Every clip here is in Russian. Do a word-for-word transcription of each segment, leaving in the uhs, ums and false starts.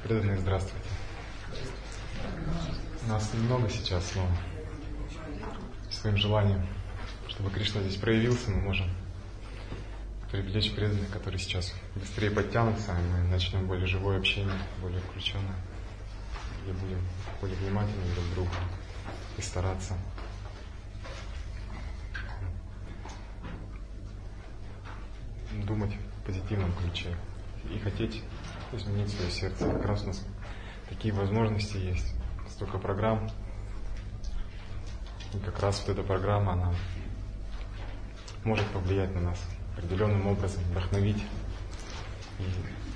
Преданные, здравствуйте. Нас немного сейчас, но своим желанием, чтобы Кришна здесь проявился, мы можем привлечь преданных, которые сейчас быстрее подтянутся, и мы начнем более живое общение, более включенное, и будем более внимательны друг к другу и стараться думать в позитивном ключе и хотеть изменить свое сердце. Как раз у нас такие возможности есть, столько программ. И как раз вот эта программа, она может повлиять на нас определенным образом, вдохновить. И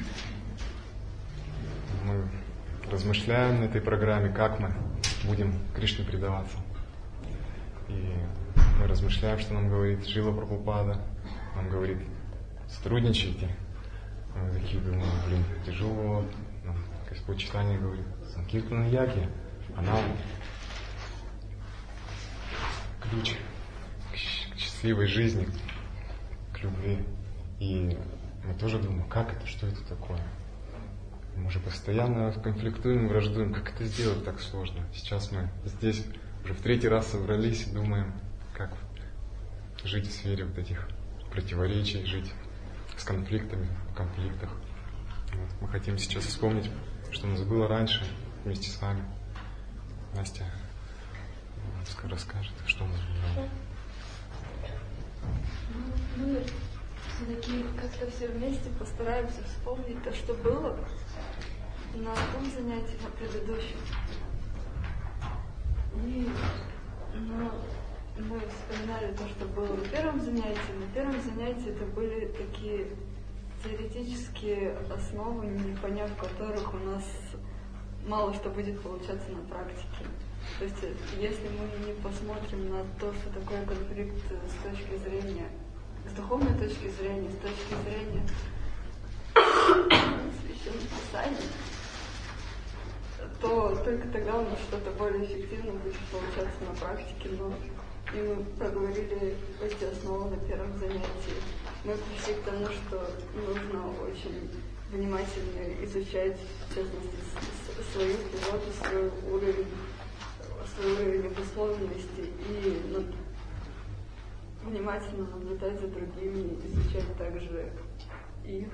мы размышляем на этой программе, как мы будем Кришне предаваться. И мы размышляем, что нам говорит Шрила Прабхупада, нам говорит: сотрудничайте. Мы такие думаем, блин, тяжело. Нам Господь Чайтанья говорит: Санкиртана Яги, а нам ключ к счастливой жизни, к любви. И мы тоже думаем, как это, что это такое? Мы же постоянно конфликтуем, враждуем. Как это сделать так сложно? Сейчас мы здесь уже в третий раз собрались и думаем, как жить в сфере вот этих противоречий, жить с конфликтами, в конфликтах. Вот. Мы хотим сейчас вспомнить, что у нас было раньше вместе с вами. Настя расскажет, что у нас было. Мы все-таки как-то все вместе постараемся вспомнить то, что было на том занятии, на предыдущем. И ну, мы вспоминали то, что было на первом занятии. На первом занятии это были такие теоретические основы, не поняв которых у нас мало что будет получаться на практике. То есть, если мы не посмотрим на то, что такое конфликт с точки зрения, с духовной точки зрения, с точки зрения священного писания, то только тогда у нас что-то более эффективно будет получаться на практике. Но и мы проговорили эти основы на первом занятии. Мы пришли к тому, что нужно очень внимательно изучать, в частности, свою природу, свой уровень, свой уровень обусловленности и ну, внимательно наблюдать за другими, изучать также их.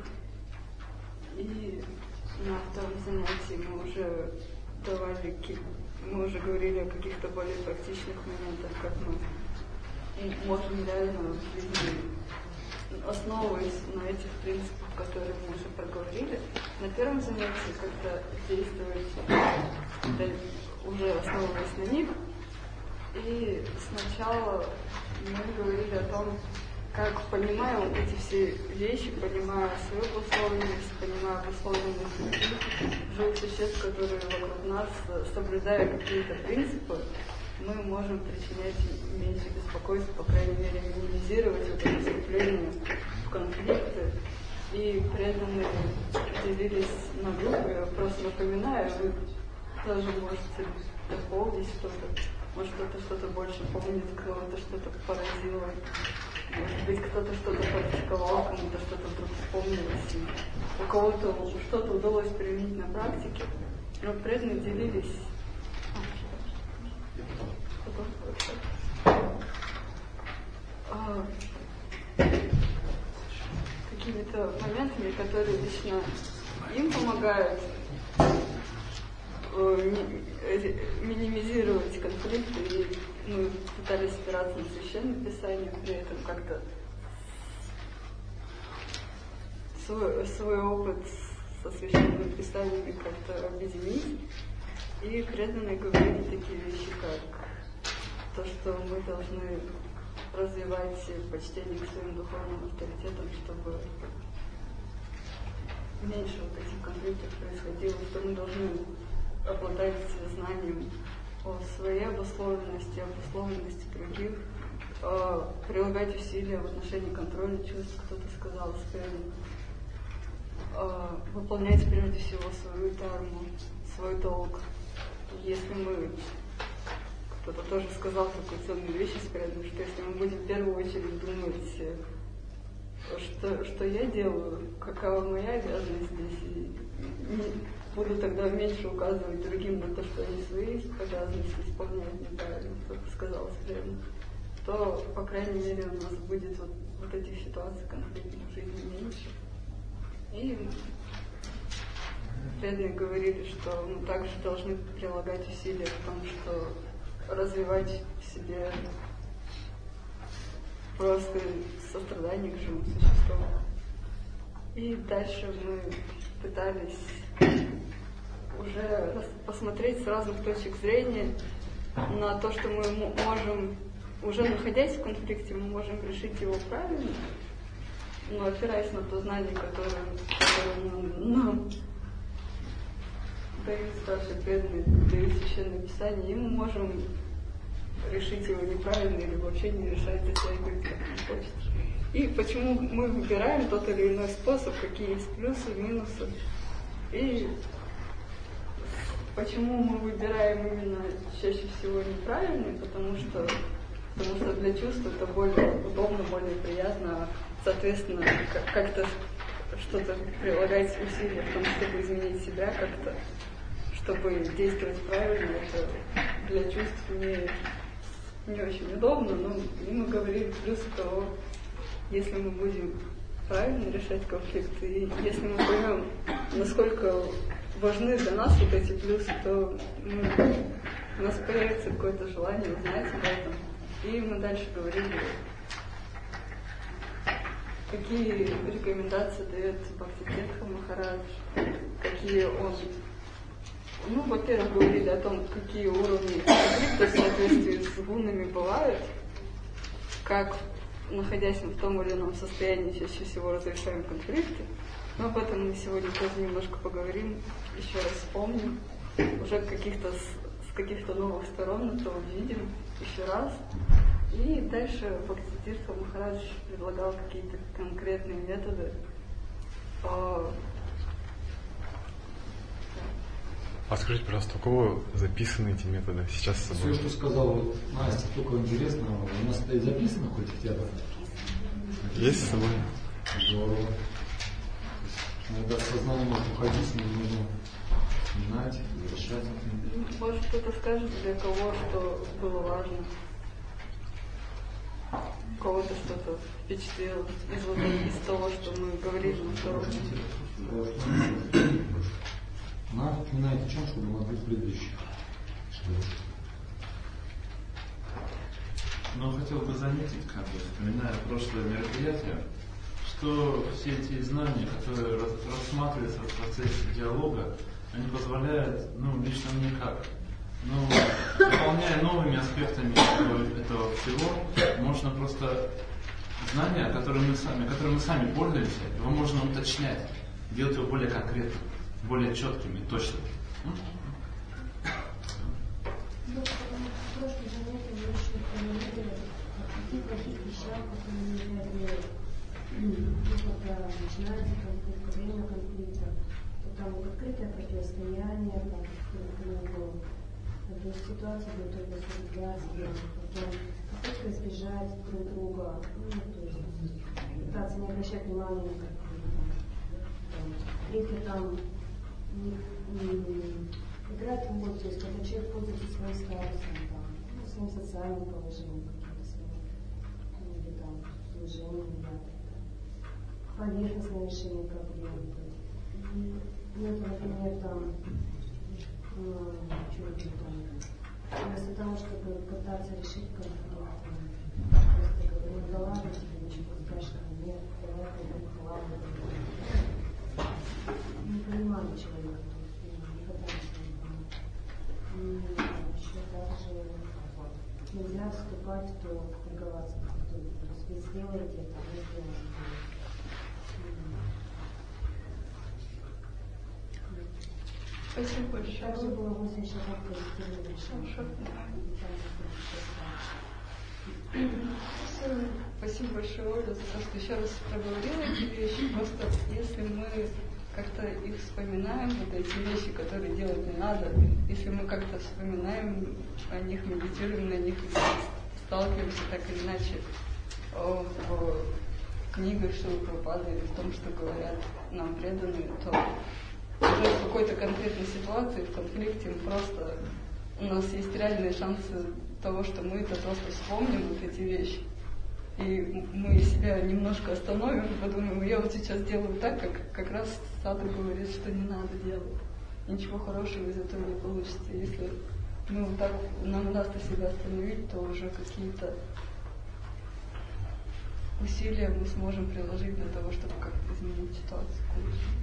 И на втором занятии мы уже давали, мы уже говорили о каких-то более практичных моментах, как мы можем реально в жизни, основываясь на этих принципах, которые мы уже проговорили, на первом занятии как-то действовать, уже основываясь на них. И сначала мы говорили о том, как, понимая вот эти все вещи, понимая свою обусловленность, понимая обусловленность других живых существ, которые вокруг нас, соблюдая какие-то принципы, мы можем причинять меньше беспокойства, по крайней мере, минимизировать вот это вступление в конфликты. И преданные делились на группы. Я просто напоминаю, вы тоже можете дополнить что-то. Может, кто-то что-то больше помнит, кого-то что-то поразило. Может быть, кто-то что-то практиковал, кому-то что-то вдруг вспомнилось. И у кого-то что-то удалось применить на практике. Но преданные делились а, какими-то моментами, которые лично им помогают минимизировать конфликты, и мы пытались опираться на священное писание, при этом как-то свой, свой опыт со священными писаниями как-то объединить. И преданные говорили такие вещи, как то, что мы должны развивать почтение к своим духовным авторитетам, чтобы меньше вот этих конфликтов происходило, что мы должны обладать знанием о своей обусловленности, обусловленности других, э, прилагать усилия в отношении контроля чувств, кто-то сказал, э, выполнять прежде всего свою дхарму, свой долг. Если мы, кто-то тоже сказал такую ценную вещь из преданных, что если мы будем в первую очередь думать, что, что я делаю, какова моя обязанность здесь, и не, буду тогда меньше указывать другим на то, что они свои обязанности исполняют неправильно, кто-то сказал верно, то, по крайней мере, у нас будет вот, вот этих ситуаций конфликтных в жизни меньше. И преданные говорили, что мы также должны прилагать усилия в том, что развивать в себе просто сострадание к живым существам. И дальше мы пытались уже посмотреть с разных точек зрения на то, что мы можем, уже находясь в конфликте, мы можем решить его правильно, но опираясь на то знание, которое, которое нам, нам дают старшие преданные, дают Священное Писание, и мы можем решить его неправильно или вообще не решать, затягивать, как нам хочется. И почему мы выбираем тот или иной способ, какие есть плюсы, минусы. И почему мы выбираем именно чаще всего неправильный, потому что, потому что для чувств это более удобно, более приятно, соответственно, как-то что-то прилагать усилия в том, чтобы изменить себя как-то, чтобы действовать правильно, это для чувств не, не очень удобно, но мы говорили плюсы того, если мы будем правильно решать конфликты, и если мы поймем, насколько важны для нас вот эти плюсы, то мы, у нас появится какое-то желание узнать об этом. И мы дальше говорили, какие рекомендации дает Бхактисиддхарта Махарадж, какие он... Ну, во-первых, говорили о том, какие уровни конфликта в соответствии с гунами бывают, как, находясь в том или ином состоянии, чаще всего разрешаем конфликты. Но об этом мы сегодня тоже немножко поговорим, еще раз вспомним, уже каких-то, с каких-то новых сторон это увидим еще раз. И дальше Бхактисиддхарта Махарадж предлагал какие-то конкретные методы. А скажите, пожалуйста, у кого записаны эти методы сейчас с собой? Все, что сказала вот Настя, только интересного, у нас это и записано хоть хотя бы? Есть с собой? Здорово. Иногда сознание может уходить, не нужно знать, решать. Может, кто-то скажет, для кого что было важно. Кого-то что-то впечатлило из, вот, из того, что мы говорили на втором. Нам напоминает о чем, чтобы могли в предыдущих. Но хотел бы заметить, как бы, вспоминая прошлое мероприятие, что все эти знания, которые рассматриваются в процессе диалога, они позволяют, ну, лично мне как, ну, дополняя новыми аспектами этого, этого всего, можно просто знания, которые мы сами, которыми мы сами пользуемся, его можно уточнять, делать его более конкретным, более четким и точным. Начинается конфликт, время конфликта, то там открытое противостояние, там, какие-то ситуации, где только сопротивляться, потом попытка избежать друг друга, ну, то есть пытаться не обращать внимания на какие-то, третье там, не, не, играть в роль, то есть когда человек пользуется своим статусом, там, ну, своим социальным положением, каким-то своим, или там, служением, да. Поверхностное решение проблем. Ну, это, например, там, ну, что-то там, вместо того, чтобы пытаться решить конфликт, просто говорю, да ладно, тебе ничего скажешь, нет, давай пойдем, ладно. Не понимаю человека, не пытаемся его понять. И еще также нельзя вступать в то, торговаться в то, то есть вы сделаете это, вы сделаете это. Спасибо большое. Также было восемь шагов позитивного решения. Спасибо большое, Оля, за то, что еще раз проговорила эти вещи. Просто если мы как-то их вспоминаем, вот эти вещи, которые делать не надо, если мы как-то вспоминаем о них, медитируем на них, сталкиваемся так или иначе в книгах Шрилы Прабхупады или в том, что говорят нам преданные, то уже в какой-то конкретной ситуации, в конфликте, просто у нас есть реальные шансы того, что мы это просто вспомним, вот эти вещи. И мы себя немножко остановим и подумаем, я вот сейчас делаю так, как как раз Саду говорит, что не надо делать. Ничего хорошего из этого не получится. Если мы вот так, нам удастся себя остановить, то уже какие-то усилия мы сможем приложить для того, чтобы как-то изменить ситуацию к лучшему.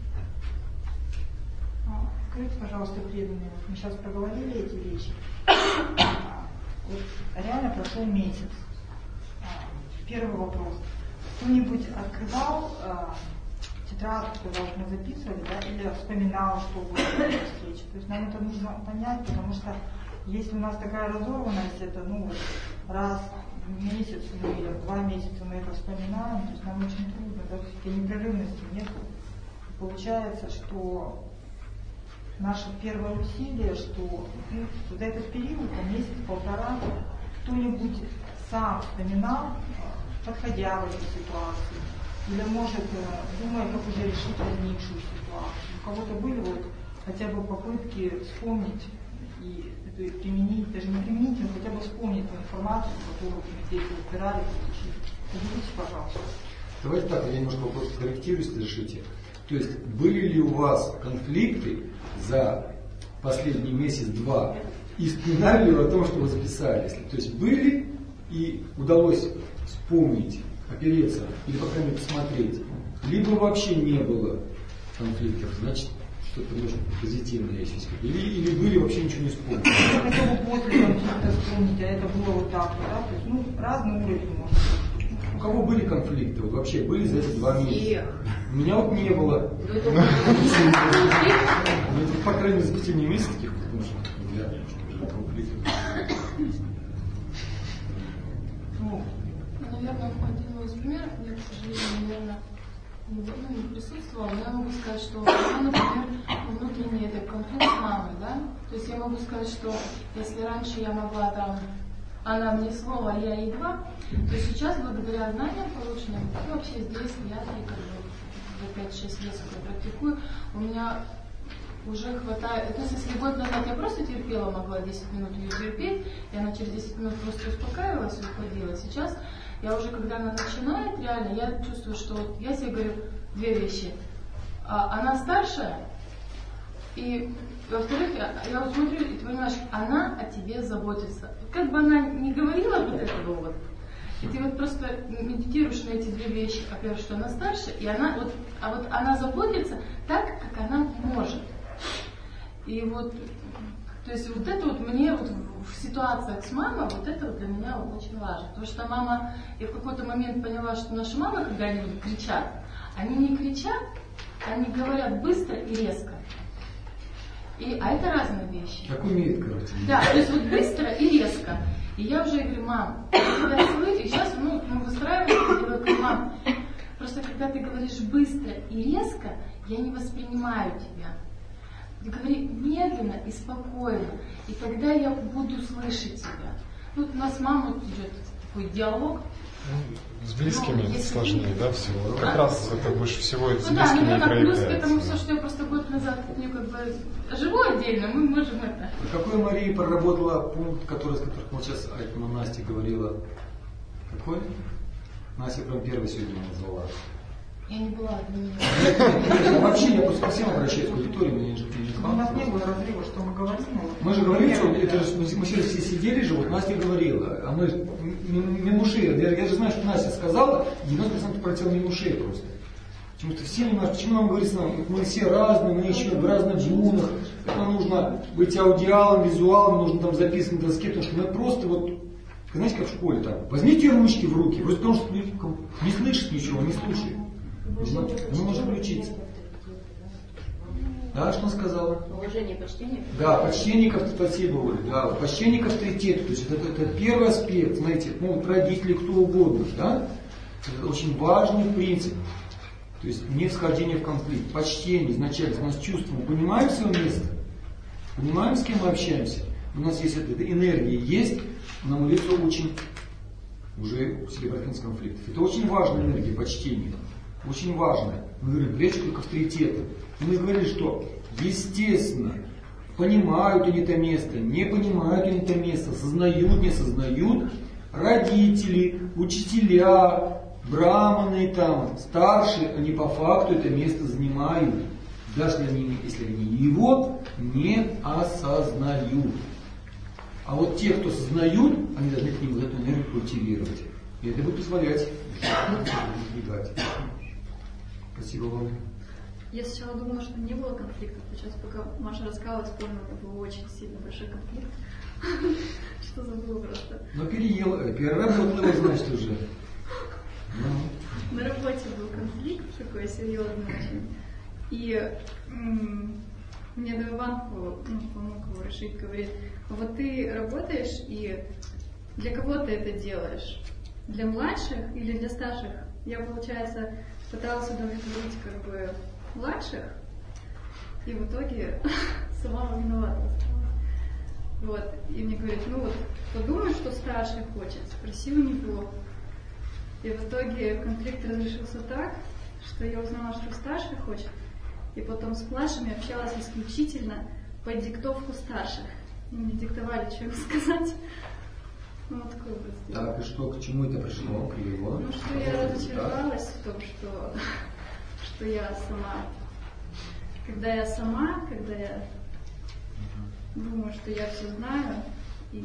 Скажите, пожалуйста, преданные, мы сейчас проговорили эти вещи. Вот реально прошел месяц. Первый вопрос. Кто-нибудь открывал а, тетрадку, куда мы записывали, да, или вспоминал, что было в этой встрече? То есть нам это нужно понять, потому что если у нас такая разорванность, это ну раз в месяц ну, или в два месяца мы это вспоминаем, то есть нам очень трудно, да, такой непрерывности нет. Получается, что наше первое усилие, что ну, за этот период, там, месяц-полтора, кто-нибудь сам вспоминал, подходя в эту ситуацию, или может, думая, как уже решить возникшую ситуацию. У кого-то были вот хотя бы попытки вспомнить и это применить, даже не применить, но хотя бы вспомнить ту информацию, которую мы здесь разбирали, поделитесь, пожалуйста. Давайте так, я немножко вопрос скорректирую, если разрешите. То есть, были ли у вас конфликты за последний месяц-два и вспоминали ли вы о том, что вы записали? Если, то есть, были и удалось вспомнить, опереться или, по крайней мере, посмотреть, либо вообще не было конфликтов, значит, что-то может позитивное есть. Или, или были вообще ничего не вспомнили. Хотя бы после конфликта вспомнить, а это было вот так, да? То есть, ну, разные уровни может быть. У кого были конфликты? Вот вообще были за эти два месяца? У меня вот не было. Ну, по крайней мере, за течение месяца таких, потому что я конфликтов. Наверное, один из примеров, я, к сожалению, наверное, не, ну, не присутствовала, но я могу сказать, что я, например, внутренний это конфликт с мамой, да, то есть я могу сказать, что если раньше я могла там, она мне слово, а я ей два, то сейчас, благодаря знаниям полученным, и вообще здесь я как бы пять-шесть лет практикую, у меня уже хватает, то есть если год назад я просто терпела, могла десять минут ее терпеть, и она через десять минут просто успокаивалась и уходила. Сейчас я уже, когда она начинает, реально, я чувствую, что вот я себе говорю две вещи. А, она старшая, и во-вторых, я, я вот смотрю, и ты понимаешь, она о тебе заботится. Как бы она не говорила вот этого вот, и ты вот просто медитируешь на эти две вещи. Во-первых, что она старше, и она вот, а вот она заботится так, как она может. И вот, то есть вот это вот мне вот в ситуациях с мамой, вот это вот для меня вот очень важно. Потому что мама, я в какой-то момент поняла, что наши мамы, когда они вот кричат, они не кричат, они говорят быстро и резко. И, а это разные вещи. Как умеет, короче. Да, то есть вот быстро и резко. И я уже говорю, мам, я тебя слышу, и сейчас ну, мы выстраиваем, я говорю, мам, просто когда ты говоришь быстро и резко, я не воспринимаю тебя. Ты говори медленно и спокойно, и тогда я буду слышать тебя. Ну, у нас мама идет такой диалог. Ну, с близкими ну, сложнее, да, всего. Как да? раз это больше всего с ну, да, близкими ну, и да, плюс к проявляется. этому все, что я просто год назад от нее как бы живу отдельно, мы можем это. Какой Мария проработала пункт, который, с которых вот сейчас Настя говорила? Какой? Настя прям первый сегодня назвала. Я не была одной. Вообще, я просто ко всем обращаюсь к аудитории, мне же У нас не было разрыва, что мы говорим. Мы же говорили, что это же, мы сейчас все сидели же, вот Настя говорила, а мы мимо ушей, я, я же знаю, что Настя сказала, девяносто процентов пролетело мимо ушей просто. Почему-то все не понимают, почему нам говорится, мы все разные, мы еще в разных гунах, это нужно быть аудиалом, визуалом, нужно там записывать на доске, потому что мы просто вот, знаете, как в школе там, возьмите ручки в руки, просто потому что не слышит ничего, не слушает. Мы можем учиться. Да, что он сказала? Уважение, почтение. Да, почтение к авторитету, да, почтение к авторитету. То есть это, это первый аспект, знаете, могут родители, кто угодно, да? Это очень важный принцип. То есть не всхождение в конфликт, почтение изначально, у нас чувство, мы понимаем свое место, понимаем, с кем мы общаемся. У нас есть эта, эта энергия, есть, но мы лицо очень уже усиливает конфликт. Это очень важная энергия, почтение. Очень важная. Мы говорим, гречку как авторитета. И мы говорили, что естественно, понимают они это место, не понимают они это место, сознают, не сознают, родители, учителя, браманы там, старшие, они по факту это место занимают, даже если они, если они его не осознают. А вот те, кто сознают, они должны к ним эту энергию культивировать. И это будет позволять избегать. Спасибо вам. Я сначала думала, что не было конфликтов, а сейчас, пока Маша рассказывала, вспомнила, это был очень сильно большой конфликт. Что забыла просто. Но переел, переработала его, значит, уже. На работе был конфликт такой серьезный очень. И м- мне Иван, ну, помог его решить, говорит, вот ты работаешь, и для кого ты это делаешь? Для младших или для старших? Я, получается, пыталась удовлетворить как бы младших, и в итоге сама виновата осталась. Вот. И мне говорит, ну вот, подумай, что старший хочет, спроси у него. И в итоге конфликт разрешился так, что я узнала, что старший хочет, и потом с младшими общалась исключительно под диктовку старших. Мне диктовали, что им сказать. Ну, вот такой образ. Так, и что, к чему это пришло, привело? Ну, что я разочаровалась в том, что, что я сама. Когда я сама, когда я думаю, что я все знаю, и...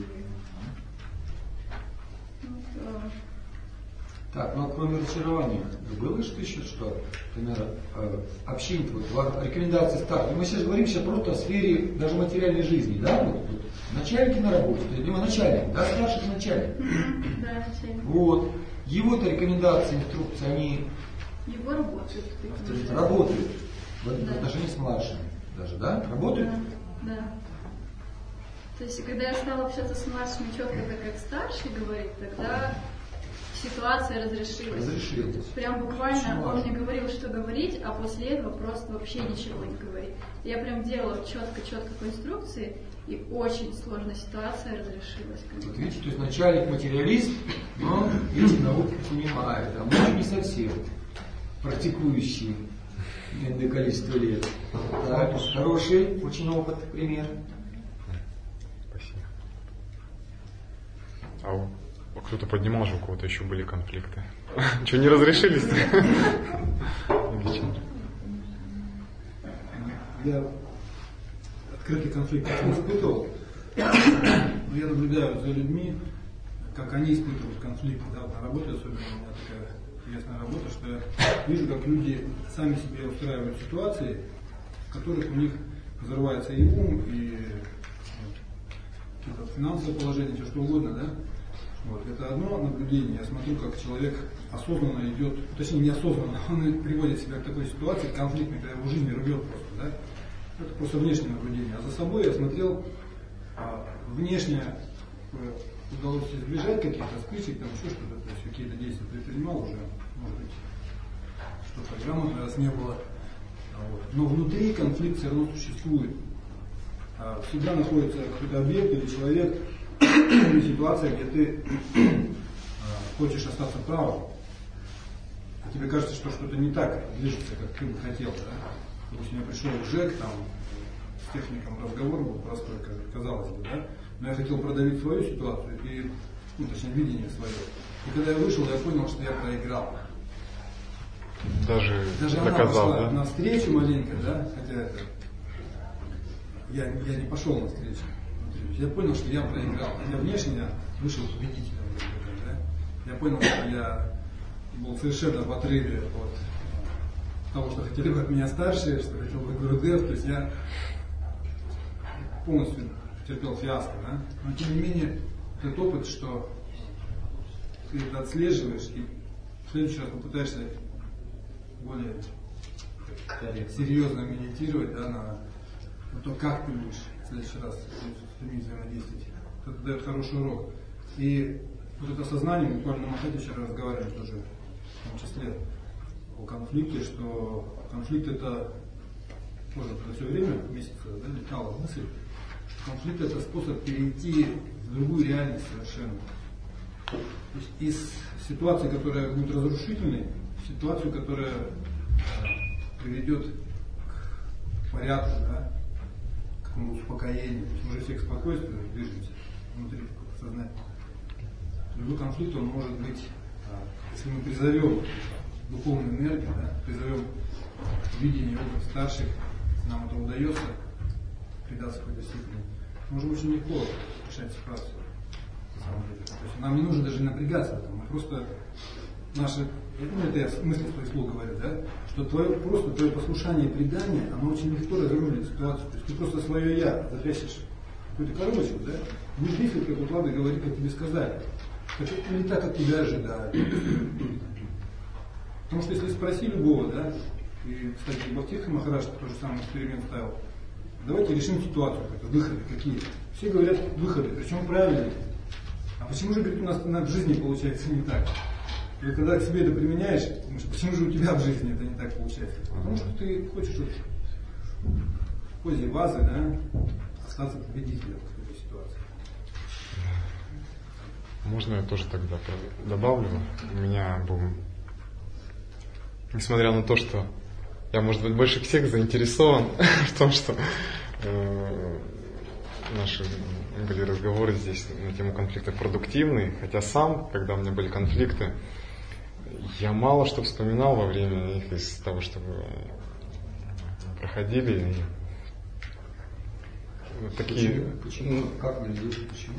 Ну, то... Так, ну а кроме разочарования, было что еще, что, например, общение, вот, рекомендации старта. Мы сейчас говорим сейчас просто о сфере даже материальной жизни, да? Вот, вот, начальники на работе, то есть, начальник, да, старший начальник. Да, начальник. Вот. Его-то рекомендации, инструкции, они Его работают. Работают в, да. в отношении с младшими даже, да? Работают? Да, да. То есть, когда я стала общаться с младшими четко, так как старший говорит, тогда ситуация разрешилась. Разрешилась. Прям буквально он мне говорил, что говорить, а после этого просто вообще ничего не говорить. Я прям делала четко-четко по инструкции, и очень сложная ситуация разрешилась. Вот видите, то есть начальник материалист, но эти науки понимает, а мы не совсем практикующие энное количество лет. Так, хороший, очень опыт, пример. Спасибо. А кто-то поднимал же, у кого-то еще были конфликты. Что, не разрешились-то? Я открытый конфликт не испытывал, но я наблюдаю за людьми, как они испытывают конфликты. Да, вот на работе особенно у меня такая интересная работа, что я вижу, как люди сами себе устраивают ситуации, в которых у них взрывается и ум, и вот, финансовое положение, все что угодно, да? Вот, это одно наблюдение. Я смотрю, как человек осознанно идет, точнее неосознанно, он приводит себя к такой ситуации, конфликтной, когда его жизнь рвет просто, да? Это просто внешнее наблюдение. А за собой я смотрел а, внешне э, удалось избежать каких-то стычек, там еще что-то, то есть какие-то действия предпринимал уже, может быть, что-то грамотно, раз не было. А, вот. Но внутри конфликт все равно существует. А, всегда находится какой-то объект или человек, или ситуация, где ты а, хочешь остаться правым. А тебе кажется, что что-то не так движется, как ты бы хотел, да? Допустим, я пришел в ЖЭК, там с техником разговор был простой, как казалось бы, да? Но я хотел продавить свою ситуацию, и, ну, точнее, видение свое. И когда я вышел, я понял, что я проиграл. Даже, Даже доказал, она пошла да? навстречу маленько, да, хотя это... Я, я не пошел навстречу. Я понял, что я проиграл. Хотя внешне я вышел победителем. Да? Я понял, что я был совершенно в отрыве от того, что хотели бы от меня старшие, что хотел бы Гурудев. То есть я полностью терпел фиаско. Да? Но тем не менее, этот опыт, что ты это отслеживаешь и в следующий раз попытаешься более серьезно медитировать, да, на, на то, как ты будешь в следующий раз стремиться взаимодействовать. Это дает хороший урок. И вот это сознание, буквально мы опять вчера разговаривали тоже, в том числе о конфликте, что конфликт это тоже за все время, месяца, да, летала мысль, что конфликт это способ перейти в другую реальность совершенно. То есть из ситуации, которая будет разрушительной, в ситуацию, которая приведет к порядку, да, к какому-то успокоению. То есть мы же все к спокойствию движемся внутри сознания. Любой конфликт, он может быть, если мы призовем духовную энергию, да, призовем видение опыт старших, если нам это удается, придаться какой-то степени, можем очень легко решать ситуацию. На самом деле. То есть нам не нужно даже напрягаться, мы просто наши, ну это я мысли своих слов говорю, да, что твое, просто твое послушание и предание, оно очень легко разрулит ситуацию. То есть ты просто свое я запрячешь какую-то коробочку, да, будешь действовать, как вот Влада говорит, как тебе сказали. Так, не так, как тебя ожидают. Потому что если спроси любого, да, и, кстати, Бхактисар Махарадж тот же самый эксперимент ставил, давайте решим ситуацию, это выходы какие. Все говорят выходы, причем правильные. А почему же, говорит, у нас на, в жизни получается не так? И когда к себе это применяешь, думаешь, почему же у тебя в жизни это не так получается? Потому что ты хочешь вот в позе вазы, да, остаться победителем в этой ситуации. Можно я тоже тогда добавлю? У меня был, несмотря на то, что я, может быть, больше всех заинтересован в том, что э, наши были разговоры здесь на тему конфликтов продуктивные, хотя сам, когда у меня были конфликты, я мало что вспоминал во время их из того, что проходили. И вот такие, почему? Почему? Ну, как вы видите, почему?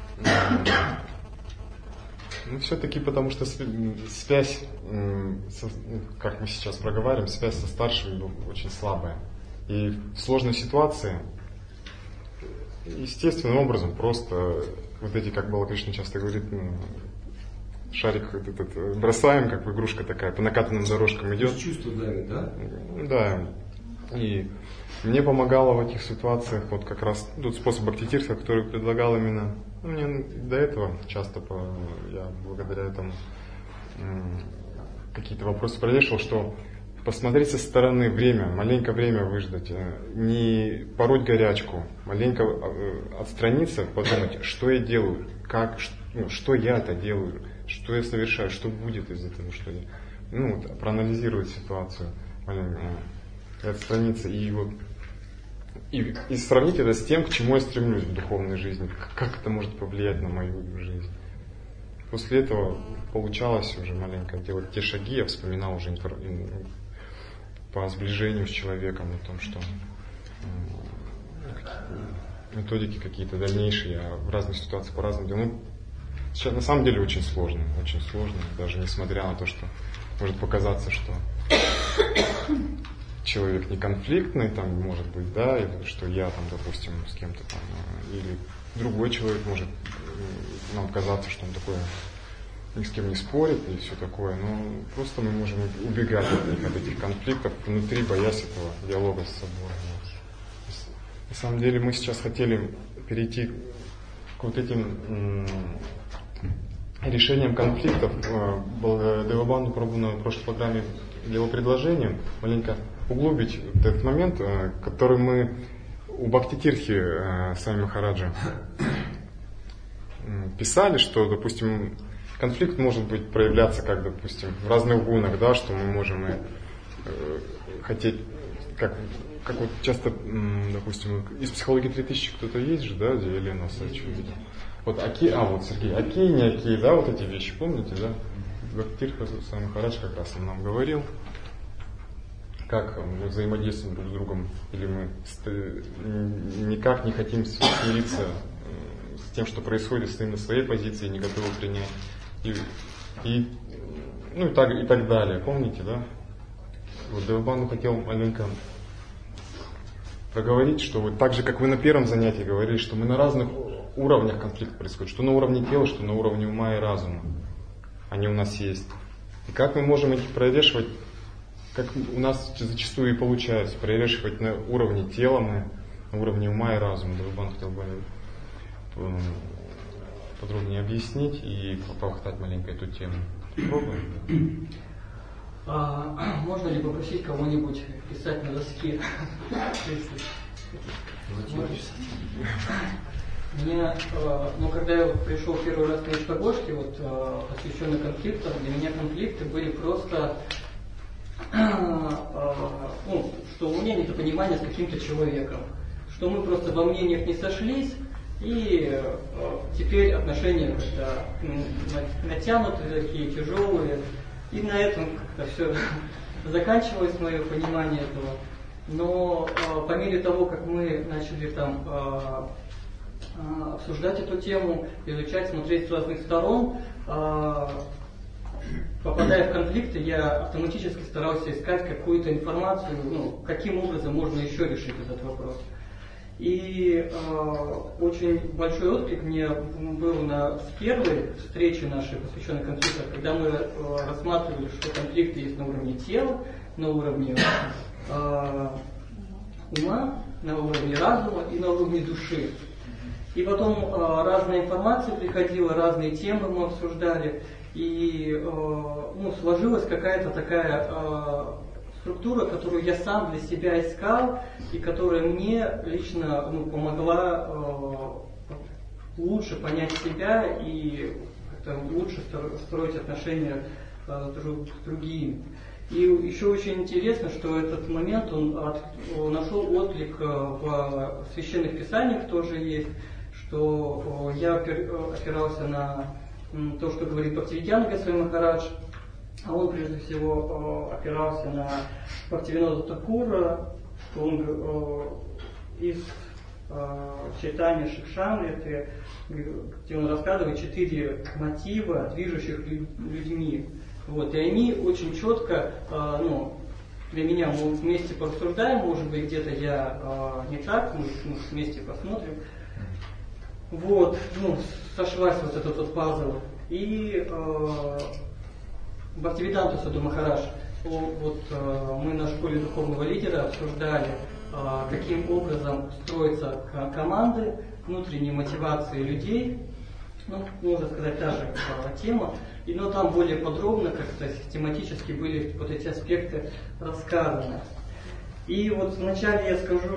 Ну, все-таки потому что связь, как мы сейчас проговариваем, связь со старшими очень слабая. И в сложной ситуации естественным образом просто вот эти, как Балакришна часто говорит, ну, шарик этот, этот, бросаем, как игрушка такая, по накатанным дорожкам идет. Чувство давит, да? Да. И мне помогало в этих ситуациях вот как раз тот способ бхакти-тиртха, который предлагал именно, ну, мне до этого часто по, я благодаря этому какие-то вопросы прорешил, что посмотреть со стороны время, маленько время выждать, не пороть горячку, маленько отстраниться, подумать, что я делаю, как, ну, что я это делаю, что я совершаю, что будет из этого, что я, ну, вот, проанализировать ситуацию маленько, и отстраниться, и вот и, и сравнить это с тем, к чему я стремлюсь в духовной жизни, как это может повлиять на мою жизнь. После этого получалось уже маленько делать те шаги, я вспоминал уже инфор... по сближению с человеком, о том, что методики какие-то дальнейшие, я в разных ситуациях по-разному делаю. Ну, сейчас на самом деле очень сложно, очень сложно, даже несмотря на то, что может показаться, что человек не конфликтный, там, может быть, да, или что я там, допустим, с кем-то там, или другой человек может нам казаться, что он такой ни с кем не спорит и все такое, но просто мы можем убегать от них, от этих конфликтов внутри, боясь этого диалога с собой. На самом деле мы сейчас хотели перейти к вот этим м- решениям конфликтов. Девабанду Прабху на прошлой программе делал предложение маленько углубить этот момент, который мы у Бхакти-тиртхи сами Махараджа писали, что, допустим, конфликт может быть проявляться как, допустим, в разных гунах, да, что мы можем и, э, хотеть, как, как вот часто, м, допустим, из психологии три тысячи кто-то есть же, да, где Елена Сачева видел. Вот оки, а вот Сергей, окей, не окей, да, вот эти вещи, помните, да? Бхакти-тиртха сам Махарадж как раз он нам говорил, как мы взаимодействуем друг с другом, или мы никак не хотим смириться с тем, что происходит, стоим на своей позиции, не готовы принять. И, и, ну, и, так, и так далее. Помните, да? Вот Девабанду хотел маленько проговорить, что вот так же, как вы на первом занятии говорили, что мы на разных уровнях конфликт происходит, что на уровне тела, что на уровне ума и разума. Они у нас есть. И как мы можем их прорешивать, как у нас зачастую и получается, прорешивать на уровне тела, мы, на уровне ума и разума. Девабанду хотел бы подробнее объяснить и попахтать маленько эту тему. Пробуем? А, можно ли попросить кого-нибудь писать на доске? Мне, ну, когда я пришел первый раз на Ишкагошки, вот, посвященный конфликтам, для меня конфликты были просто ну, что у меня недопонимание с каким-то человеком, что мы просто во мнениях не сошлись, и теперь отношения как-то натянутые, такие тяжелые, и на этом как-то все заканчивалось мое понимание этого. Но по мере того, как мы начали там обсуждать эту тему, изучать, смотреть с разных сторон, попадая в конфликты, я автоматически старался искать какую-то информацию, ну, каким образом можно еще решить этот вопрос. И э, очень большой отклик мне был на с первой встрече нашей, посвященной конфликтам, когда мы э, рассматривали, что конфликты есть на уровне тела, на уровне э, ума, на уровне разума и на уровне души. И потом э, разная информация приходила, разные темы мы обсуждали, и э, ну, сложилась какая-то такая э, структура, которую я сам для себя искал, и которая мне лично ну, помогла э, лучше понять себя и как-то лучше строить отношения э, друг с другими. И еще очень интересно, что этот момент он, от, он нашел отклик в священных писаниях тоже есть, что я опирался на то, что говорит Бхактивинода Госвами Махарадж, а он прежде всего опирался на Бхактивинода Такура, что он из читания Шикшамриты, где он рассказывает четыре мотива, движущих людьми. Вот, и они очень четко, ну, для меня мы вместе порассуждаем, может быть, где-то я не так, мы, мы вместе посмотрим. Вот, ну, сошлась вот этот вот пазл. И э, Бхактивиданта Саду Махарадж, вот э, мы на школе духовного лидера обсуждали, э, каким образом строятся команды, внутренней мотивации людей. Ну, можно сказать, та же э, тема. И, но там более подробно, как-то систематически были вот эти аспекты рассказаны. И вот вначале я скажу,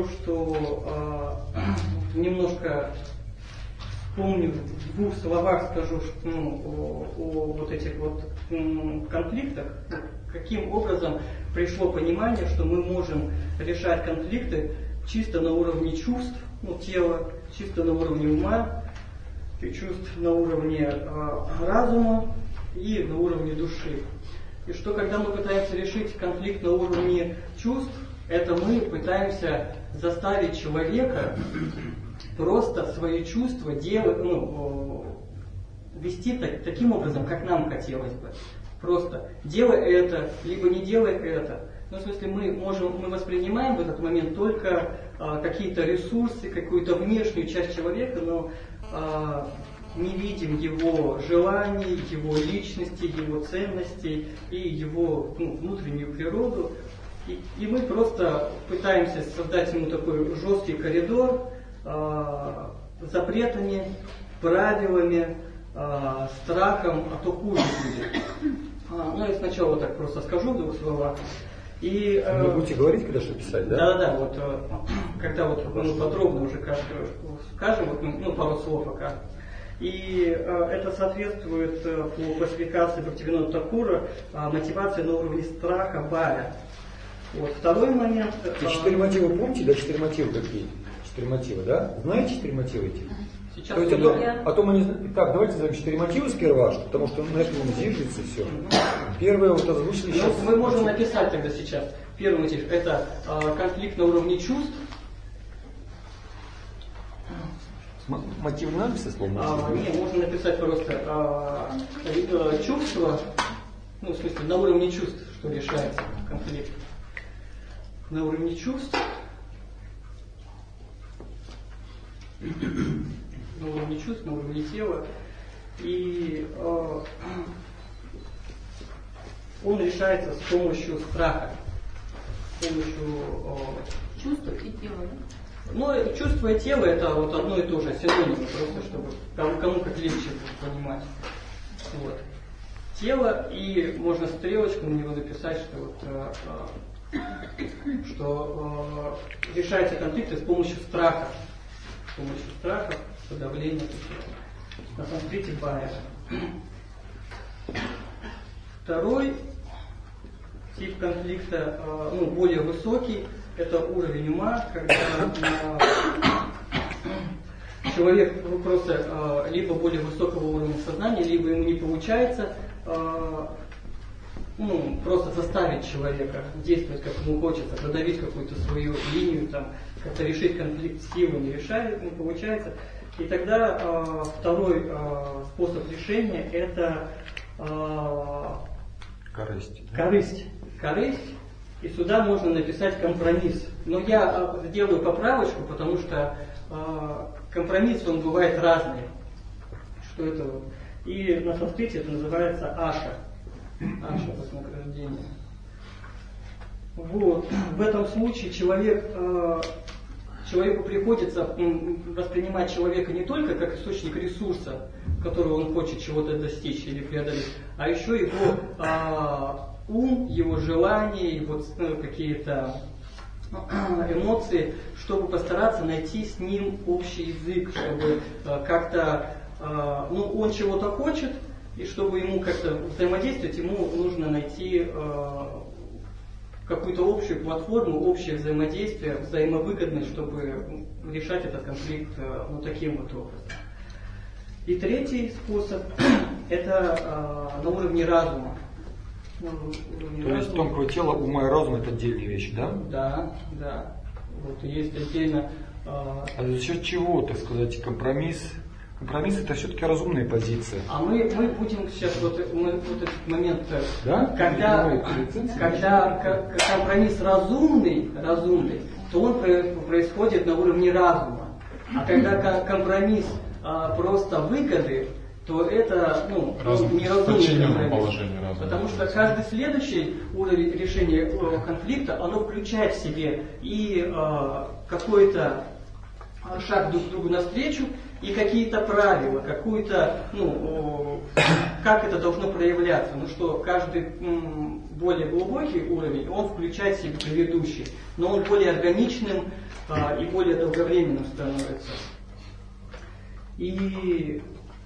что э, немножко помню, в двух словах скажу что, ну, о, о вот этих вот м, конфликтах, каким образом пришло понимание, что мы можем решать конфликты чисто на уровне чувств, ну, тела, чисто на уровне ума, чувств на уровне э, разума и на уровне души. И что когда мы пытаемся решить конфликт на уровне чувств, это мы пытаемся заставить человека просто свои чувства делать, ну, вести так, таким образом, как нам хотелось бы. Просто делай это, либо не делай это. Ну, в смысле, мы можем, мы воспринимаем в этот момент только а, какие-то ресурсы, какую-то внешнюю часть человека, но а, не видим его желаний, его личности, его ценностей и его ну, внутреннюю природу. И, и мы просто пытаемся создать ему такой жесткий коридор э, запретами, правилами, э, страхом, а то хуже будет. А, ну, я сначала вот так просто скажу в двух словах. И, э, Вы будете говорить, когда что писать, да? Да-да-да, вот э, когда вот мы подробно уже скажем, вот, ну, пару слов пока. И э, это соответствует э, по классификации Бхактивинода Такура э, мотивации на уровне страха, бая. Вот. Второй момент. И четыре мотива помните, да, четыре мотива какие? Четыре мотива, да? Знаете четыре мотива эти? Сейчас то есть, а, то, а то мы не знаем. Так, давайте назовем четыре мотива сперва, потому что на этом зиждется все. Первое вот озвучили сейчас. Ну, мы можем написать тогда сейчас. Первый мотив это э, конфликт на уровне чувств. Мотив не надо писать слово мотив? А, нет, можно написать просто а, э, чувство, ну, в смысле, на уровне чувств, что решается конфликт. На уровне чувств, на уровне чувств, на уровне тела. И э, он решается с помощью страха, с помощью э, чувства и тела, да? Ну, чувство и тело это вот одно и то же, синонимы, просто чтобы кому, кому как легче понимать. Вот. Тело, и можно стрелочку на него написать, что, вот, э, э, что э, решается конфликт с помощью страха. С помощью страха, подавления. На санскрите бая. Второй тип конфликта э, ну, более высокий, это уровень ума, когда э, человек просто э, либо более высокого уровня сознания, либо ему не получается э, ну, просто заставить человека действовать, как ему хочется, продавить какую-то свою линию, там, как-то решить конфликт силы не решает, не получается. И тогда э, второй э, способ решения это э, корысть. корысть. Корысть. И сюда можно написать компромисс. Но я э, сделаю поправочку, потому что э, компромисс он бывает разный. Что это? И на санскрите это называется аша. Аша вознаграждение. Вот. В этом случае человек, э, человеку приходится воспринимать человека не только как источник ресурса, которого он хочет чего-то достичь или преодолеть, а еще его э, ум, его желания, его э, какие-то эмоции, чтобы постараться найти с ним общий язык, чтобы э, как-то, э, ну, он чего-то хочет, и чтобы ему как-то взаимодействовать, ему нужно найти э, какую-то общую платформу, общее взаимодействие, взаимовыгодное, чтобы решать этот конфликт э, ну, таким вот образом. И третий способ – это э, на уровне разума. На уровне То есть разума. тонкого тела, ума и разума – это отдельные вещи, да? Да, да. Вот есть отдельно… Э, а за счет чего, так сказать, компромисс? Компромисс – это все-таки разумная позиция. А мы, мы будем сейчас вот, мы, вот этот момент, да? когда, когда компромисс разумный, разумный, то он происходит на уровне разума. А когда компромисс а, просто выгоды, то это ну, Разум, неразумный компромисс. Разума. Потому что каждый следующий уровень решения конфликта, оно включает в себе и а, какой-то шаг друг другу навстречу, и какие-то правила, какую-то, ну, как это должно проявляться. Ну что, каждый м, более глубокий уровень, он включает в себя предыдущий, но он более органичным а, и более долговременным становится. И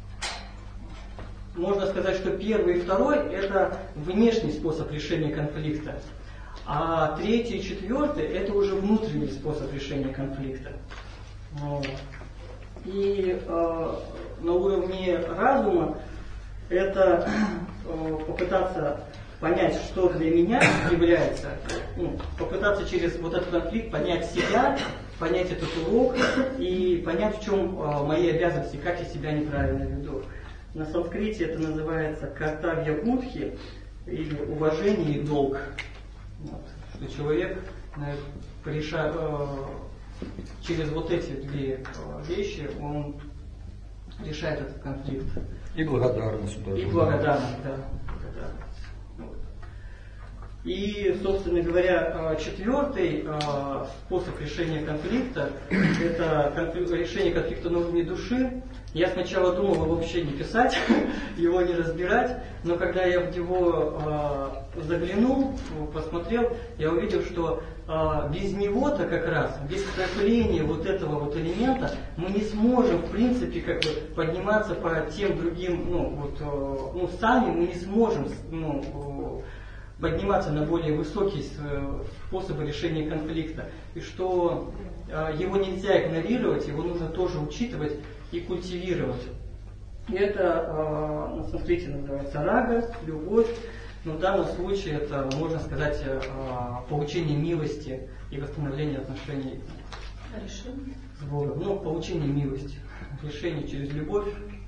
можно сказать, что первый и второй – это внешний способ решения конфликта, а третий и четвертый – это уже внутренний способ решения конфликта. Вот. И э, на уровне разума это э, попытаться понять, что для меня является, ну, попытаться через вот этот конфликт понять себя, понять этот урок и понять, в чем э, мои обязанности, как я себя неправильно веду. На санскрите это называется картавья будхи или уважение и долг. Вот. Что человек э, решает, э, через вот эти две вещи он решает этот конфликт. И благодарность. И благодарность, да. Благодарность. Вот. И, собственно говоря, четвертый способ решения конфликта – это конфликт, решение конфликта на уровне души. Я сначала думал его вообще не писать, его не разбирать, но когда я в него э, заглянул, посмотрел, я увидел, что э, без него-то как раз, без проявления вот этого вот элемента, мы не сможем, в принципе, как бы подниматься по тем другим, ну, вот, э, ну, сами мы не сможем, ну, э, подниматься на более высокие способы решения конфликта. И что э, его нельзя игнорировать, его нужно тоже учитывать и культивировать. И это э, на санскрите называется рага, любовь, но в данном случае это, можно сказать, э, получение милости и восстановление отношений Решение. с Богом. Ну, получение милости. Решение через любовь,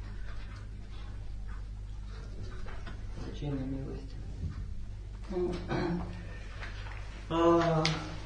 получение милости. А,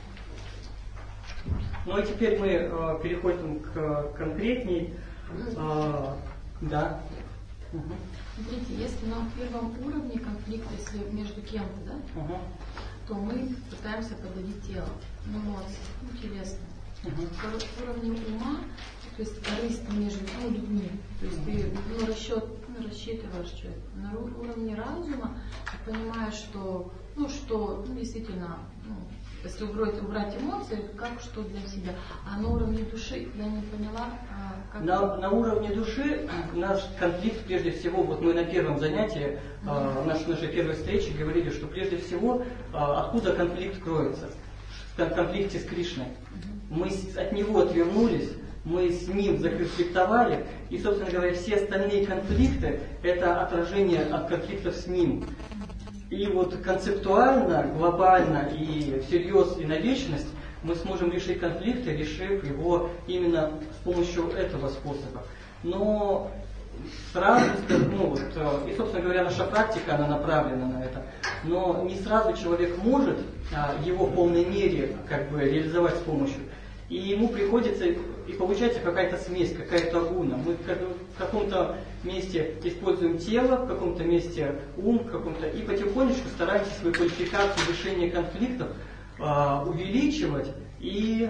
ну и теперь мы э, переходим к конкретней. А, да. Угу. Смотрите, если на первом уровне конфликта, если между кем-то, да, Угу. то мы пытаемся подавить тело, эмоции, ну, телесно. Угу. На уровне ума, то есть корысть между ну, людьми, то есть ты ну, расчет, ну, рассчитываешь что это. На уровне разума ты понимаешь, что, ну, что ну, действительно ну, если убрать, убрать эмоции, как что для себя. А на уровне души я не поняла, как... На, на уровне души наш конфликт, прежде всего, вот мы на первом занятии, mm-hmm. э, нашей, нашей первой встречи говорили, что прежде всего, э, откуда конфликт кроется. В конфликте с Кришной. Mm-hmm. Мы с, от него отвернулись, мы с ним законфликтовали, и, собственно говоря, все остальные конфликты – это отражение от конфликтов с ним. И вот концептуально, глобально и всерьез, и на вечность мы сможем решить конфликты, решив его именно с помощью этого способа. Но сразу, ну вот, и, собственно говоря, наша практика, она направлена на это, но не сразу человек может его в полной мере как бы реализовать с помощью. И ему приходится, и получается какая-то смесь, какая-то гуна. Мы в каком-то месте используем тело, в каком-то месте ум, в каком-то, и потихонечку стараемся свою квалификацию решения конфликтов а, увеличивать и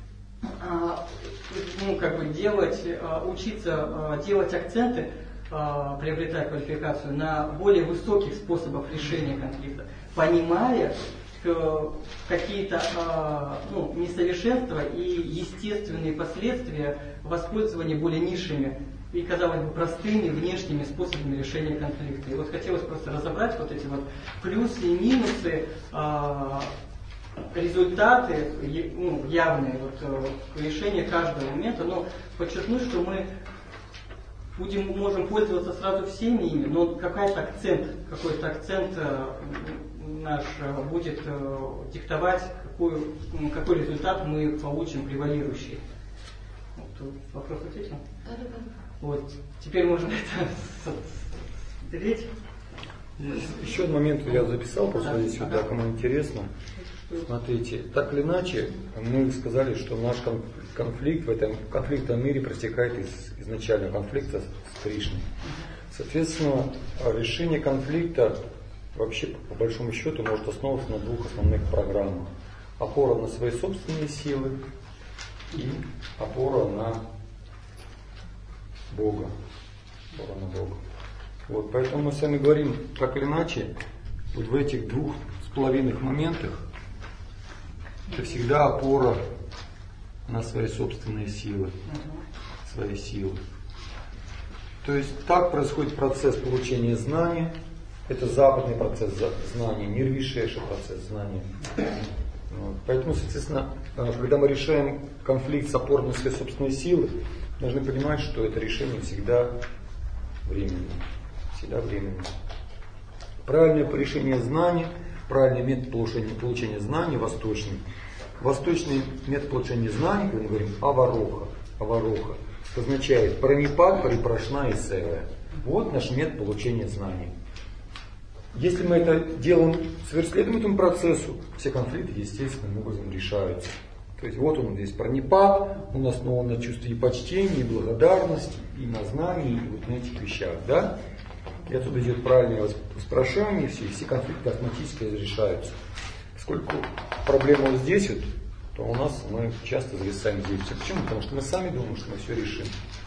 а, ну, как бы делать, а, учиться а, делать акценты, а, приобретая квалификацию на более высоких способах решения конфликта, понимая какие-то э, ну, несовершенства и естественные последствия воспользования более низшими и, казалось бы, простыми внешними способами решения конфликта. И вот хотелось просто разобрать вот эти вот плюсы и минусы, э, результаты ну, явные вот, э, решения каждого момента, но подчеркнуть, что мы будем, можем пользоваться сразу всеми ими, но какой-то акцент, какой-то акцент э, наш будет э, диктовать, какую, какой результат мы получим превалирующий. Вот, вопрос ответил? Да, да, да. Вот, теперь можно это стереть. Еще один момент я записал, просто здесь сюда, ага. Кому интересно. Смотрите, так или иначе, мы сказали, что наш конфликт в этом конфликтном мире протекает из изначального конфликта с Кришной. Соответственно, решение конфликта вообще, по большому счету, может основываться на двух основных программах. Опора на свои собственные силы и опора на Бога. Опора на Бога. Вот, поэтому мы с вами говорим, так или иначе, вот в этих двух с половиной моментах это всегда опора на свои собственные силы. Свои силы. То есть так происходит процесс получения знания. Это западный процесс знания, нирвишейший процесс знания. Вот. Поэтому, соответственно, когда мы решаем конфликт с опорой на свои собственные силы, должны понимать, что это решение всегда временно. Всегда временно. Правильное решение знания, правильный метод получения, получения знаний, восточный. Восточный метод получения знаний, когда мы говорим авароха, авароха, означает пранипад, парипрашна и севая. Вот наш метод получения знаний. Если мы это делаем, следуем этому процессу, все конфликты естественным образом решаются. То есть вот он здесь пранипад, он основан на чувстве и почтения, и благодарности, и на знании, и вот на этих вещах. Да? И отсюда идет правильное воспрошение, все, все конфликты автоматически разрешаются. Поскольку проблема вот здесь вот, то у нас мы часто зависаем здесь. Почему? Потому что мы сами думаем, что мы все решим.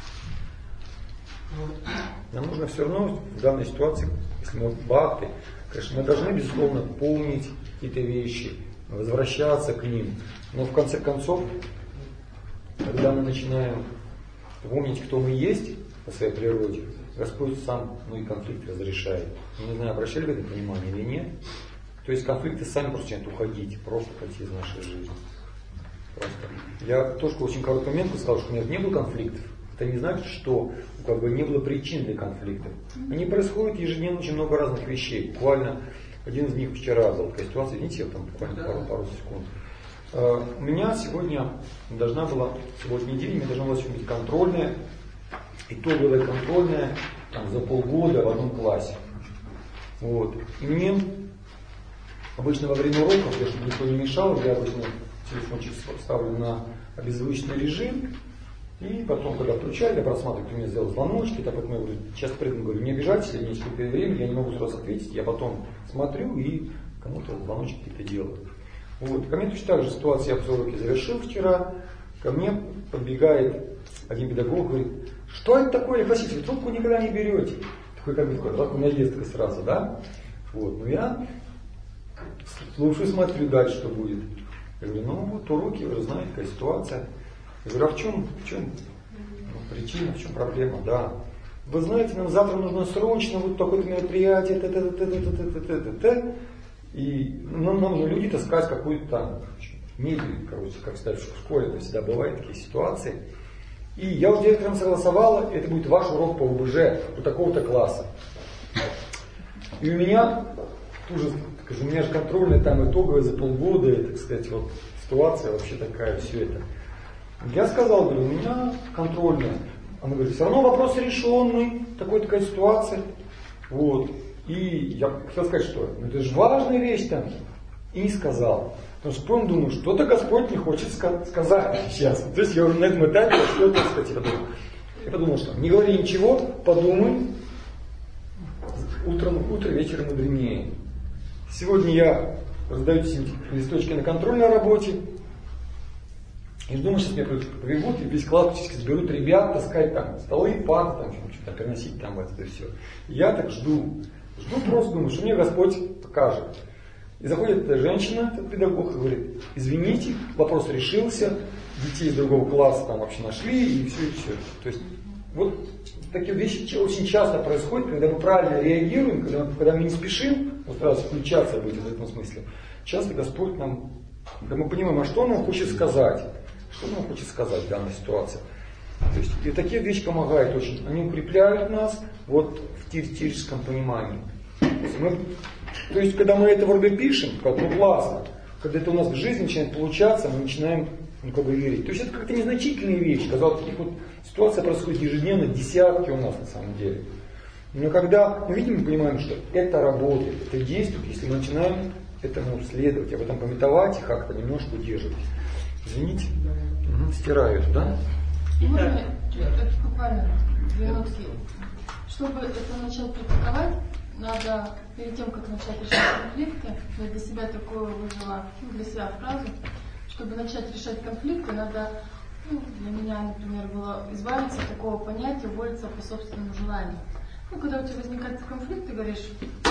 Нам нужно все равно в данной ситуации, если мы бхакты, конечно, мы должны, безусловно, помнить какие-то вещи, возвращаться к ним. Но в конце концов, когда мы начинаем помнить, кто мы есть по своей природе, Господь сам, ну и конфликт разрешает. Я не знаю, обращали вы это внимание или нет. То есть конфликты сами просто начинают уходить, просто пойти из нашей жизни. Просто. Я тоже очень короткий момент сказал, что у меня не было конфликтов. Это не значит, что как бы, не было причин для конфликтов. Они происходят ежедневно очень много разных вещей. Буквально один из них вчера была такая ситуация, видите, я там буквально пару, пару секунд. Uh, у меня сегодня должна была, сегодня неделя, у меня должна была сегодня быть контрольная, итоговая контрольная там, за полгода в одном классе. Вот. И мне обычно во время уроков, чтобы никто не мешал, я обычно телефончик ставлю на обезвучный режим. И потом, когда включаю, я просматриваю, кто мне сделал звоночки, так вот я говорю, сейчас прыгну, говорю, не обижайтесь, если мне наступит время, я не могу сразу ответить, я потом смотрю и кому-то звоночки какие-то делаю. Вот. Ко мне точно так же ситуация, я все уроки завершил вчера, ко мне подбегает один педагог, говорит, что это такое, Василий, вы трубку никогда не берете. Такой как бы такой, так у меня есть такой сразу, да? Вот. Ну я слушаю, смотрю дальше, что будет. Я говорю, ну вот уроки, вы знаете, какая ситуация. Я говорю, а в чем, в чем причина, в чем проблема? Да. Вы знаете, нам завтра нужно срочно вот такое-то мероприятие, т т т т т т т т и нам нужно люди таскать какую-то там мебель, короче, как сказать, в школе, это всегда бывают такие ситуации. И я у директором согласовала, это будет ваш урок по ОБЖ у такого-то класса. И у меня тоже, скажу, у меня же контрольная там итоговая за полгода, и, так сказать, вот ситуация вообще такая, все это. Я сказал, говорю, у меня контрольная. Она говорит, все равно вопрос решенный, такой такая ситуация. Вот. И я хотел сказать, что ну, это же важная вещь там. И не сказал. Потому что потом думаю, что-то Господь не хочет ска- сказать сейчас. То есть я уже на этом этапе что-то сказать. Я подумал, я подумал, что не говори ничего, подумай. Утром, утро, вечером мудренее. Сегодня я раздаю листочки на контрольной работе. И думаю, сейчас меня побегут и весь класс практически сберут ребят, таскать там столы, парты, там что-то переносить там это и все. И я так жду. Жду просто, думаю, что мне Господь покажет. И заходит эта женщина, этот педагог, и говорит, извините, вопрос решился, детей из другого класса там вообще нашли, и все, и все. То есть вот такие вещи очень часто происходят, когда мы правильно реагируем, когда, когда мы не спешим, вот сразу включаться быть в этом смысле. Часто Господь нам, когда мы понимаем, а что Он нам хочет сказать, что Он нам хочет сказать в данной ситуации. То есть, и такие вещи помогают очень, они укрепляют нас вот в теоретическом понимании. То есть, мы, то есть когда мы это вроде пишем, как ну классно, когда это у нас в жизни начинает получаться, мы начинаем ну, как бы верить. То есть это как-то незначительные вещи, казалось, таких вот ситуаций происходит ежедневно, десятки у нас на самом деле. Но когда мы видим и понимаем, что это работает, это действует, если мы начинаем этому следовать, об этом пометовать и как-то немножко удерживать. Извините, угу, стираю это, да? Можно это буквально две минутки. Чтобы это начать практиковать, надо перед тем, как начать решать конфликты, я для себя такую вывела, ну, для себя фразу, чтобы начать решать конфликты, надо, ну, для меня, например, было избавиться от такого понятия, уволиться по собственному желанию. Ну, когда у тебя возникает конфликт, ты говоришь,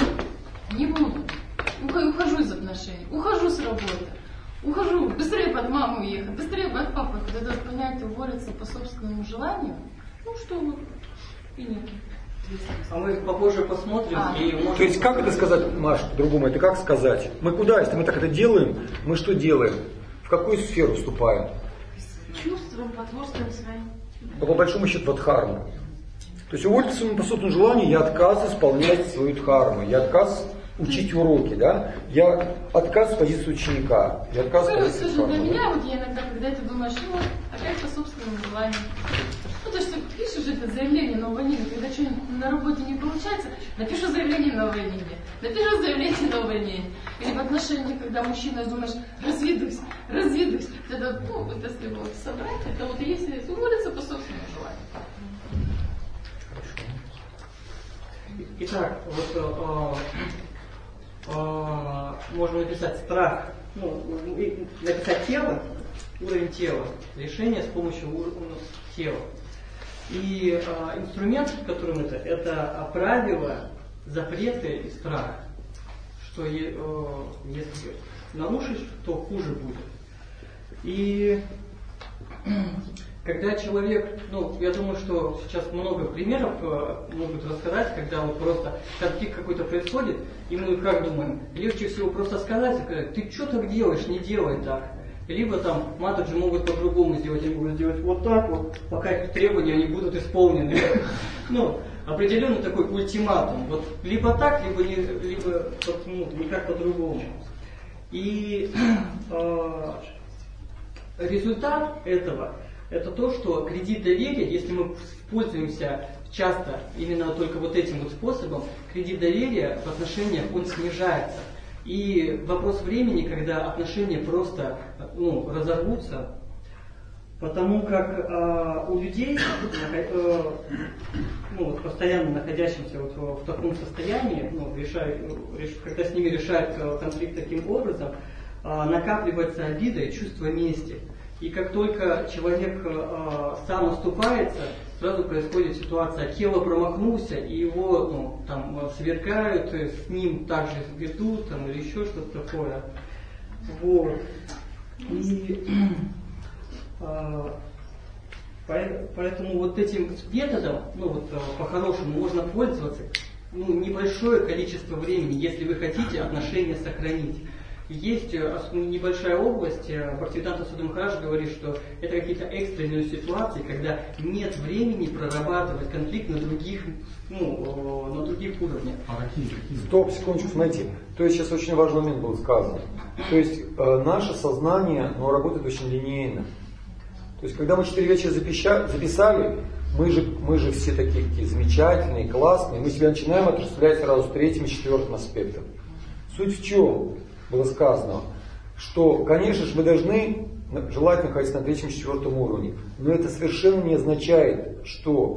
не буду, ухожу из отношений, ухожу с работы. Ухожу, быстрее под маму ехать, быстрее под папу. Когда это понятие уволиться по собственному желанию, ну что вот, и нет. А мы попозже посмотрим. А. И можем... То есть как это сказать, Маш, по-другому, это как сказать? Мы куда, если мы так это делаем, мы что делаем? В какую сферу вступаем? Чувством, потворством своим. Но по большому счету в дхарму. То есть уволиться по собственному желанию, я отказ исполнять свою дхарму, я отказ учить уроки, да? Я отказ с позиции ученика. Я отказ с позиции Слушай, для меня, вот я иногда, когда ты думаешь, ну, опять по собственному желанию. Ну, то есть, пишешь это заявление на увольнение, когда что-нибудь на работе не получается, напишу заявление на увольнение, напишу заявление на увольнение. Или в отношениях, когда мужчина думаешь, разведусь, разведусь, это, ну, вот если его собрать, это вот и есть уволиться по собственному желанию. Итак, вот э, э, можно написать страх, ну, написать тело, уровень тела, решение с помощью уровня тела. И э, инструмент, которым это, это правила, запреты и страх. Что э, если нарушишь, то хуже будет. И когда человек, ну, я думаю, что сейчас много примеров э, могут рассказать, когда вот просто конфликт какой-то происходит, и мы как думаем, легче всего просто сказать, сказать, ты что так делаешь, не делай так. Либо там матаджи могут по-другому сделать, они могут сделать вот так вот, пока их требования не будут исполнены. Ну, определенный такой ультиматум. Вот либо так, либо, не, либо ну, никак по-другому. И э, результат этого это то, что кредит доверия, если мы пользуемся часто именно только вот этим вот способом, кредит доверия в отношениях он снижается. И вопрос времени, когда отношения просто ну, разорвутся, потому как э, у людей, э, ну, вот, постоянно находящихся вот в, в таком состоянии, ну, решают, реш, когда с ними решают конфликт таким образом, э, накапливается обида и чувство мести. И как только человек э, сам оступается, сразу происходит ситуация, тело промахнулся, и его ну, там, свергают, с ним также ведут там, или еще что-то такое. Вот. И а, поэтому вот этим методом, ну вот по-хорошему можно пользоваться ну, небольшое количество времени, если вы хотите отношения сохранить. Есть небольшая область, Бхактивиданта Судхи Махарадж говорит, что это какие-то экстренные ситуации, когда нет времени прорабатывать конфликт на других, ну, на других уровнях. А какие, какие? Стоп, секундочку, смотрите. То есть сейчас очень важный момент был сказан. То есть э, наше сознание, оно работает очень линейно. То есть когда мы четыре вечера запища, записали, мы же, мы же все такие, такие замечательные, классные, мы себя начинаем отождествлять сразу с третьим и четвертым аспектом. Суть в чем? Было сказано, что, конечно же, мы должны желательно находиться на третьем и четвертом уровне, но это совершенно не означает, что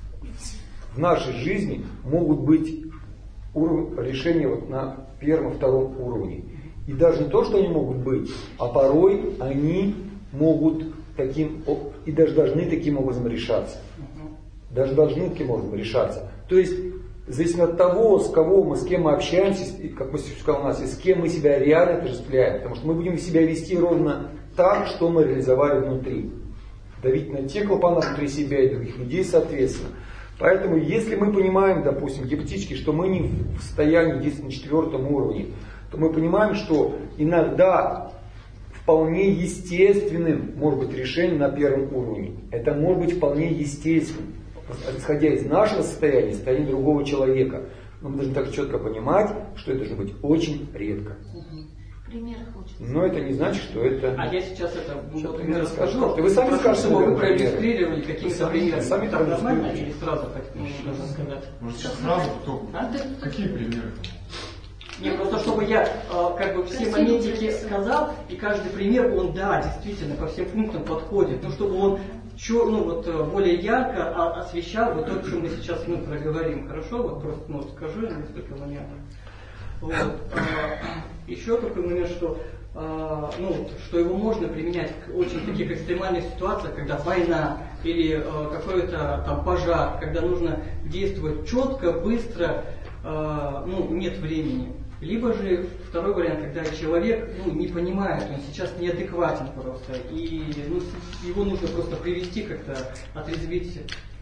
в нашей жизни могут быть уровни, решения вот на первом и втором уровне. И даже не то, что они могут быть, а порой они могут таким, и даже должны таким образом решаться. Даже должны таким образом решаться. То есть, зависит от того, с кого мы, с кем мы общаемся, как мы сказали у нас, и с кем мы себя реально отождествляем. Потому что мы будем себя вести ровно так, что мы реализовали внутри. Давить на те клапана внутри себя и других людей, соответственно. Поэтому, если мы понимаем, допустим, гипотетически, что мы не в состоянии действовать на четвертом уровне, то мы понимаем, что иногда вполне естественным может быть решение на первом уровне. Это может быть вполне естественным, исходя из нашего состояния, состояния другого человека. Но мы должны так четко понимать, что это должно быть очень редко. Пример хочется. Но это не значит, что это... А я сейчас это сейчас вот, пример расскажу. расскажу. Вы сами скажете, чтобы вы примеры. проиллюстрировали какими-то примерами. Сами так нормально проиллюстрируйте. или сразу так можно сказать? Может, сейчас сразу, потом. А? Какие примеры? Нет, просто чтобы я э, как бы все моментики сказал, и каждый пример, он, да, действительно, по всем пунктам подходит. Ну, чтобы он чё, ну, вот, более ярко а, освещал вот то, что мы сейчас ну, проговорим. Хорошо? Вот просто ну, скажу несколько моментов. Вот. А, еще такой момент, что, а, ну, что его можно применять в очень таких экстремальных ситуациях, когда война или а, какой-то там пожар, когда нужно действовать четко, быстро, а, ну, нет времени. Либо же второй вариант, когда человек ну, не понимает, он сейчас неадекватен просто, и ну, его нужно просто привести как-то, отрезвить.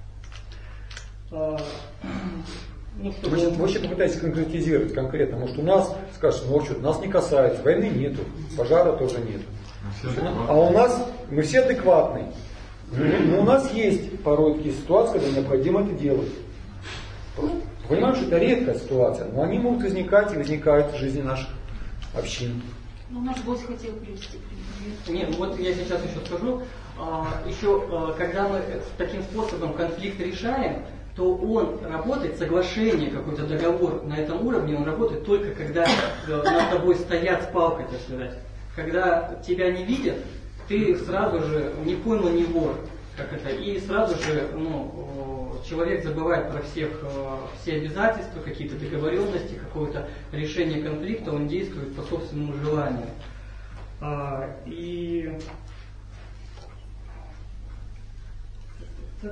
А, ну, чтобы... Вы, вы сейчас попытаетесь конкретизировать конкретно. Может у нас, скажете, ну что, нас не касается, войны нету, пожара тоже нету. А у нас, мы все адекватные. Но у нас есть порой такие ситуации, когда необходимо это делать. Понимаем, что это редкая ситуация, но они могут возникать и возникают в жизни наших общин. Ну, наш гость хотел привести пример. Нет, вот я сейчас еще скажу. Еще, когда мы таким способом конфликт решаем, то он работает, соглашение, какой-то договор на этом уровне, он работает только когда над тобой стоят с палкой, так сказать. Когда тебя не видят, ты сразу же не пойман, не вор. Как это, и сразу же ну, человек забывает про всех, все обязательства, какие-то договоренности, какое-то решение конфликта, он действует по собственному желанию. А, и так.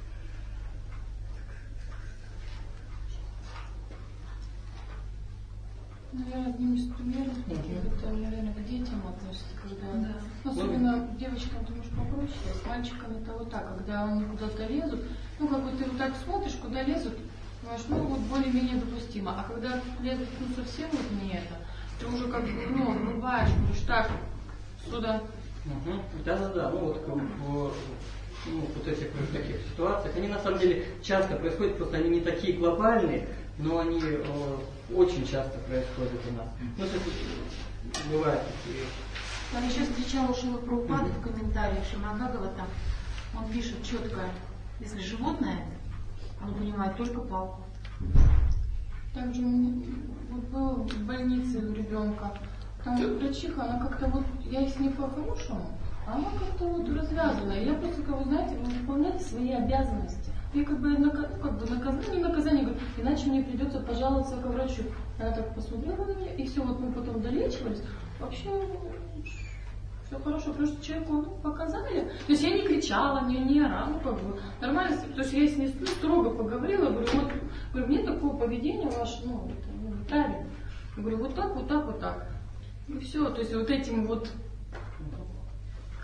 Ну, я одним из примеров, это, наверное, к детям относится, когда, да. Особенно девочкам, ты можешь попроще, а с мальчиками это вот так, когда они куда-то лезут, ну, как бы ты вот так смотришь, куда лезут, понимаешь, ну, вот более-менее допустимо, а когда лезут, ну, совсем вот не это, ты уже как бы, ну, врубаешь, говоришь, так, сюда. Угу. Да-да-да, ну, вот как в ну, вот этих в таких ситуациях, они на самом деле часто происходят, просто они не такие глобальные, но они э, очень часто происходят у нас. Ну, это бывает такие. Я сейчас встречала Шила Прабхупаду в комментариях Шимагагова, там он пишет четко, если животное, оно понимает только палку. Также у меня вот было в больнице у ребенка, там врачиха, она как-то вот, я с ней по-хорошему, а она как-то вот развязана. И я просто, как вы знаете, вы выполняете свои обязанности. И как бы, ну, как бы наказание, не наказание, говорю, иначе мне придется пожаловаться к врачу. Она так посмотрела на меня, и все, вот мы потом долечивались. Вообще, все хорошо, потому что человеку ну, показали. То есть я не кричала, не, не орала, ну, как бы, нормально. То есть я с ней строго поговорила, говорю, вот, говорю, мне такое поведение ваше, ну, это ну, неправильно. Я говорю, вот так, вот так, вот так. И все, то есть вот этим вот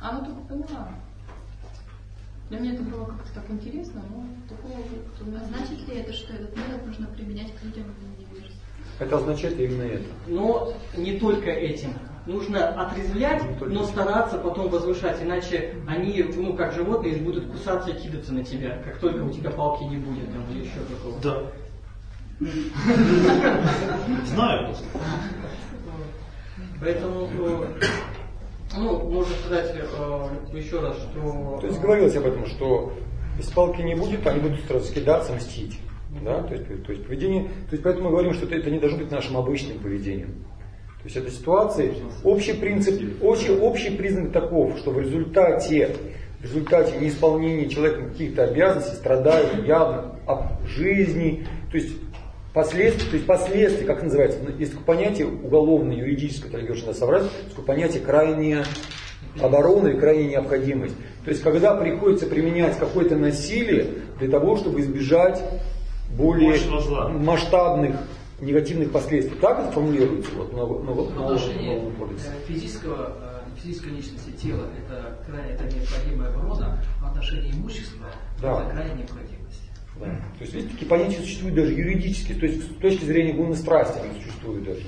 А ну только поняла. Для меня это было как-то так интересно, но такого кто А значит ли это, что этот метод нужно применять к людям в невежестве? Это означает именно это. Но не только этим. Нужно отрезвлять, но стараться потом возвышать, иначе они, ну, как животные, будут кусаться и кидаться на тебя, как только у тебя палки не будет там или еще какого-то. Да. Знаю просто. Поэтому, ну, можно сказать э, еще раз, что... То есть говорилось об этом, что если палки не будет, они будут сразу кидаться, мстить. Да? То есть, то есть поведение, то есть поэтому мы говорим, что это, это не должно быть нашим обычным поведением. То есть это ситуации, общий принцип, общий, общий признак таков, что в результате, в результате неисполнения человеком каких-то обязанностей страдают явно об жизни, то есть последствия, то есть последствия, как называется, есть такое понятие уголовное, юридическое, это Георгий надо соврать, такое понятие крайняя оборона и крайняя необходимость. То есть когда приходится применять какое-то насилие для того, чтобы избежать более масштабных негативных последствий. Так это формулируется вот, на, на, на, в отношении на, на, на физического, физической личности тела это крайне это необходимая оборона, а в отношении имущества да. это крайняя необходимость. Да. То есть видите, такие понятия существуют даже юридически, то есть с точки зрения гуна страсти они существуют даже.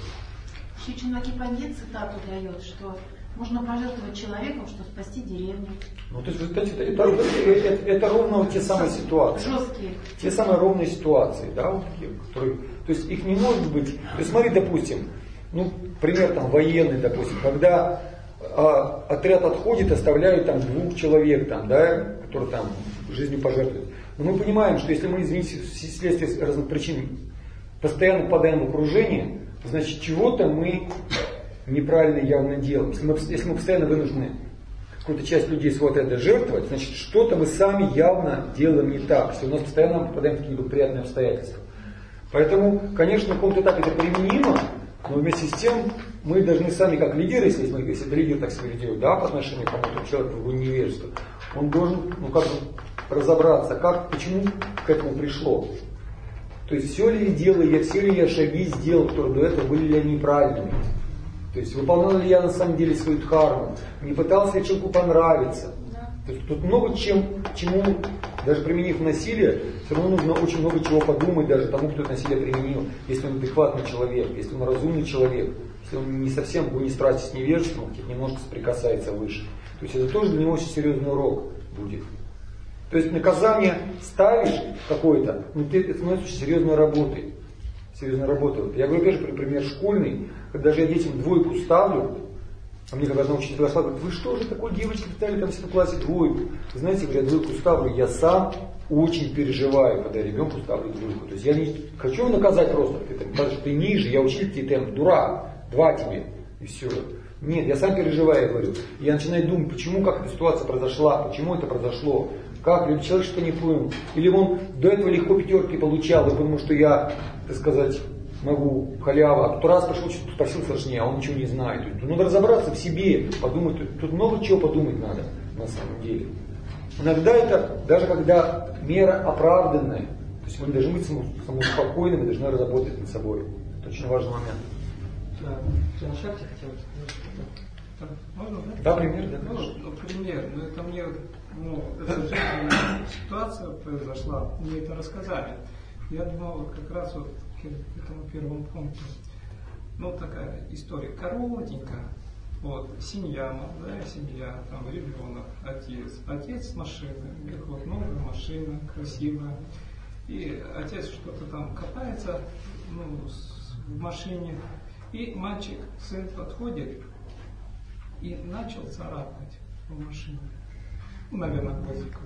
Еще Чунакипанье цитату дает, что можно пожертвовать человеком, чтобы спасти деревню. Ну, то есть, вот, это, это, это, это, это ровно вот те самые ситуации. Жесткие. Те самые ровные ситуации, да, вот такие, которые, то есть их не может быть. То есть смотри, допустим, ну, пример там военный, допустим, когда а, отряд отходит, оставляют там двух человек, там, да, которые там жизнью пожертвуют. Но мы понимаем, что если мы, извините, вследствие разных причин постоянно попадаем в окружение, значит, чего-то мы неправильно явно делаем. Если мы, если мы постоянно вынуждены какую-то часть людей своего отряда жертвовать, значит, что-то мы сами явно делаем не так. Если у нас постоянно попадаем в какие-то приятные обстоятельства. Поэтому, конечно, на каком-то этапе это применимо, но вместе с тем мы должны сами, как лидеры, если, мы, если это лидер так себя ведет, да, по отношению к кому-то человеку в невежестве, он должен, ну, как бы разобраться, как, почему к этому пришло. То есть все ли делаю я, все ли я шаги сделал, которые до этого были ли они правильными. То есть выполнял ли я на самом деле свою дхарму, не пытался ли человеку понравиться. Да. То есть тут много чем, чему, даже применив насилие, все равно нужно очень много чего подумать даже тому, кто это насилие применил. Если он адекватный человек, если он разумный человек, если он не совсем в гуне страсти с невежеством, хоть немножко соприкасается выше. То есть это тоже для него очень серьезный урок будет. То есть наказание ставишь какое-то, но это становится очень серьезной работой. Серьезной работой. Я говорю, опять же, пример школьный, когда же я детям двойку ставлю, а мне когда одна учительница подошла, говорит, вы что же такой девочке ставили там все в классе двойку? Вы знаете, говоря, двойку ставлю, я сам очень переживаю, когда я ребенку ставлю двойку. То есть я не хочу наказать просто, ты, потому что ты ниже, я учитель, ты там дурак, два тебе, и все. Нет, я сам переживаю, я говорю. Я начинаю думать, почему, как эта ситуация произошла, почему это произошло. Как, или человек что-то не понял. Или он до этого легко пятерки получал, и потому что я, так сказать, могу халява. А кто раз пришел, что-то спросил сложнее, а он ничего не знает. То есть, надо разобраться в себе, подумать. Тут, тут много чего подумать надо, на самом деле. Иногда это, даже когда мера оправданная, то есть мы должны быть самоуспокоены, мы должны работать над собой. Это очень важный момент. Да, ты на шахте хотел? Можно, да? Да, пример, да. Ну, пример. Ну, это мне, ну, эта жизненная ситуация произошла, мне это рассказали. Я думал, вот как раз вот к этому первому пункту. Ну, такая история коротенькая. Вот, семья, молодая семья, там ребенок, отец. Отец с машиной, у них вот новая машина, красивая. И отец что-то там копается, ну, в машине. И мальчик, сын подходит и начал царапать в машине. Ну, наверное, гвоздиком.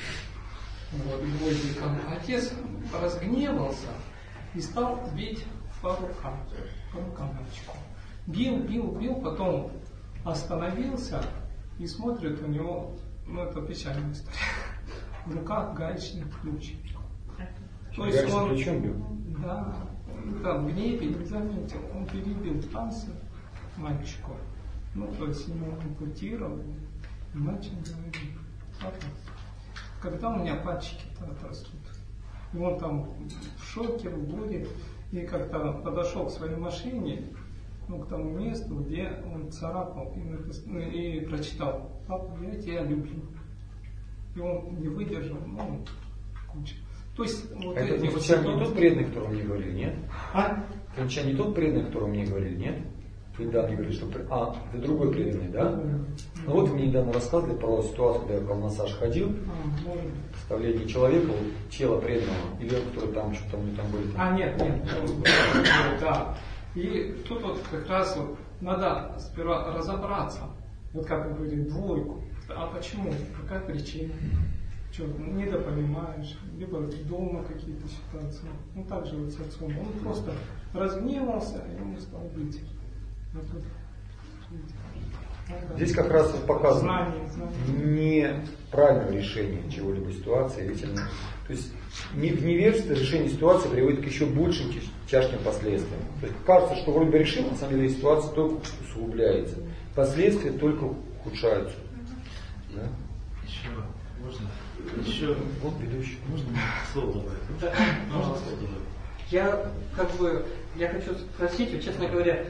Вот, гвоздиком. Отец разгневался и стал бить по рукам. По рукам мальчику. Бил, бил, бил, потом остановился и смотрит, у него, ну это печальная история, в руках гаечный ключ. То есть он, да, там в гневе не заметил, он перебил панцирь мальчику. Ну, то есть ему ампутировали, и мальчик говорит, папа, когда у меня пальчики-то отрастут? И он там в шоке, в горе, и как-то подошел к своей машине, ну, к тому месту, где он царапал и, напис... ну, и прочитал: «Папа, я тебя люблю». И он не выдержал, ну, куча. То есть, вот а это вот случайно не тот преданный, о котором мне говорили, нет? А? Это случайно не тот преданный, о котором мне говорили, нет? Вы недавно говорили, что... А, это другой преданный, да? Mm-hmm. Ну вот вы мне недавно рассказывали про ситуацию, когда я в массаж ходил. Mm-hmm. Представление человека, вот, тело преданного, или который там, что-то у него там были. А, нет, нет. Да. И тут вот как раз вот надо сперва разобраться. Вот как вы говорите, двойку. А почему? Какая причина? Что, недопонимаешь? Либо дома какие-то ситуации. Ну так же вот с отцом. Он просто разгневался, и ему стал бить. Вот, вот. Здесь как раз вот показано знание, знание. неправильное решение чего-либо ситуации. Ведь, то есть не в невежестве решение ситуации приводит к еще большим тяжким последствиям. То есть кажется, что вроде бы решил, на самом деле ситуация только усугубляется. Последствия только ухудшаются. Да? Еще можно? Еще вот ведущий. Можно слово добавить? Да. Можно слово добавить? Я как бы, я хочу спросить, вот, честно говоря,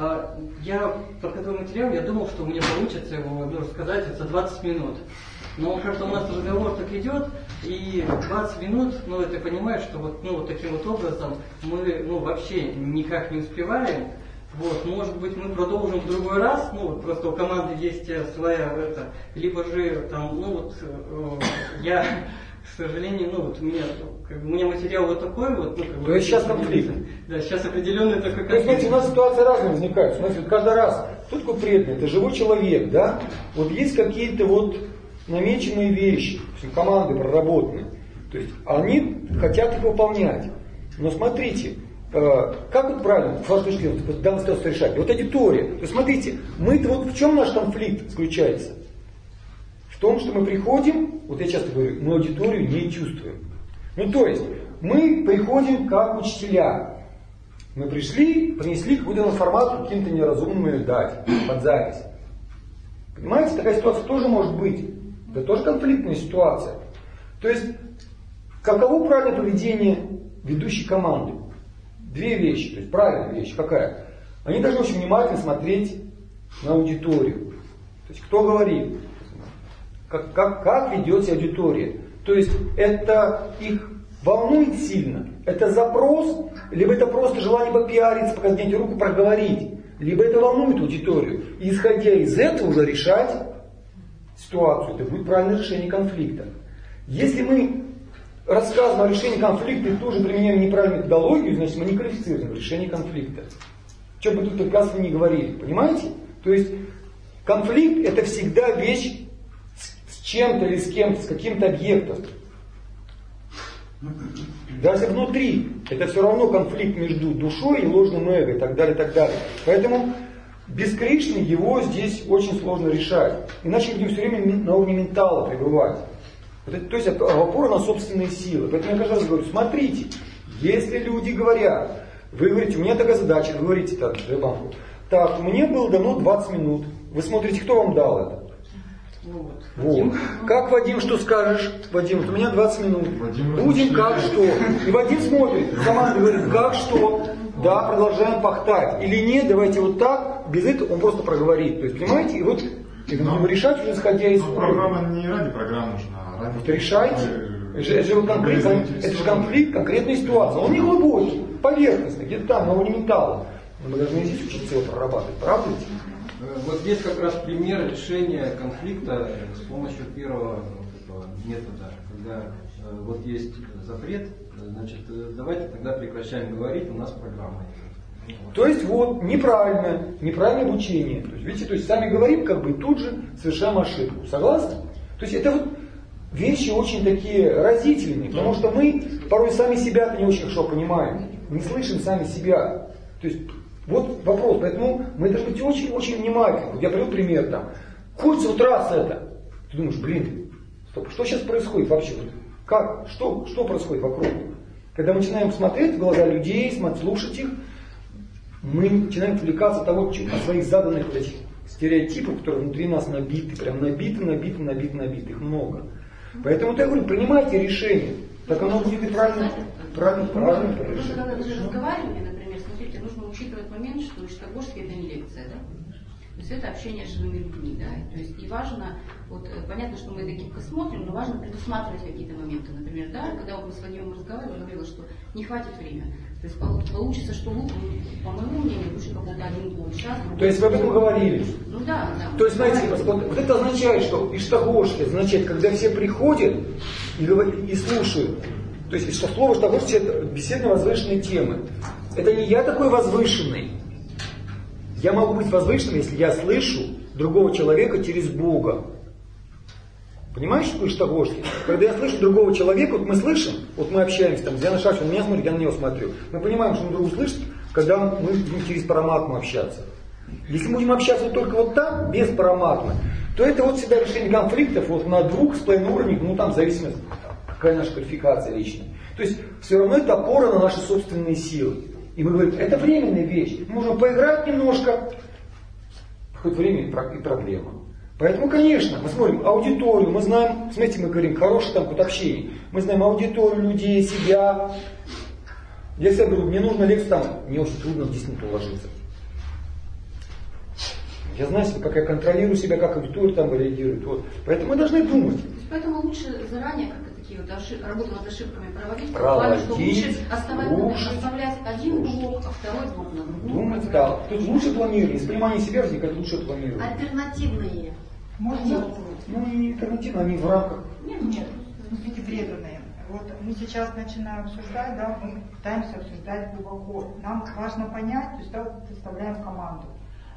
я подготовил материал, я думал, что у меня получится его, ну, рассказать за двадцать минут. Но как-то у нас разговор так идет, и двадцать минут, ну, ты понимаешь, что вот, ну, вот таким вот образом мы, ну, вообще никак не успеваем. Вот, может быть, мы продолжим в другой раз, ну, вот просто у команды есть своя, это, либо же там, ну, вот, э, я, к сожалению, ну, вот у меня, как бы, у меня материал вот такой вот, ну, как бы... То есть сейчас конфликт. Да, сейчас определенный такой конфликт. То есть, смотрите, у нас ситуация разная возникает. Смотрите, каждый раз, кто такой преданный? Это живой человек, да? Вот есть какие-то вот намеченные вещи, команды проработанные. То есть, они хотят их выполнять. Но смотрите, как вот правильно, с вашей точки зрения, данную ситуацию решать? Вот аудитория. То есть, смотрите, мы-то вот в чем наш конфликт заключается? В том, что мы приходим, вот я часто говорю, мы аудиторию не чувствуем. Ну, то есть, мы приходим как учителя. Мы пришли, принесли какую-то информацию каким-то неразумным ее дать под запись. Понимаете, такая ситуация тоже может быть. Это тоже конфликтная ситуация. То есть, каково правильное поведение ведущей команды? Две вещи, то есть правильная вещь какая? Они должны очень внимательно смотреть на аудиторию. То есть кто говорит, как, как, как ведет себя аудитория. То есть это их волнует сильно. Это запрос, либо это просто желание попиариться, показать руку, проговорить. Либо это волнует аудиторию. И исходя из этого уже решать ситуацию. Это будет правильное решение конфликта. Если мы рассказываем о решении конфликта и тоже применяем неправильную методологию, значит мы не квалифицируем решение конфликта. Что бы тут прекрасно не говорили, понимаете? То есть конфликт это всегда вещь с чем-то или с кем-то, с каким-то объектом. Даже внутри это все равно конфликт между душой и ложным эго и так далее, и так далее. Поэтому без Кришны его здесь очень сложно решать. Иначе будем все время на уровне ментала пребывать. Вот это, то есть опора на собственные силы. Поэтому я каждый раз говорю, смотрите, если люди говорят, вы говорите, у меня такая задача, вы говорите так, Джайбанку, так, мне было дано двадцать минут. Вы смотрите, кто вам дал это? Вот. Вот. Как, Вадим, что скажешь? Вадим, у меня двадцать минут. Вадим, будем как что. И Вадим смотрит, команда говорит, как что. Да, продолжаем пахтать. Или нет, давайте вот так. Без этого он просто проговорит. То есть, понимаете, и вот и будем решать, уже исходя из... Но программа не ради программы нужна, а ради... Вот решайте. Это же, конфликт, это же конфликт, конкретная ситуация. Он не глубокий, поверхностный, где-то там, на уровне ментала. Но мы должны здесь учиться его прорабатывать, правда ведь? Вот здесь как раз пример решения конфликта с помощью первого вот этого метода, когда э, вот есть запрет, значит, давайте тогда прекращаем говорить, у нас программа идет. Вот. То есть вот неправильное, неправильное обучение. То есть, видите, то есть сами говорим, как бы и тут же совершаем ошибку. Согласны? То есть это вот вещи очень такие разительные, потому что мы порой сами себя не очень хорошо понимаем, не слышим сами себя. То есть вот вопрос, поэтому мы должны быть очень-очень внимательны. Вот я привел пример там. Хочется вот раз это. Ты думаешь, блин, стоп, что сейчас происходит вообще? Вот как? Что, что происходит вокруг? Когда мы начинаем смотреть в глаза людей, слушать их, мы начинаем отвлекаться от того, от своих заданных вот этих стереотипов, которые внутри нас набиты, прям набиты, набиты, набиты, набиты, их много. Поэтому я говорю, принимайте решение, так оно будет и правильно, правильно, правильно решение. Просто когда вы разговаривали, например, смотрите, нужно учитывать момент, что Иштагорский это не лекция, да? То есть это общение с живыми людьми, да, то есть и важно, вот понятно, что мы это гибко смотрим, но важно предусматривать какие-то моменты, например, да, когда вот мы с Владимиром разговаривали, я говорила, что не хватит времени, то есть получится, что лучше, по моему мнению, лучше какого-то один-двух час. То есть вы об этом говорили? Ну да, да. То есть, знаете, вот, вот это означает, что Иштагорский означает, когда все приходят и, и слушают, то есть что слово Иштагорский это беседно возвышенные темы. Это не я такой возвышенный. Я могу быть возвышенным, если я слышу другого человека через Бога. Понимаешь, что Иштагорский? Когда я слышу другого человека, вот мы слышим, вот мы общаемся, там, Диана Шафин, он меня смотрит, я на него смотрю. Мы понимаем, что мы друг друга слышим, когда мы будем через параматму общаться. Если мы будем общаться вот только вот так, без параматмы, то это вот всегда решение конфликтов вот на двух с половиной уровнях, ну там в зависимости, какая наша квалификация личная. То есть все равно это опора на наши собственные силы. И мы говорим, это временная вещь. Мы можем поиграть немножко, хоть время и проблема. Поэтому, конечно, мы смотрим аудиторию, мы знаем, смотрите, мы говорим, хорошее там какое-то общение. Мы знаем аудиторию людей, себя. Я всегда говорю, мне нужно лекцию там, мне очень трудно в десять минут уложиться. Я знаю себя, как я контролирую себя, как аудитория там реагирует. Вот. Поэтому мы должны думать. Поэтому лучше заранее как-то такие вот ошибки, работу над ошибками проводить, проводить что лучше оставлять, оставлять один блок, а второй блок на другом. Думать, да. То есть лучше планирование. Из понимания себя возникает лучше планирование. Альтернативные. Можно? Ну, не альтернативно, они в рамках. Нет, нет, смотрите, преданные. Вот мы сейчас начинаем обсуждать, да, мы пытаемся обсуждать глубоко. Нам важно понять, то есть да, представляем команду.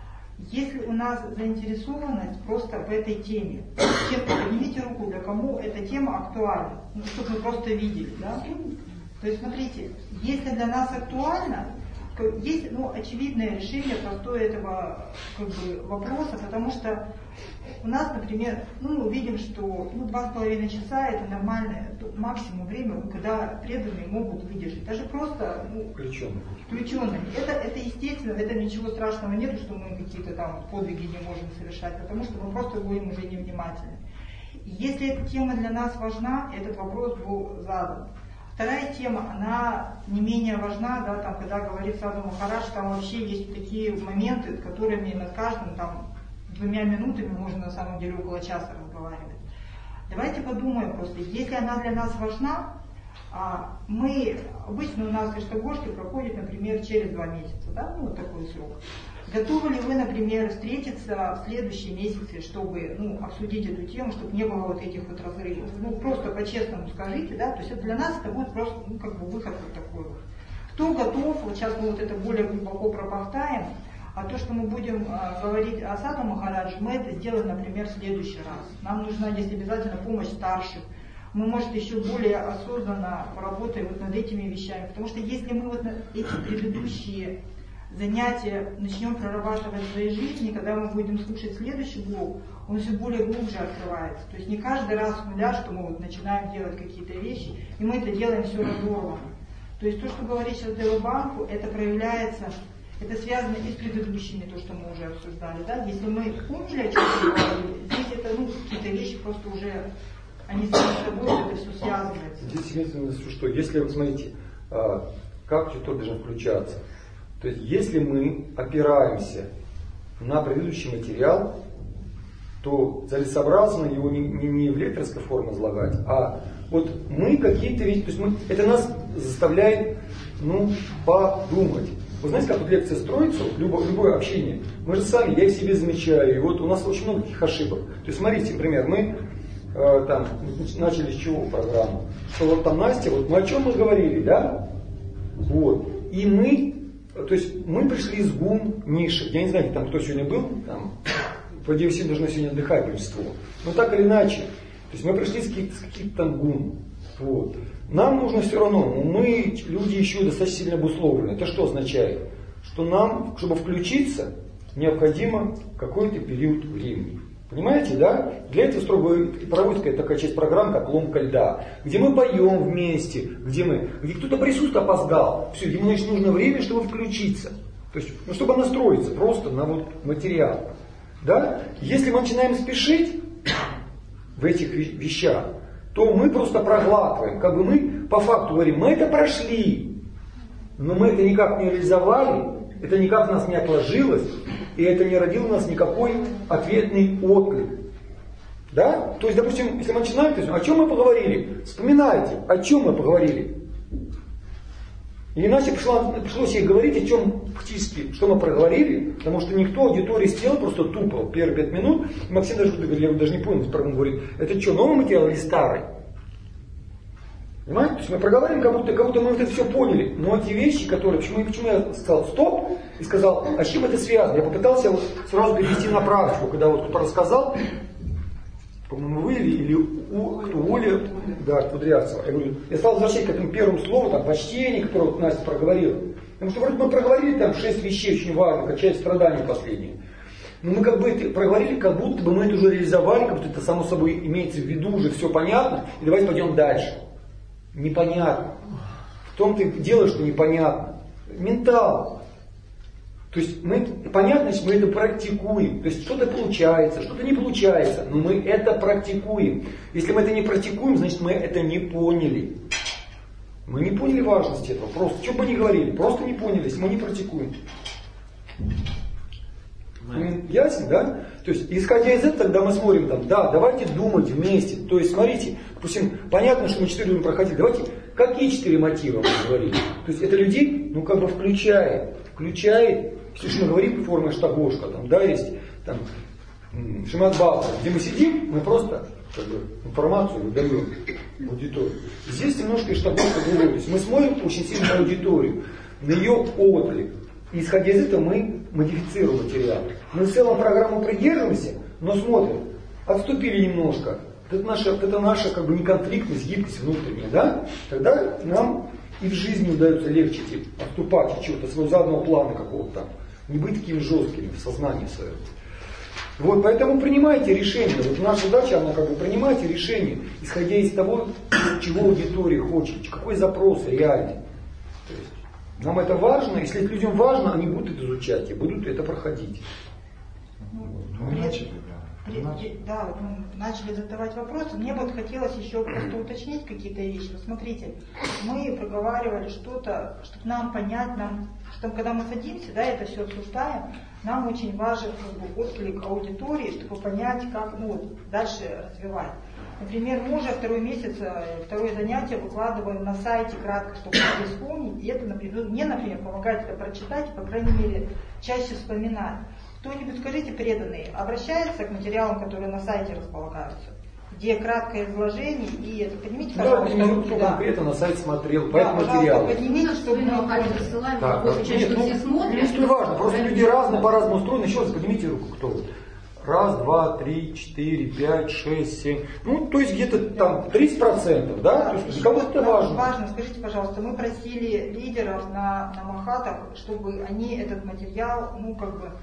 Если у нас заинтересованность просто в этой теме, всем поднимите руку, для кому эта тема актуальна, ну, чтобы мы просто видели, да? То есть смотрите, если для нас актуально, есть ну, очевидное решение простое этого как бы, вопроса, потому что у нас, например, ну, мы увидим, что ну, два с половиной часа это нормальное максимум время, когда преданные могут выдержать. Даже просто ну, включенные. включенными. Это, это естественно, в этом ничего страшного нет, что мы какие-то там подвиги не можем совершать, потому что мы просто будем уже невнимательны. Если эта тема для нас важна, этот вопрос был задан. Вторая тема, она не менее важна, да, там, когда говорит Саду Махарадж, там вообще есть такие моменты, которыми над каждым там, двумя минутами можно на самом деле около часа разговаривать. Давайте подумаем просто, если она для нас важна, а, мы, обычно у нас Иштагорский проходит, например, через два месяца, да, ну вот такой срок. Готовы ли вы, например, встретиться в следующие месяцы, чтобы ну, обсудить эту тему, чтобы не было вот этих вот разрывов? Ну, просто по-честному скажите, да, то есть это для нас это будет просто, ну, как бы выход вот такой вот. Кто готов, вот сейчас мы вот это более глубоко пробахтаем, а то, что мы будем а, говорить о Саду Махараджи, мы это сделаем, например, в следующий раз. Нам нужна здесь обязательно помощь старших. Мы, может, еще более осознанно поработаем вот над этими вещами, потому что если мы вот эти предыдущие занятия начнем прорабатывать в своей жизни, когда мы будем слушать следующий блок, он все более глубже открывается. То есть не каждый раз с нуля, что мы вот начинаем делать какие-то вещи, и мы это делаем все разорвано. То есть то, что говорит сейчас Делабанку, это проявляется, это связано и с предыдущими, то, что мы уже обсуждали. Да? Если мы помнили, о чем мы говорили, здесь это ну, какие-то вещи просто уже, они сами собой, это все связывается. Здесь единственное, что если, вы смотрите, как что должен включаться. То есть, если мы опираемся на предыдущий материал, то целесообразно его не, не, не в лекторской форме излагать, а вот мы какие-то вещи, то есть мы, это нас заставляет ну, подумать. Вы знаете, как вот лекция строится, вот любое, любое общение, мы же сами, я и в себе замечаю, и вот у нас очень много таких ошибок. То есть, смотрите, например, мы э, там начали с чего программу, что вот там Настя, вот мы о чем мы говорили, да? Вот. И мы То есть мы пришли из гум ниши. Я не знаю, там кто сегодня был, там, по идее все должны сегодня отдыхать большинство. Но так или иначе. То есть мы пришли с каких-то, каких там гум. Вот. Нам нужно все равно, мы люди еще достаточно сильно обусловлены. Это что означает? Что нам, чтобы включиться, необходимо какой-то период времени. Понимаете, да? Для этого строго проводится такая часть программ, как ломка льда, где мы поем вместе, где мы, где кто-то присутствует, опоздал. Все, ему значит, нужно время, чтобы включиться. То есть, ну, чтобы настроиться просто на вот материал. Да? Если мы начинаем спешить в этих вещах, то мы просто проглатываем. Как бы мы по факту говорим, мы это прошли, но мы это никак не реализовали, это никак в нас не отложилось, и это не родило у нас никакой ответный отклик. Да? То есть, допустим, если мы начинаем, то есть, о чем мы поговорили? Вспоминайте, о чем мы поговорили. Иначе пришло, пришлось ей говорить, о чем фактически, что мы проговорили, потому что никто аудитории сделал просто тупо первые пять минут. Максим даже, я даже не понял, он говорит, это что, новый материал или старый? Понимаете? То есть мы проговорим, как будто, как будто мы это все поняли. Но эти вещи, которые, почему, почему я сказал стоп и сказал, а с чем это связано? Я попытался вот сразу перевести на практику, когда вот кто-то рассказал, по-моему, вы или у, кто, Оля, да, Кудрявцева. Я говорю, я стал возвращать к этому первому слову, там, почтение, которое вот Настя проговорила. Потому что вроде мы проговорили там шесть вещей очень важных, как часть страданий последние. Но мы как бы это проговорили, как будто бы мы это уже реализовали, как будто это само собой имеется в виду, уже все понятно, и давайте пойдем дальше. Непонятно. В том-то и дело, что непонятно. Ментал. То есть мы, понятно, что мы это практикуем. То есть что-то получается, что-то не получается, но мы это практикуем. Если мы это не практикуем, значит мы это не поняли. Мы не поняли важности этого. Просто, что бы ни говорили, просто не поняли, если мы не практикуем. Ясно, да? То есть, исходя из этого, тогда мы смотрим, там, да, давайте думать вместе. То есть, смотрите, допустим, понятно, что мы четыре думы проходили. Давайте, какие четыре мотива мы говорили? То есть, это людей, ну, как бы включает. Включает, если мы говорим формой штагошка, там, да, есть, там, Шримад Бхагаватам, где мы сидим, мы просто, как бы, информацию выдаем в аудиторию. Здесь немножко из штагошка говорю. То есть, мы смотрим очень сильно на аудиторию, на ее отклик. И исходя из этого мы модифицируем материал. Мы в целом программу придерживаемся, но смотрим, отступили немножко. Это наша, это наша как бы неконфликтность, гибкость внутренняя, да? Тогда нам и в жизни удается легче типа, отступать от чего-то, своего заданного плана какого-то там. Не быть такими жесткими в сознании своем. Вот, поэтому принимайте решение. Вот наша задача, она как бы принимайте решение, исходя из того, чего аудитория хочет, какой запрос реальный. То есть, нам это важно, если это людям важно, они будут это изучать и будут это проходить. Ну, начали, да. При, да, вот мы начали задавать вопросы. Мне вот хотелось еще просто уточнить какие-то вещи. Вот смотрите, мы проговаривали что-то, чтобы нам понять, нам, что когда мы садимся, да, это все обсуждаем, нам очень важен как бы, отклик аудитории, чтобы понять, как ну, вот, дальше развивать. Например, мы уже второй месяц, второе занятие выкладываем на сайте кратко, чтобы вспомнить, и это, например, мне, например, помогает это прочитать, по крайней мере, чаще вспоминать. Кто-нибудь, скажите, преданные, обращается к материалам, которые на сайте располагаются, где краткое изложение, и это поднимите, пожалуйста, да, руки. Кто да. конкретно на сайт смотрел, по да, этому материалу. Поднимите, чтобы мы рассылаем, да, да, да. Часть, Нет, что ну, все смотрят. Нет, не важно, просто люди разные, по-разному устроены. Еще раз поднимите руку, кто вы. Раз, два, три, четыре, пять, шесть, семь. Ну, то есть где-то там тридцать процентов, да? да То есть кому это важно. Важно, скажите, пожалуйста, мы просили лидеров на, на Махатах, чтобы они этот материал, ну, как бы,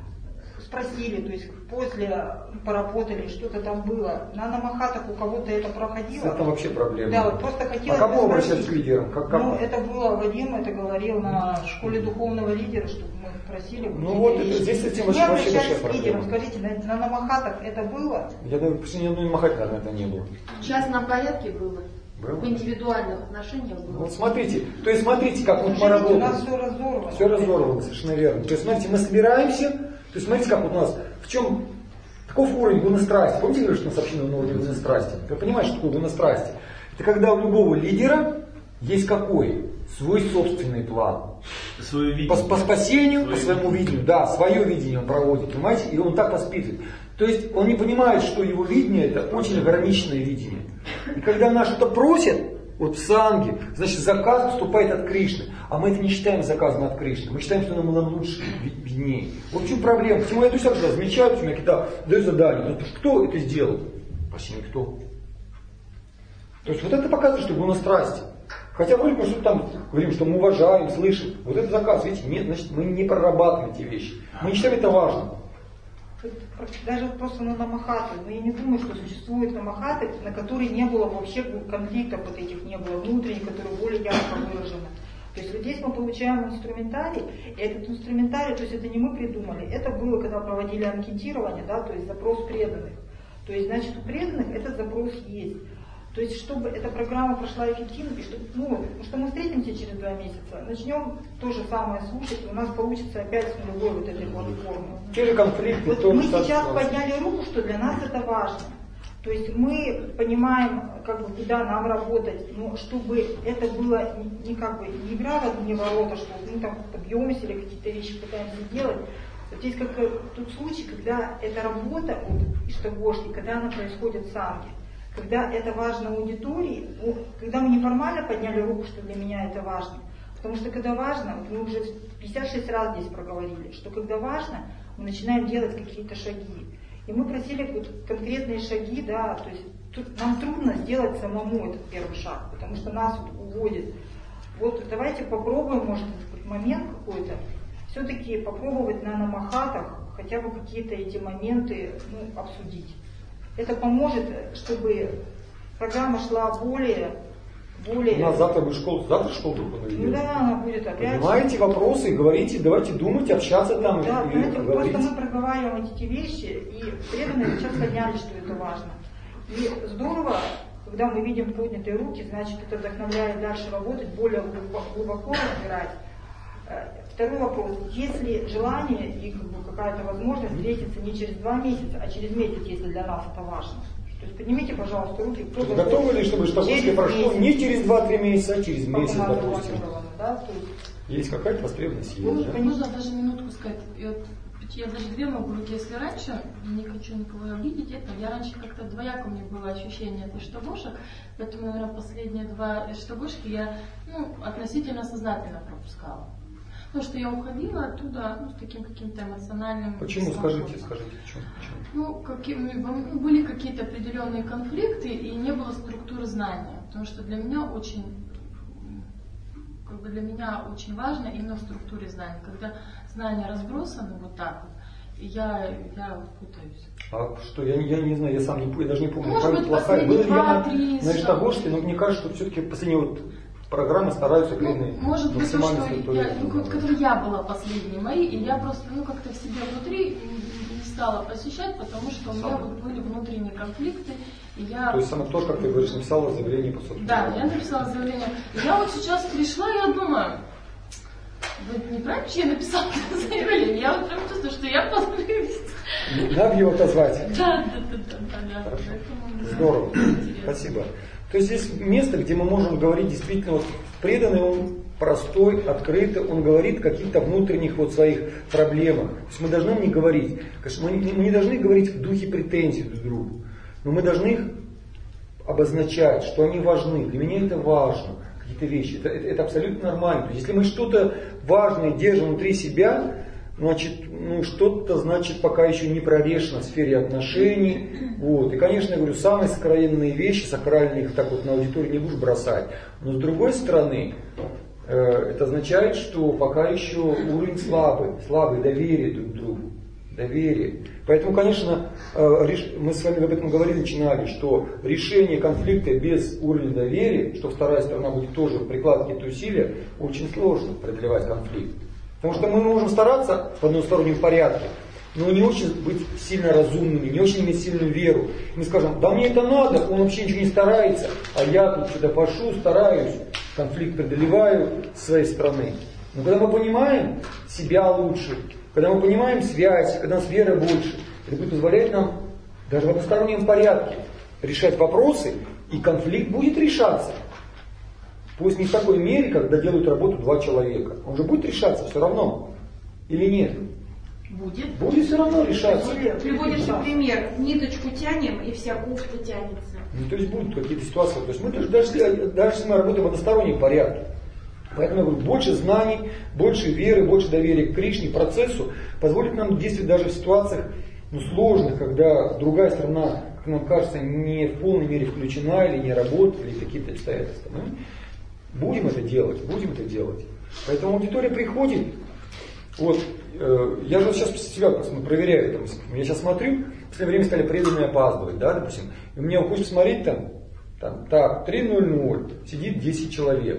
спросили, то есть после поработали, что-то там было. На Намахатах у кого-то это проходило. Это вообще проблема. Да, вот просто хотелось... А кому обращаться к лидерам? Как, как? Ну, это было, Вадим это говорил на школе духовного лидера, чтобы мы просили... Ну вот, это, здесь с этим не вообще большая к проблема. лидерам, скажите, на, на Намахатах это было? Я думаю, почти ни одной Намахате, наверное, это не было. В частном порядке было. Было? В индивидуальных отношениях было. Вот смотрите, то есть смотрите, как вот мы работаем. У работаем. нас все разорвано. Все разорвано, совершенно верно. То есть смотрите, мы собираемся, то есть смотрите, как вот у нас, в чем таков уровень гунастрасти. Помните, я говорю, что у нас община на уровне гунастрасти? Вы понимаете, что такое гунастрасти? Это когда у любого лидера есть какой? Свой собственный план. Свое видение. По, по спасению, свое по своему видению. видению. Да, свое видение он проводит, понимаете? И он так воспитывает. То есть он не понимает, что его видение это очень ограниченное видение. И когда нас что-то просят, вот в санге, значит заказ поступает от Кришны. А мы это не считаем заказом от Кришны. Мы считаем, что нам, нам лучше, виднее. Вот в чем проблема. Почему я точно так же замечаю, что я когда даю задание. Но кто это сделал? Почти никто. То есть вот это показывает, что было страсти. Хотя вроде бы что-то там говорим, что мы уважаем, слышим. Вот этот заказ, видите, нет, значит мы не прорабатываем эти вещи. Мы не считаем это важным. Даже просто на намахаты, но я не думаю, что существуют намахаты, на которые не было вообще конфликтов вот этих, не было внутренних, которые более ярко выражены. То есть вот здесь мы получаем инструментарий, и этот инструментарий, то есть это не мы придумали, это было, когда проводили анкетирование, да, то есть запрос преданных. То есть, значит, у преданных этот запрос есть. То есть, чтобы эта программа прошла эффективно, и чтобы, ну, что мы встретимся через два месяца, начнем то же самое слушать, у нас получится опять с нулевой вот этой платформы. Те же конфликты. Вот мы сейчас подняли руку, что для нас это важно. То есть мы понимаем, как бы, куда нам работать, но чтобы это было не, не как бы не игра в одни ворота, что мы там подъемся или какие-то вещи пытаемся сделать. Вот здесь как тот случай, когда эта работа вот, Иштагошки, когда она происходит в санге, когда это важно аудитории, ну, когда мы неформально подняли руку, что для меня это важно. Потому что когда важно, вот мы уже пятьдесят шесть раз здесь проговорили, что когда важно, мы начинаем делать какие-то шаги. И мы просили вот конкретные шаги, да, то есть тут нам трудно сделать самому этот первый шаг, потому что нас вот уводит. Вот давайте попробуем, может, этот момент какой-то, все-таки попробовать на намахатах хотя бы какие-то эти моменты, ну, обсудить. Это поможет, чтобы программа шла более... более... У нас завтра будет школа, завтра школа духовная. Ну да, она будет опять. Поднимайте вопросы, говорите, давайте думать, общаться там. Да, и, понимаете, и просто мы проговариваем эти вещи, и преданные сейчас подняли, что это важно. И здорово, когда мы видим поднятые руки, значит, это вдохновляет дальше работать, более глубоко разбирать. Второй вопрос. Есть ли желание и как бы, какая-то возможность встретиться не через два месяца, а через месяц, если для нас это важно? То есть поднимите, пожалуйста, руки. Кто готовы ли, чтобы Штаковское прошло месяц. Не через два-три месяца, а через месяц, допустим? Да, то есть... Есть какая-то потребность? Ну, есть, да? Можно даже минутку сказать. Я даже две могу руки, если раньше, не хочу никого обидеть, это я раньше как-то двояко у меня было ощущение от эштагошек, поэтому, наверное, последние два эштагошки я ну, относительно сознательно пропускала. Потому что я уходила оттуда ну, с таким каким-то эмоциональным... Почему? Скажите, скажите, почему? почему? Ну, какие, были какие-то определенные конфликты и не было структуры знания. Потому что для меня очень, как бы для меня очень важно именно в структуре знаний. Когда знания разбросаны вот так вот, я, я путаюсь. А что, я, я не знаю, я сам не, я даже не помню, может быть, плохая. Было ли я на Эштагошке, но мне кажется, что все-таки последние вот программы стараются ну, может быть, то, что я, ну, вот, которые я была последние мои, и я просто ну, как-то в себе внутри не стала посещать, потому что у меня вот были внутренние конфликты. И я... То есть сама тоже, как ты говоришь, написала заявление по собственному. Да, я написала заявление. И я вот сейчас пришла, я думаю, вы не правильно, что я написала заявление? Я вот прям чувствую, что я позорилась. Надо его отозвать. Да, да, да, да, да. да. Здорово. Спасибо. То есть здесь место, где мы можем говорить действительно, вот преданный он простой, открытый, он говорит о каких-то внутренних вот своих проблемах. То есть мы должны не говорить, конечно, мы не, мы не должны говорить в духе претензий друг к другу, но мы должны их обозначать, что они важны. Для меня это важно, какие-то вещи. Это, это, это абсолютно нормально. То есть если мы что-то важное держим внутри себя, значит, ну, что-то, значит, пока еще не прорешено в сфере отношений. Вот. И, конечно, я говорю, самые сокровенные вещи, сакральные, их так вот на аудитории не будешь бросать. Но с другой стороны, э, это означает, что пока еще уровень слабый, слабый, доверие друг к другу. Доверие. Поэтому, конечно, э, реш... мы с вами об этом говорили, начинали, что решение конфликта без уровня доверия, что вторая сторона будет тоже прикладывать какие-то усилия, очень сложно преодолевать конфликт. Потому что мы можем стараться в одностороннем порядке, но не очень быть сильно разумными, не очень иметь сильную веру. Мы скажем, да мне это надо, он вообще ничего не старается, а я тут что-то пошу, стараюсь, конфликт преодолеваю с своей стороны. Но когда мы понимаем себя лучше, когда мы понимаем связь, когда у нас вера больше, это будет позволять нам даже в одностороннем порядке решать вопросы, и конфликт будет решаться. Пусть не в такой мере, когда делают работу два человека. Он же будет решаться все равно. Или нет? Будет. Будет все равно решаться. Приводишь пример. Ниточку тянем, и вся бухта тянется. Ну, то есть будут какие-то ситуации. То есть мы даже, даже, даже если мы работаем в одностороннем порядке. Поэтому я говорю, больше знаний, больше веры, больше доверия к Кришне, процессу позволит нам действовать даже в ситуациях ну, сложных, когда другая сторона, как нам кажется, не в полной мере включена или не работает, или какие-то обстоятельства. Будем это делать, будем это делать. Поэтому аудитория приходит. Вот, э, я же сейчас себя проверяю. Там, я сейчас смотрю, в последнее время стали преданные опаздывать, да, допустим. И у меня хочется смотреть там, там так, три ноль ноль, сидит десять человек.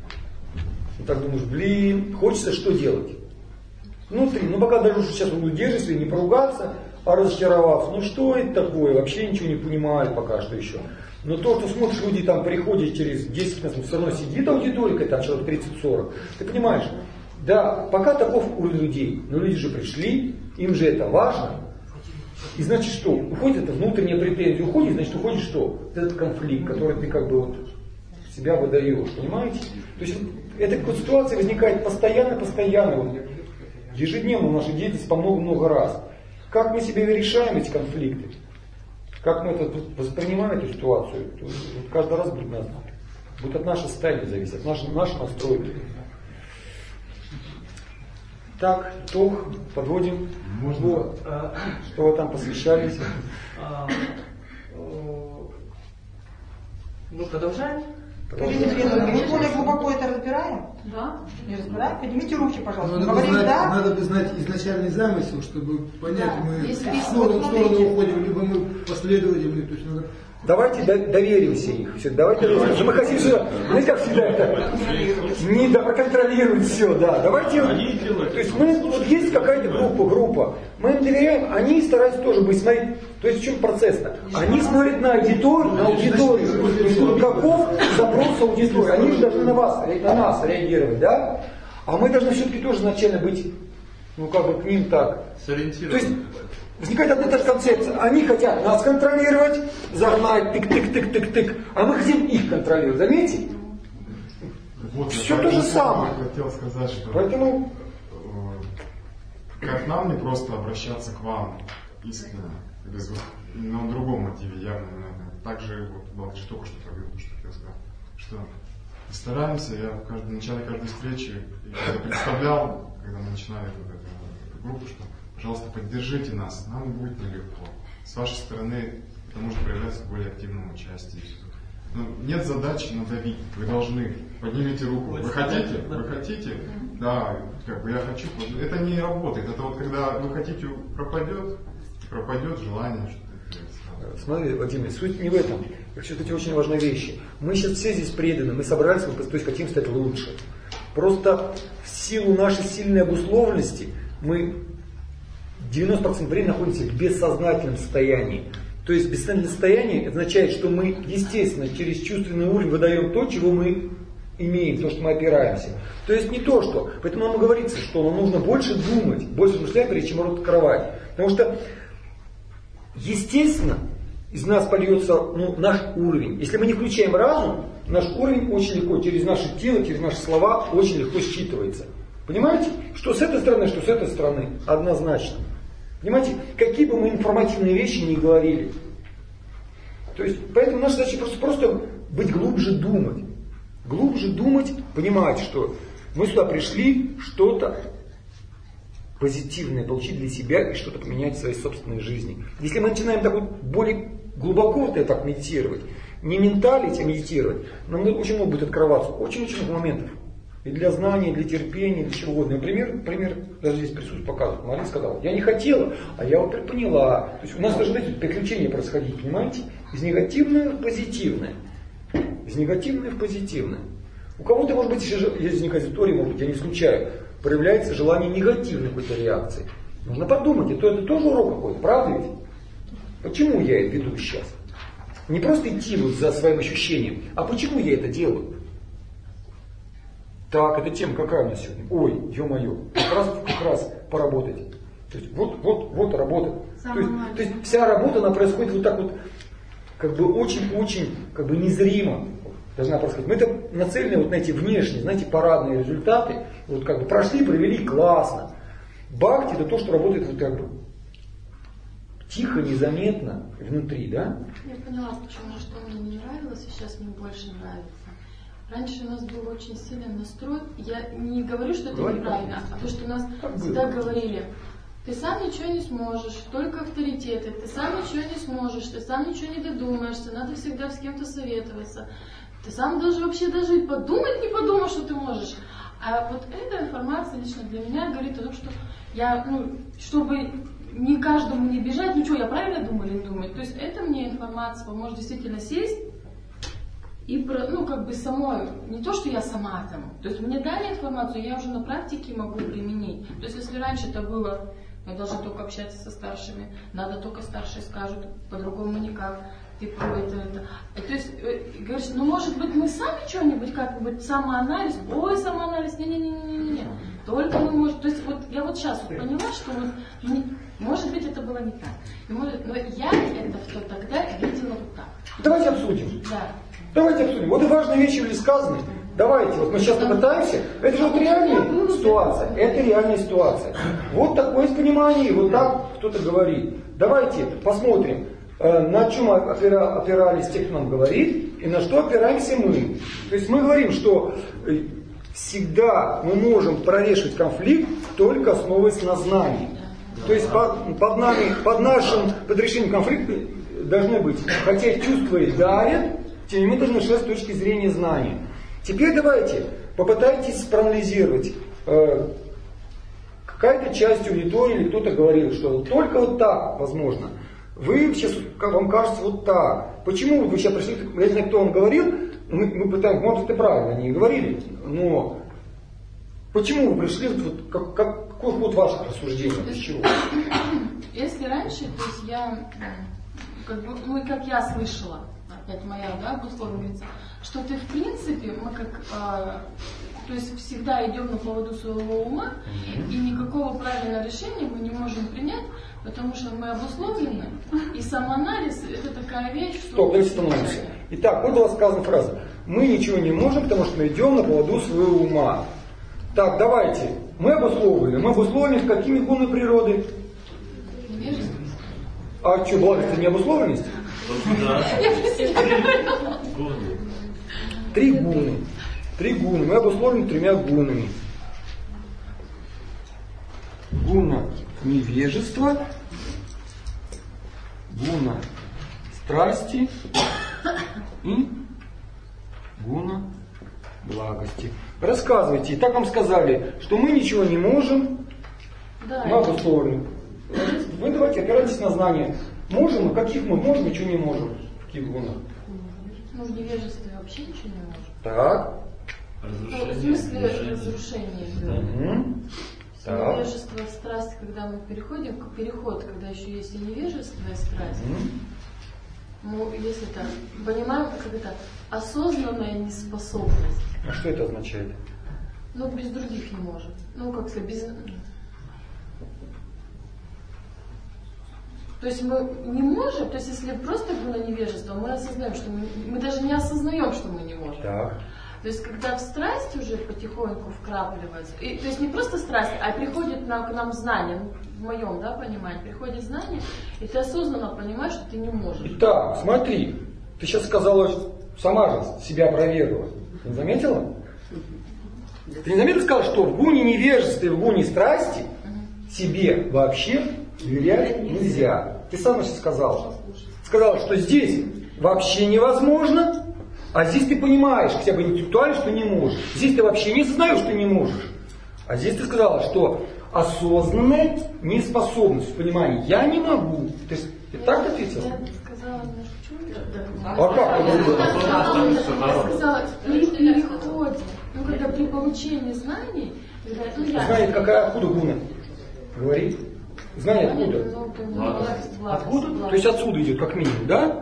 И так думаешь, блин, хочется что делать? Внутри, ну пока даже сейчас буду держать, не поругаться, а разочаровав. Ну что это такое? Вообще ничего не понимаю пока что еще. Но то, что смотришь, люди там приходят через десять минут, все равно сидит аудитория, там человек тридцать-сорок. Ты понимаешь, да, пока таков уровень людей, но люди же пришли, им же это важно. И значит что? Уходит это внутренняя претензия, уходит, значит уходит что? Этот конфликт, который ты как бы вот себя выдаешь, понимаете? То есть эта вот ситуация возникает постоянно-постоянно, вот, ежедневно в нашей деятельности по много-много раз. Как мы себе решаем эти конфликты? Как мы это воспринимаем эту ситуацию? Вот каждый раз будет, нас, будет от нашего состояния зависеть, от нашего, нашего настроя. Так, итог, подводим. Можно? Вот, а, что вы там посвящались? А, ну, продолжаем. Ирина Федоровна, мы более глубоко это разбираем? Да. Не разбираем? Поднимите руки, пожалуйста. Надо, Говорим, бы знать, да? надо бы знать изначальный замысел, чтобы понять, Да, мы есть в список. сторону, в Вот сторону смотрите. уходим, либо мы последовательны. То есть надо... Давайте доверимся их. Все, давайте доверимся. Мы хотим же, знаете, как всегда это, не да, проконтролировать все, да. Давайте, то есть мы, вот есть какая-то группа, группа, мы им доверяем, они стараются тоже быть, смотреть, то есть в чем процесс-то? Они смотрят на аудиторию, на аудиторию, то есть каков запрос аудитории, они же должны на вас, на нас реагировать, да? А мы должны все-таки тоже изначально быть, ну как бы к ним так. Сориентированы. То есть возникает одна и та же концепция. Они хотят нас контролировать, загнать, тык-тык-тык-тык-тык, а мы хотим их контролировать. Заметьте? Вот, все то же самое. Я хотел сказать, что Поэтому как нам не просто обращаться к вам искренне, без на другом мотиве, явно, наверное. Также вот Балдыш только что провел, что хотел сказать, что стараемся, я в каждом, в начале каждой встречи, когда представлял, когда мы начинали вот эту, эту группу, что пожалуйста, поддержите нас, нам будет нелегко. С вашей стороны это может проявляться в более активном участии. Но нет задачи надавить, вы должны, поднимите руку. Вы хотите? Вы хотите? Да, как бы я хочу. Это не работает. Это вот когда вы хотите, пропадет, пропадет желание что-то. Смотри, Владимир, суть не в этом. Все-таки очень важные вещи. Мы сейчас все здесь преданы, мы собрались, мы то есть хотим стать лучше. Просто в силу нашей сильной обусловленности мы девяносто процентов времени находимся в бессознательном состоянии. То есть бессознательное состояние означает, что мы, естественно, через чувственный уровень выдаем то, чего мы имеем, то, что мы опираемся. То есть не то, что. Поэтому нам и говорится, что нам нужно больше думать, больше размышлять, прежде чем рот открывать. Потому что, естественно, из нас польется ну, наш уровень. Если мы не включаем разум, наш уровень очень легко, через наше тело, через наши слова, очень легко считывается. Понимаете? Что с этой стороны, что с этой стороны. Однозначно. Понимаете? Какие бы мы информативные вещи ни говорили. То есть, поэтому наша задача просто, просто быть глубже думать. Глубже думать, понимать, что мы сюда пришли что-то позитивное получить для себя и что-то поменять в своей собственной жизни. Если мы начинаем так вот более глубоко вот это так медитировать, не менталить, а медитировать, нам очень много будет открываться. Очень-очень много моментов. И для знания, и для терпения, и для чего угодно. Например, например, даже здесь присутствует показывает. Мария сказала, я не хотела, а я вот поняла. То есть у нас должны эти приключения происходить, понимаете? Из негативного в позитивное. Из негативного в позитивное. У кого-то, может быть, если возникает история, может быть, я не исключаю, проявляется желание негативной какой-то реакции. Нужно подумать, это, это тоже урок какой-то, правда ведь? Почему я это веду сейчас? Не просто идти вот за своим ощущением, а почему я это делаю? Так, эта тема какая у нас сегодня? Ой, ё-моё, как раз, как раз поработать. То есть вот, вот, вот работа. То есть, то есть вся работа, она происходит вот так вот, как бы очень-очень, как бы незримо должна происходить. Мы это нацелены вот на эти внешние, знаете, парадные результаты. Вот как бы прошли, провели, классно. Бхакти это то, что работает вот как бы тихо, незаметно внутри, да? Я поняла, почему, что мне не нравилось, и сейчас мне больше нравится. Раньше у нас был очень сильный настрой. Я не говорю, что это Говори, неправильно, а то, что у нас как всегда было? говорили, ты сам ничего не сможешь, только авторитеты, ты сам ничего не сможешь, ты сам ничего не додумаешься, надо всегда с кем-то советоваться. Ты сам даже вообще даже и подумать не подумаешь, что ты можешь. А вот эта информация лично для меня говорит о том, что я, ну, чтобы не каждому не бежать, ничего, я правильно думаю или не думаю. То есть это мне информация поможет действительно сесть и, ну, как бы самой, не то, что я сама там, то есть мне дали информацию, я уже на практике могу применить. То есть если раньше это было, мы должны только общаться со старшими, надо только старшие скажут, по-другому никак, типа, это, это. То есть, говоришь, ну, может быть, мы сами что-нибудь, как-нибудь, самоанализ, ой, самоанализ, не-не-не-не-не, только мы можем, то есть, вот я вот сейчас вот поняла, что вот, не, может быть, это было не так, и может, но я это в то тогда видела вот так. Давайте обсудим. Да. Давайте обсудим. Вот и важные вещи были сказаны. Давайте, вот мы сейчас попытаемся. Это же вот реальная ситуация. Это реальная ситуация. Вот такое есть понимание, вот так кто-то говорит. Давайте посмотрим, на чем опирались те, кто нам говорит, и на что опираемся мы. То есть мы говорим, что всегда мы можем прорешить конфликт, только основываясь на знании. То есть под, под, нами, под нашим под решением конфликта должны быть, хотя чувства и давят, тем не менее должны решать с точки зрения знания. Теперь давайте попытайтесь проанализировать. Э, какая-то часть аудитории или кто-то говорил, что только вот так возможно. Вы сейчас, как вам кажется, вот так. Почему вы сейчас пришли, я не знаю, кто вам говорил, мы, мы пытаемся, может, это правильно, они говорили, но почему вы пришли, вот, как, как, какой ход ваших рассуждений, из чего? Если раньше, то есть я, как бы, ну и как я слышала, опять моя, да, обусловленница, что ты в принципе, мы как, э, то есть всегда идем на поводу своего ума, и никакого правильного решения мы не можем принять, потому что мы обусловлены, и самоанализ это такая вещь, что... Стоп, давайте становимся. Итак, вот была сказана фраза. Мы ничего не можем, потому что мы идем на поводу своего ума. Так, давайте. Мы обусловлены. Мы обусловлены какими гунами природы? Невежество. А что, благость это не обусловленность? Три гуны. Три гуны. Мы обусловлены тремя гунами. Гуна невежества, гуна страсти и гуна благости. Рассказывайте. Так вам сказали, что мы ничего не можем, да, мы обусловлены. Вы давайте опирайтесь на знания. Можем, а каких мы можем, ничего не можем. В каких гунах? Ну, в невежестве вообще ничего не можем. Так. Ну, в смысле разрушения. Угу. Невежество, страсть, когда мы переходим, переход, когда еще есть и невежество, и страсть. Mm-hmm. Ну, если так, понимаем, как это осознанная неспособность. А что это означает? Ну, без других не может. Ну, как сказать, без... То есть мы не можем, то есть если просто было невежество, мы осознаем, что мы, мы даже не осознаем, что мы не можем. Так. То есть, когда в страсть уже потихоньку вкрапливается, и, то есть не просто страсть, а приходит на, к нам знание, ну, в моем, да, понимании, приходит знание, и ты осознанно понимаешь, что ты не можешь. Итак, смотри, ты сейчас сказала, сама же себя опровергла. Ты не заметила? Ты не заметила, сказала, что в гуне невежества и в гуне страсти угу. себе вообще доверять нельзя. Ты сама сейчас сказала. Сказала, что здесь вообще невозможно. А здесь ты понимаешь, хотя бы интеллектуально, что не можешь. Здесь ты вообще не знаешь, что не можешь. А здесь ты сказала, что осознанная неспособность в понимании «я не могу». Ты, ты так ответила? Я сказала немножко чего-то. А как это? Я сказала, при переходе, ну когда при получении знаний, когда, ну, я... Знание какая, откуда гуна? Говори. Знание откуда? Откуда? То есть отсюда идет, как минимум, да?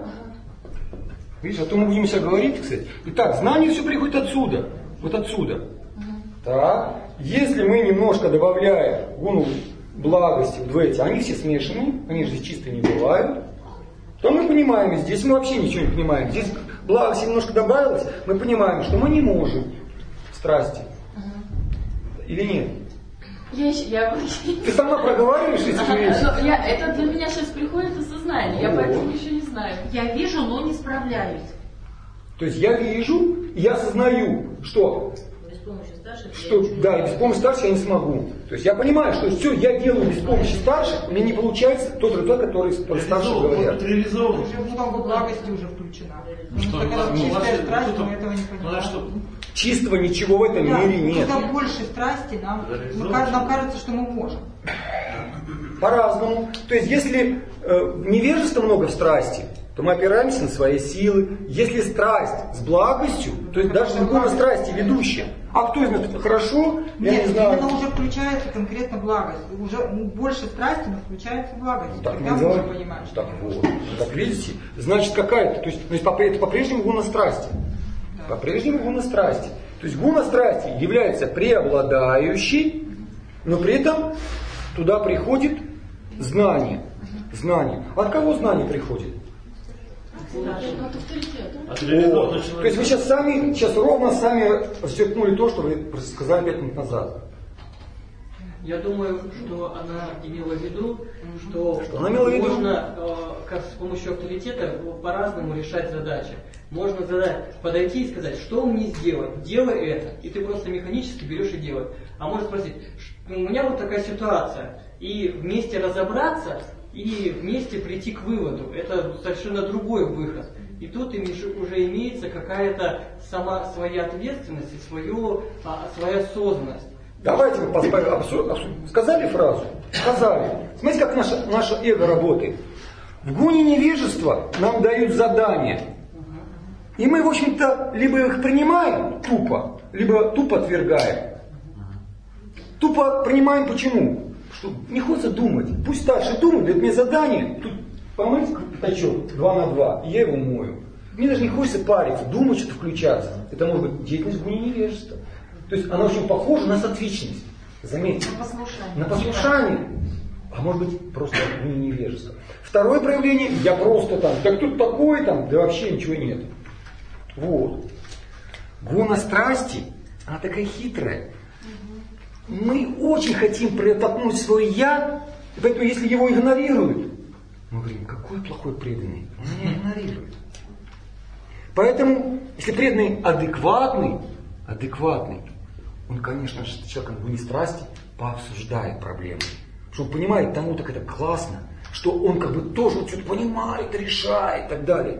Видишь, а то мы будем себя говорить, кстати. Итак, знание все приходит отсюда. Вот отсюда. Uh-huh. Так. Если мы немножко добавляем гуну благости вот в эти, они все смешаны, они же здесь чисто не бывают, то мы понимаем, здесь мы вообще ничего не понимаем. Здесь благости немножко добавилось, мы понимаем, что мы не можем страсти. Uh-huh. Или нет? Я еще, я... Ты сама проговариваешь эти ага, вещи? Я, это для меня сейчас приходит осознание, я поэтому еще не знаю. Я вижу, но не справляюсь. То есть я вижу, я осознаю, что... Без помощи старших что, да, без помощи старших я не смогу. То есть я понимаю, что все, я делаю без помощи старших, у меня не получается тот результат, который про старших говорят. Реализован. Уже много благости уже включена. Что, чистая страсть, мы этого не понимаем. Чистого ничего в этом да, мире нет. Когда больше страсти, нам, мы, нам кажется, что мы можем. По-разному. То есть, если э, невежества много в страсти, то мы опираемся на свои силы. Если страсть с благостью, то есть даже гуна страсти ведущая. А кто из нас это хорошо? Я Нет, не знаю. именно уже включается конкретно благость. Уже больше страсти, но включается благость. Так, Тогда мы мы уже говорим. понимаем, что Так вот, так видите, значит какая-то, то есть, то есть по- это по-прежнему гуна страсти. да. По-прежнему гуна страсти. То есть гуна страсти является преобладающей, но при этом туда приходит знание. Знание. От кого знание приходит? От авторитета. Вот. То есть вы сейчас сами, сейчас ровно сами зачеркнули то, что вы сказали пять минут назад. Я думаю, что она имела в виду, что, Что она имела в виду? можно э, как с помощью авторитета по-разному решать задачи. Можно задать, подойти и сказать, что мне сделать, делай это, и ты просто механически берешь и делаешь. А можно спросить, «Ш- у меня вот такая ситуация, и вместе разобраться, и вместе прийти к выводу. Это совершенно другой выход. И тут уже имеется какая-то сама своя ответственность и свое, а, своя осознанность. Давайте мы поспорим. Абсу- абсу- Сказали фразу? Сказали. Смотрите, как наше, наше эго работает. В гуне невежества нам дают задания. И мы, в общем-то, либо их принимаем тупо, либо тупо отвергаем. Тупо принимаем почему? Что не хочется думать. Пусть старший думает, дает мне задание. Тут помыть пятачок два на два, и я его мою. Мне даже не хочется париться, думать, что-то включаться. Это может быть деятельность в гуне невежества. То есть она очень похожа на сотвичность. Заметьте. На послушание. На послушание. А может быть просто в гуне невежества. Второе проявление, я просто там, да кто такой там, да вообще ничего нет. Вот. Гуна страсти, она такая хитрая. Мы очень хотим протолкнуть свое «я», и поэтому если его игнорируют, мы говорим, какой плохой преданный, он меня игнорирует. Поэтому, если преданный адекватный, адекватный, он, конечно же, с человеком в гуне страсти пообсуждает проблемы. Что он понимает, тому так это классно, что он как бы тоже вот что-то понимает, решает и так далее.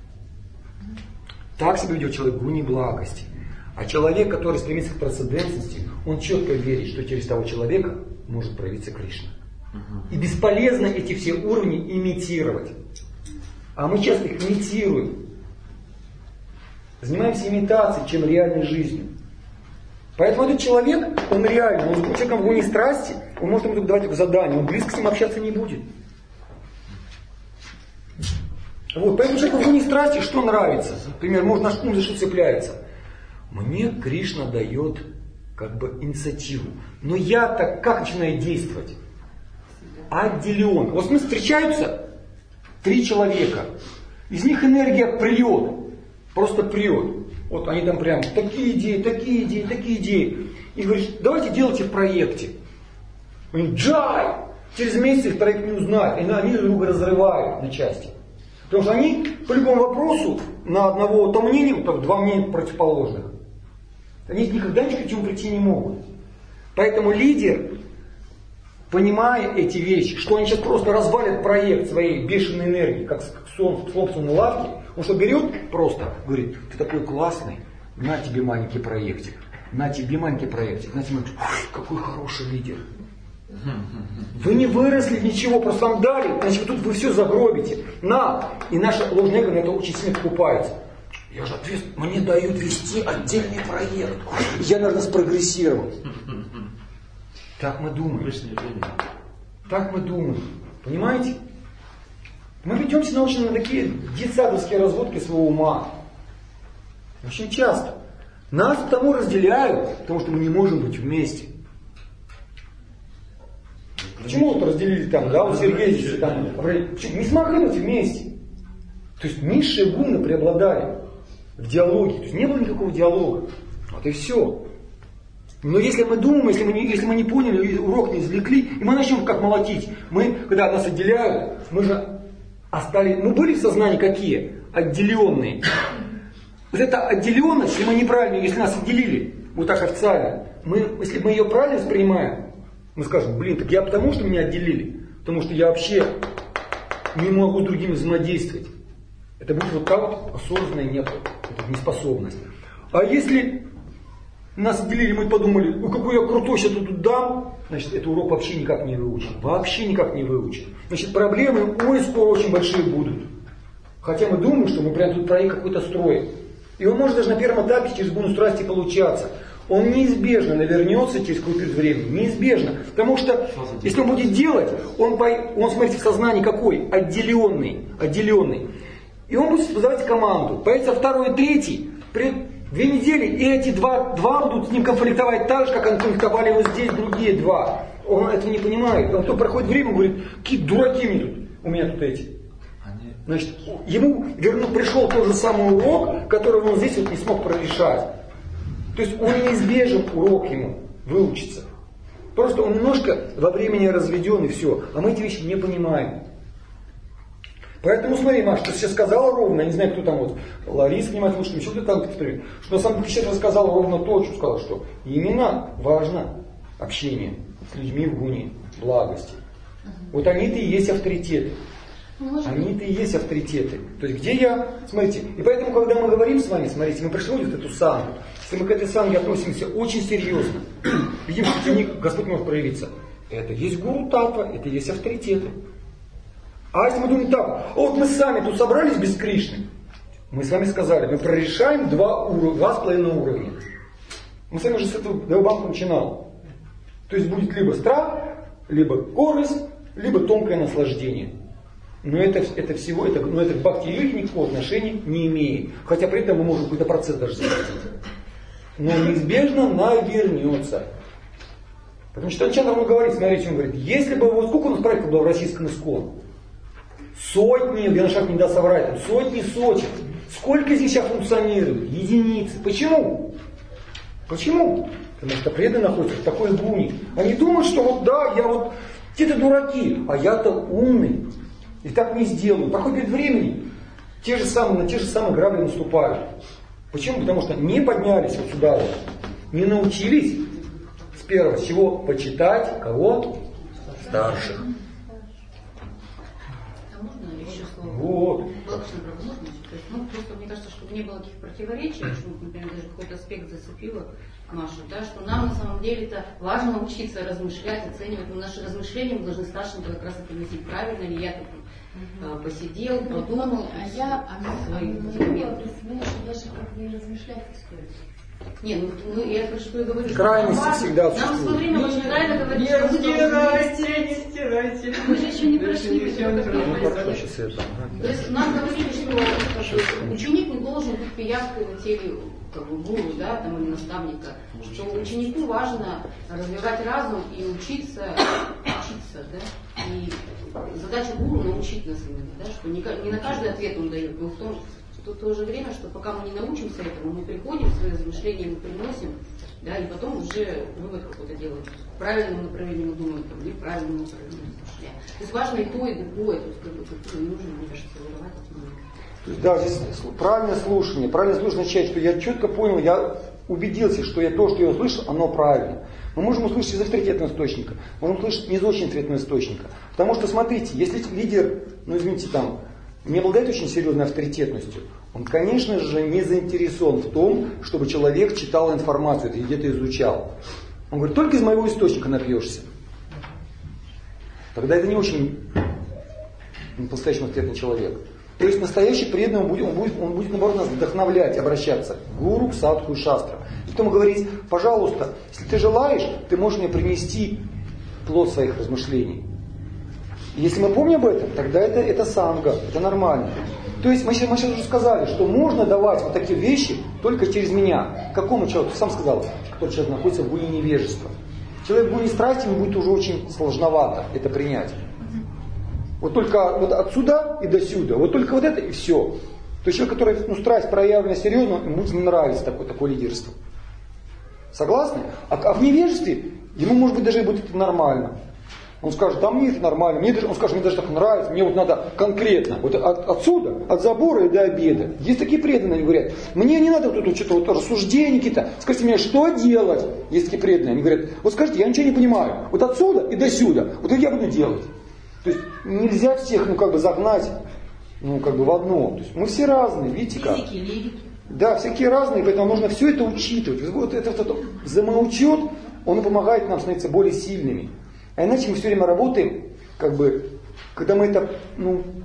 Так себя ведет человек в гуне благости. А человек, который стремится к трансцендентности, он четко верит, что через того человека может проявиться Кришна. И бесполезно эти все уровни имитировать. А мы часто их имитируем. Занимаемся имитацией, чем реальной жизнью. Поэтому этот человек, он реальный, он с человеком в гуне страсти, он может ему только давать задание, он близко с ним общаться не будет. Вот, поэтому человеку в гуне страсти что нравится? Например, может наш ум за что цепляется? Мне Кришна дает как бы инициативу. Но я-то как начинаю действовать? Отделен. Вот мы встречаются три человека. Из них энергия прет. Просто прет. Вот они там прям такие идеи, такие идеи, такие идеи. И говоришь, давайте делайте в проекте. Они джай! Через месяц их проект не узнают. И они друг друга разрывают на части. Потому что они по любому вопросу на одного то мнения, то два мнения противоположных. Они никогда ни к чему прийти не могут. Поэтому лидер, понимая эти вещи, что они сейчас просто развалят проект своей бешеной энергии, как сон в собственной лавке, он что берет просто, говорит, ты такой классный, на тебе маленький проектик, на тебе маленький проектик, на тебе, какой хороший лидер. Вы не выросли ничего, просто вам дали, значит тут вы все загробите. На! И наше ложное эго на это очень сильно покупается. Я же ответственный, мне дают вести отдельный проект. Я, наверное, спрогрессировал. Так мы думаем. Так мы думаем. Понимаете? Мы ведемся научно на такие детсадовские разводки своего ума. Очень часто. Нас потому разделяют, потому что мы не можем быть вместе. Почему вот разделили там, да, у Сергея там, почему? Не смогли быть вместе. То есть низшие гуны преобладали в диалоге. То есть не было никакого диалога. Вот и все. Но если мы думаем, если мы не, если мы не поняли, урок не извлекли, и мы начнем как молотить. Мы, когда нас отделяют, мы же остались, мы были в сознании какие? Отделенные. Вот эта отделенность, если мы неправильно, если нас отделили, вот так официально, мы, если мы ее правильно воспринимаем, мы скажем, блин, так я потому, что меня отделили, потому что я вообще не могу с другими взаимодействовать. Это будет вот так вот осознанная неспособность. А если нас отделили, мы подумали, ну какой я крутой, сейчас тут дам, значит, этот урок вообще никак не выучен. Вообще никак не выучен. Значит, проблемы ой, скоро очень большие будут. Хотя мы думаем, что мы прям тут проект какой-то строим. И он может даже на первом этапе через гуну страсти получаться. Он неизбежно навернется через какое-то время. Неизбежно. Потому что, если он будет делать, он, он смотрите, в сознании какой? Отделенный. Отделенный. И он будет создавать команду. Появится второй и третий. При две недели, и эти два, два будут с ним конфликтовать так же, как они конфликтовали вот здесь другие два. Он этого не понимает. Он только проходит время, говорит, какие дураки мне тут. У меня тут эти. Значит, ему верну, пришел тот же самый урок, который он здесь вот не смог прорешать. То есть он неизбежен урок ему выучиться. Просто он немножко во времени разведен и все. А мы эти вещи не понимаем. Поэтому смотри, Маш, ты сейчас сказала ровно, я не знаю, кто там вот, Лариса внимательно слушает, еще кто там эксперимент, что на самом деле ты сейчас рассказала ровно то, что сказала, что именно важно общение с людьми в гуне, благости. Вот они-то и есть авторитеты. Они-то и есть авторитеты. То есть где я, смотрите, и поэтому, когда мы говорим с вами, смотрите, мы пришли вот эту сангу, если мы к этой санге относимся очень серьезно, видим, что в них Господь может проявиться. Это есть гуру Татва, это есть авторитеты. А если мы думаем так, а вот мы сами тут собрались без Кришны, мы с вами сказали, мы прорешаем два, уровня, два с половиной уровня. Мы с вами уже с этого Девабанка начинал. То есть будет либо страх, либо корость, либо тонкое наслаждение. Но это, это всего, это, но это к бхакти-йоге никакого отношения не имеет. Хотя при этом мы можем какой-то процесс даже запустить. Но неизбежно навернется. Потому что Чандра говорит, смотрите, он говорит, если бы, вот сколько у нас проектов было в российском ИСККОН? Сотни, я на шаг не даст соврать, там, сотни сотен. Сколько здесь сейчас функционирует? Единицы. Почему? Почему? Потому что преданные находятся в такой гуне. Они думают, что вот да, я вот, те-то дураки, а я-то умный. И так не сделаю. Проходит времени, те же самые, на те же самые грабли наступают. Почему? Потому что не поднялись вот сюда вот, не научились с первого всего почитать кого? Старших. А можно еще слово? Вот. Ну, просто мне кажется, чтобы не было таких противоречий, почему, например, даже какой-то аспект зацепила Машу, да, что нам на самом деле-то важно научиться размышлять, оценивать, но наши размышления мы должны старшим-то как раз относить правильно ли я тут uh-huh. посидел, подумал, а я, а свои моменты. Даже как не размышлять стоит. Не, ну, ну я про что и говорю. Крайности что всегда нам в свое время очень правильно говорить, не что мы стирайте, не стирайте. Мы же еще не прошли. Ну, то есть нам говорили, что ученик не должен быть пиявкой на теле как бы, гуру, да, там, или наставника, что ученику важно развивать разум и учиться, учиться, да, и задача гуру научить нас именно, да, что не, не на каждый ответ он дает, но в том, что в то же время, что пока мы не научимся этому, мы приходим, свои размышления мы приносим, да, и потом уже вывод какой-то делаем. В правильном направлении мы думаем, там, не в правильном направлении размышляем. То есть важно и то, и другое, то есть как бы как не нужно, мне кажется, вырывать от него. То есть, да, здесь правильное слушание. Правильное слушание означает, что я четко понял, я убедился, что я то, что я услышал, оно правильно. Мы можем услышать из авторитетного источника, можем услышать не из очень авторитетного источника. Потому что, смотрите, если лидер, ну извините, там, не обладает очень серьезной авторитетностью, он, конечно же, не заинтересован в том, чтобы человек читал информацию, это где-то изучал. Он говорит, только из моего источника напьешься. Тогда это не очень по-настоящему авторитетный человек. То есть настоящий преданный, он будет, он будет, он будет наоборот нас вдохновлять, обращаться к гуру, к садху и шастрам. И потом говорить, пожалуйста, если ты желаешь, ты можешь мне принести плод своих размышлений. И если мы помним об этом, тогда это, это санга, это нормально. То есть мы, мы сейчас уже сказали, что можно давать вот такие вещи только через меня. Какому человеку? Ты сам сказал, что тот человек находится в гуне невежества. Человек в гуне страсти, ему будет уже очень сложновато это принять. Вот только вот отсюда и до сюда. Вот только вот это и все. То есть человек, который, ну, страсть проявлена серьезно, ему будет не нравиться такое, такое лидерство. Согласны? А, а в невежестве ему, может быть, даже будет это нормально. Он скажет, да мне это нормально, мне даже, он скажет, мне даже так нравится, мне вот надо конкретно, вот от, отсюда, от забора и до обеда. Есть такие преданные, они говорят, мне не надо вот тут что-то вот, рассуждения какие-то, скажите мне, что делать? Есть такие преданные, они говорят, вот скажите, я ничего не понимаю, вот отсюда и до сюда, вот как я буду делать? То есть нельзя всех, ну, как бы загнать, ну, как бы в одно. То есть мы все разные, видите как? Физики, лирики. Да, всякие разные, поэтому нужно все это учитывать. Вот этот, этот взаимоучет, он помогает нам становиться более сильными. А иначе мы все время работаем, как бы, когда мы это, ну,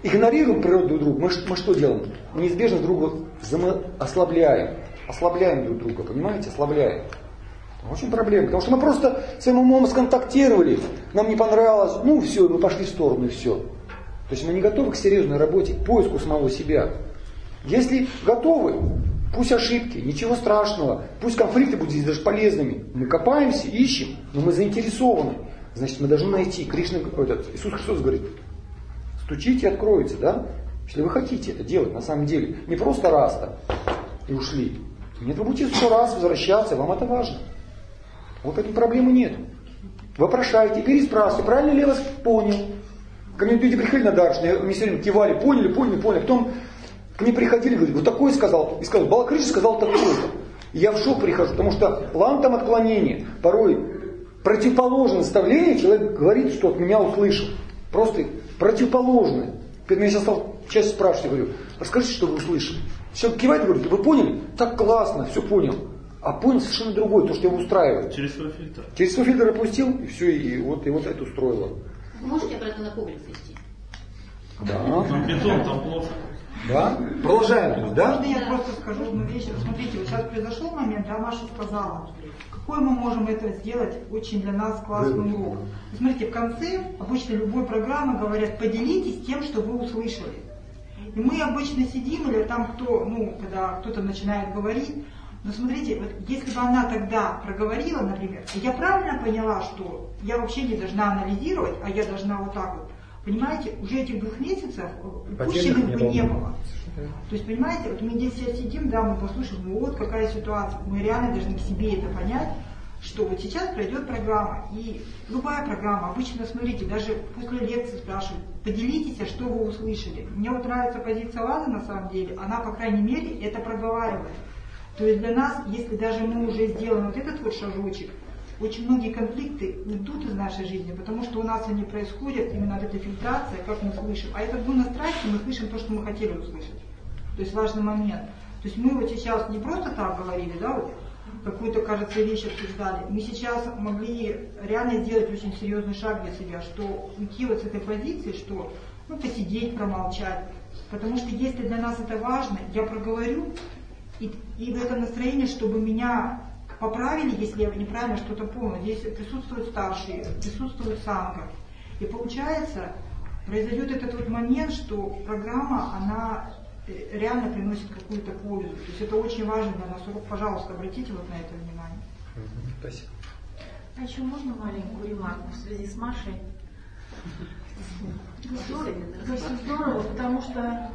игнорируем природу друг друга, мы, мы что делаем? Мы неизбежно друг друга ослабляем. Ослабляем друг друга, понимаете? Ослабляем. Очень проблема, потому что мы просто своим умом сконтактировали, нам не понравилось, ну все, мы пошли в сторону и все. То есть мы не готовы к серьезной работе, к поиску самого себя. Если готовы, пусть ошибки, ничего страшного, пусть конфликты будут здесь даже полезными. Мы копаемся, ищем, но мы заинтересованы. Значит, мы должны найти. Кришна, этот, Иисус Христос говорит, стучите, откроется, да? Если вы хотите это делать на самом деле. Не просто раз-то и ушли. Нет, вы будете сто раз возвращаться, вам это важно. Вот этой проблемы нет. Вопрошайте, переспрашивайте, правильно ли я вас понял. Ко мне люди приходили на Даршину, мне все время кивали, поняли, поняли, поняли. Потом к ней приходили, говорят, вот такой сказал, и сказал, Балакришна сказал такое-то. И я в шок прихожу, потому что лантом отклонение, порой противоположное наставление, человек говорит, что от меня услышал. Просто противоположное. Меня сейчас стал часто спрашивать, я говорю, расскажите, что вы услышали. Человек кивает и говорит, вы поняли? Так классно, все понял. А понял совершенно другой, то, что его устраивает. Через свой фильтр. Через свой фильтр опустил, и все, и вот, и вот это устроило. Вы можете обратно на коврик свести? Да. Там бетон, там плохо. Да? Продолжаем, да? Можно я просто скажу одну вещь? Смотрите, вот сейчас произошел момент, да, Маша сказала, какой мы можем это сделать очень для нас классный урок. Смотрите, в конце обычно любой программы говорят, поделитесь тем, что вы услышали. И мы обычно сидим, или там кто, ну, когда кто-то начинает говорить, но смотрите, вот если бы она тогда проговорила, например, я правильно поняла, что я вообще не должна анализировать, а я должна вот так вот, понимаете, уже этих двух месяцев упущенных бы не было. То есть, понимаете, вот мы здесь сейчас сидим, да, мы послушаем, ну вот какая ситуация, мы реально должны к себе это понять, что вот сейчас пройдет программа, и любая программа, обычно, смотрите, даже после лекции спрашивают, поделитесь, а что вы услышали. Мне вот нравится позиция Лазы, на самом деле, она, по крайней мере, это проговаривает. То есть для нас, если даже мы уже сделаем вот этот вот шажочек, очень многие конфликты уйдут из нашей жизни, потому что у нас они происходят, именно вот эта фильтрация, как мы слышим. А это гуна страсти, мы слышим то, что мы хотели услышать. То есть важный момент. То есть мы вот сейчас не просто так говорили, да, вот какую-то, кажется, вещь обсуждали. Мы сейчас могли реально сделать очень серьезный шаг для себя, что уйти вот с этой позиции, что ну, посидеть, промолчать. Потому что если для нас это важно, я проговорю, и, и в это настроение, чтобы меня поправили, если я неправильно что-то понял. Здесь присутствуют старшие, присутствует санга. И получается, произойдет этот вот момент, что программа, она реально приносит какую-то пользу. То есть это очень важно для нас урок. Пожалуйста, обратите вот на это внимание. Спасибо. А еще можно маленькую ремарку в связи с Машей? Это очень здорово, потому что...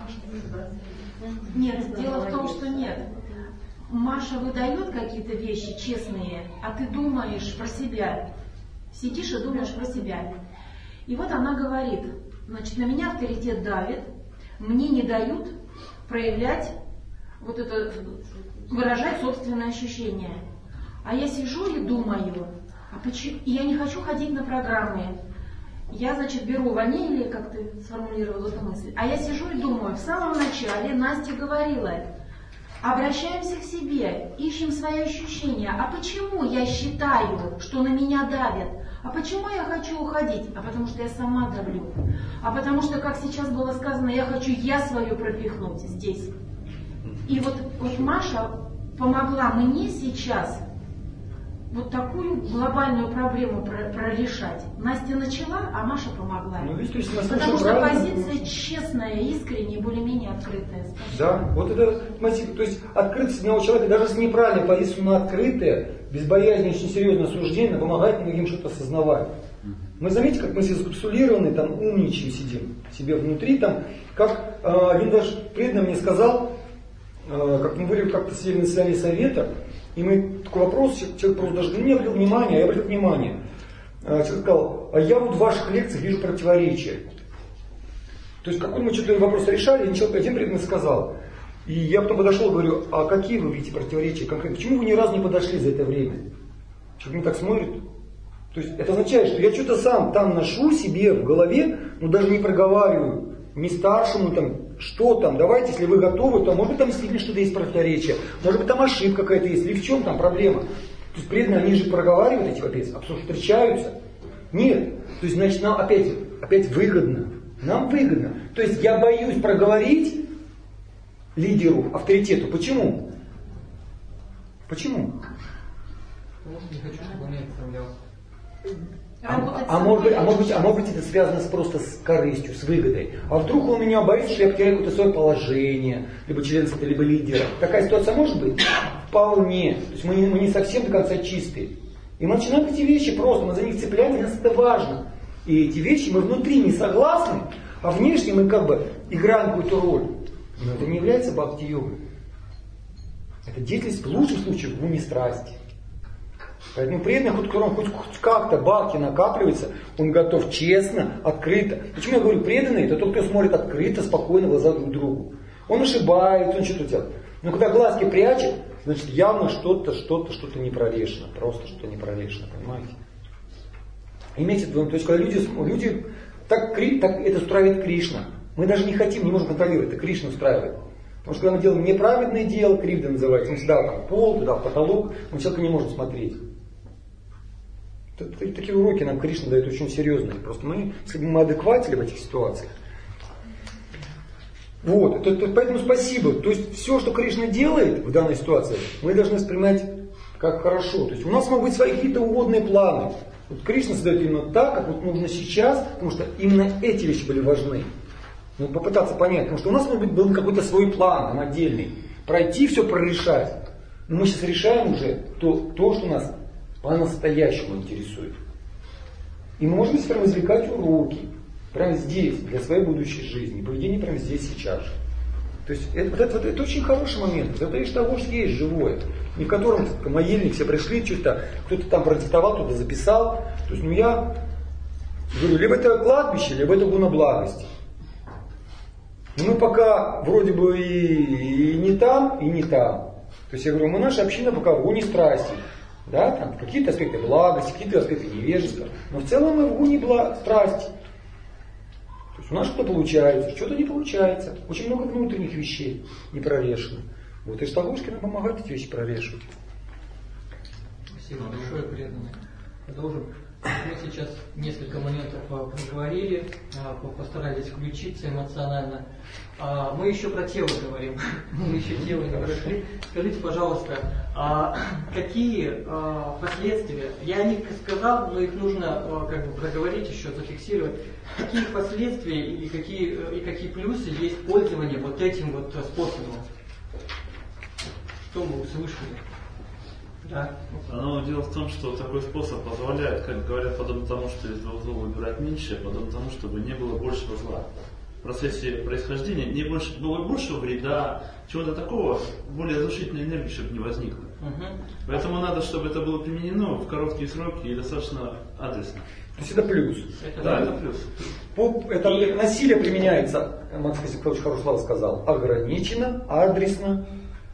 Нет, дело в том, что нет. Маша выдает какие-то вещи честные, а ты думаешь про себя. Сидишь и думаешь про себя. И вот она говорит, значит, на меня авторитет давит, мне не дают проявлять, вот это, выражать собственные ощущения. А я сижу и думаю, а почему, я не хочу ходить на программы. Я, значит, беру увольнение, или как ты сформулировала эту мысль, а я сижу и думаю, в самом начале Настя говорила, обращаемся к себе, ищем свои ощущения. А почему я считаю, что на меня давят? А почему я хочу уходить? А потому что я сама давлю. А потому что, как сейчас было сказано, я хочу я свою пропихнуть здесь. И вот, вот Маша помогла мне сейчас вот такую глобальную проблему прорешать. Настя начала, а Маша помогла. Ну, видите, если потому что правильно, позиция потому... честная, искренняя, более-менее открытая. Спасибо. Да, вот это, смотрите, то есть открытость одного человека, даже с неправильной позицией, но открытая, без боязни, очень серьезное осуждение, помогает многим что-то осознавать. Мы заметите, как мы все закапсулированы, там умничаем сидим себе внутри, там, как э, один даже преданный мне сказал, э, как мы были как-то сидели на заседании совета, и мы такой вопрос, человек просто даже не обратил внимания, а я обратил внимание. Человек сказал, а я вот в ваших лекциях вижу противоречия. То есть какой мы что-то вопрос решали, и человек один преданный сказал. И я потом подошел и говорю, а какие вы видите противоречия конкретно? Почему вы ни разу не подошли за это время? Человек мне так смотрит. То есть это означает, что я что-то сам там ношу себе в голове, но даже не проговариваю. Не старшему там, что там, давайте, если вы готовы, то может быть там действительно что-то есть противоречие, может быть там ошибка какая-то есть, или в чем там проблема. То есть преданные, они же проговаривают эти вопросы, а потом встречаются. Нет. То есть, значит, нам опять, опять выгодно Нам выгодно. То есть я боюсь проговорить лидеру, авторитету. Почему? Почему? Не хочу, чтобы он меня отправлял. А, а, может быть, а, может быть, а может быть это связано с, просто с корыстью, с выгодой. А вдруг он меня боится, что я потеряю какое-то свое положение, либо членство, либо лидера. Такая ситуация может быть? Вполне. То есть мы не, мы не совсем до конца чистые. И мы начинаем эти вещи просто, мы за них цепляемся, для нас это важно. И эти вещи мы внутри не согласны, а внешне мы как бы играем какую-то роль. Но это не является бхакти-йогой. Это деятельность в лучшем случае в уме страсти. Поэтому преданный, хоть, хоть, хоть как-то бхакти накапливается, он готов честно, открыто. Почему я говорю преданный? Это тот, кто смотрит открыто, спокойно в глаза друг другу. Он ошибается, он что-то делает. Но когда глазки прячет, значит явно что-то, что-то, что-то не прорешено. Просто что-то не прорешено, понимаете? Имейте в виду, то есть когда люди, люди так, так это устраивает Кришна. Мы даже не хотим, не можем контролировать, это Кришна устраивает. Потому что когда мы делаем неправедное дело, кривда называется, мы всегда там, в пол, туда, в потолок, мы человека не можем смотреть. Такие уроки нам Кришна дает очень серьезные. Просто мы, если бы мы адекватили в этих ситуациях. Вот, это, это, поэтому спасибо. То есть все, что Кришна делает в данной ситуации, мы должны воспринимать как хорошо. То есть у нас могут быть свои какие-то угодные планы. Вот Кришна создает именно так, как вот нужно сейчас, потому что именно эти вещи были важны. Ну, попытаться понять, потому что у нас может быть был какой-то свой план, там, отдельный. Пройти все, прорешать. Но мы сейчас решаем уже то, то что нас по-настоящему интересует. И мы можем прямо извлекать уроки. Прямо здесь, для своей будущей жизни. Поведение прямо здесь, сейчас же. То есть это, вот это, вот это очень хороший момент. Это лишь того, что есть живое. Не в котором могильник все пришли, что-то, кто-то там продиктовал, кто-то записал. То есть, ну я говорю, либо это кладбище, либо это гуна благости. Мы пока вроде бы и, и не там, и не там. То есть я говорю, мы наша община пока в гуне страсти. Да, там какие-то аспекты благости, какие-то аспекты невежества. Но в целом мы в гуне бла- страсти. То есть у нас что-то получается, что-то не получается. Очень много внутренних вещей не прорешено. Вот и Штагурский нам помогает эти вещи прорешивать. Спасибо большое, преданный. Продолжим. Мы сейчас несколько моментов проговорили, постарались включиться эмоционально. Мы еще про тело говорим, мы еще тело не прошли. Скажите, пожалуйста, какие последствия, я о них сказал, но их нужно как бы проговорить еще, зафиксировать. Какие последствия и какие, и какие плюсы есть пользования вот этим вот способом? Что мы услышали? Да. Но дело в том, что такой способ позволяет, как говорят, подобно тому, что из двух зол выбирать меньше, подобно тому, чтобы не было большего зла. В процессе происхождения не больше, было большего вреда, чего-то такого, более разрушительной энергии, чтобы не возникло. Угу. Поэтому надо, чтобы это было применено в короткие сроки и достаточно адресно. То есть это плюс. Это, да, это плюс. По, это и насилие применяется, Макс Косякович хорошо слова сказал, ограничено, адресно.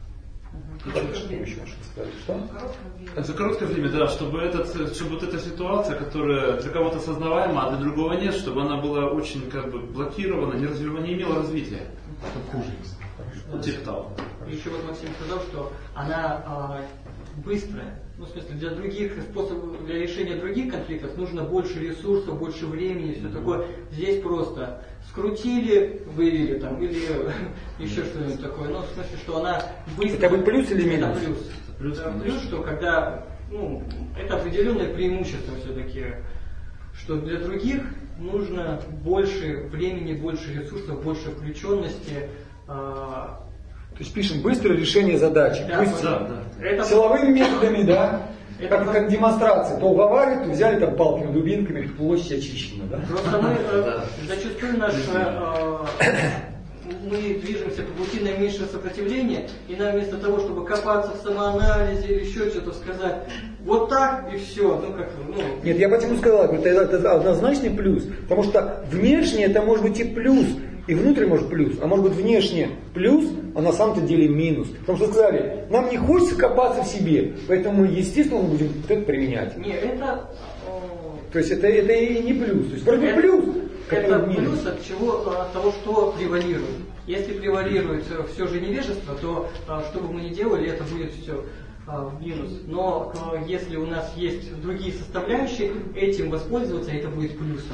Что? За короткое время, да, чтобы, этот, чтобы вот эта ситуация, которая для кого-то осознаваема, а для другого нет, чтобы она была очень как бы блокирована, не, развива, не имела развития. Вот типа того. Еще вот Максим сказал, что она а, быстрая. Ну, в смысле, для других способов, для решения других конфликтов нужно больше ресурсов, больше времени, все такое. Здесь просто скрутили, вывели там, или еще что-нибудь такое. Ну, в смысле, что она быстро. Это будет плюс или минус? Это плюс. Плюс, да, плюс, что когда, ну, это определенное преимущество все-таки, что для других нужно больше времени, больше ресурсов, больше включенности. А... То есть пишем быстрое решение задачи. Да, Пусть да, да. Это... силовыми методами, да. Это как, как демонстрация. То уговаривают, то взяли там палками, дубинками, площадь очищена, да? Просто мы э, зачастую наш, э, мы движемся по пути наименьшего сопротивления, и нам вместо того, чтобы копаться в самоанализе или еще что-то сказать, вот так и все. Ну, как, ну... Нет, я почему сказал, это, это однозначный плюс. Потому что внешне это может быть и плюс, и внутри может плюс, а может быть внешне плюс, а на самом-то деле минус. Потому что сказали, нам не хочется копаться в себе, поэтому мы, естественно, мы будем вот это применять. Нет, это... То есть это, это и не плюс. То есть вроде это, плюс. Это плюс от, чего, от того, что превалирует. Если превалирует все же невежество, то что бы мы ни делали, это будет все в минус. Но если у нас есть другие составляющие, этим воспользоваться, это будет плюсом.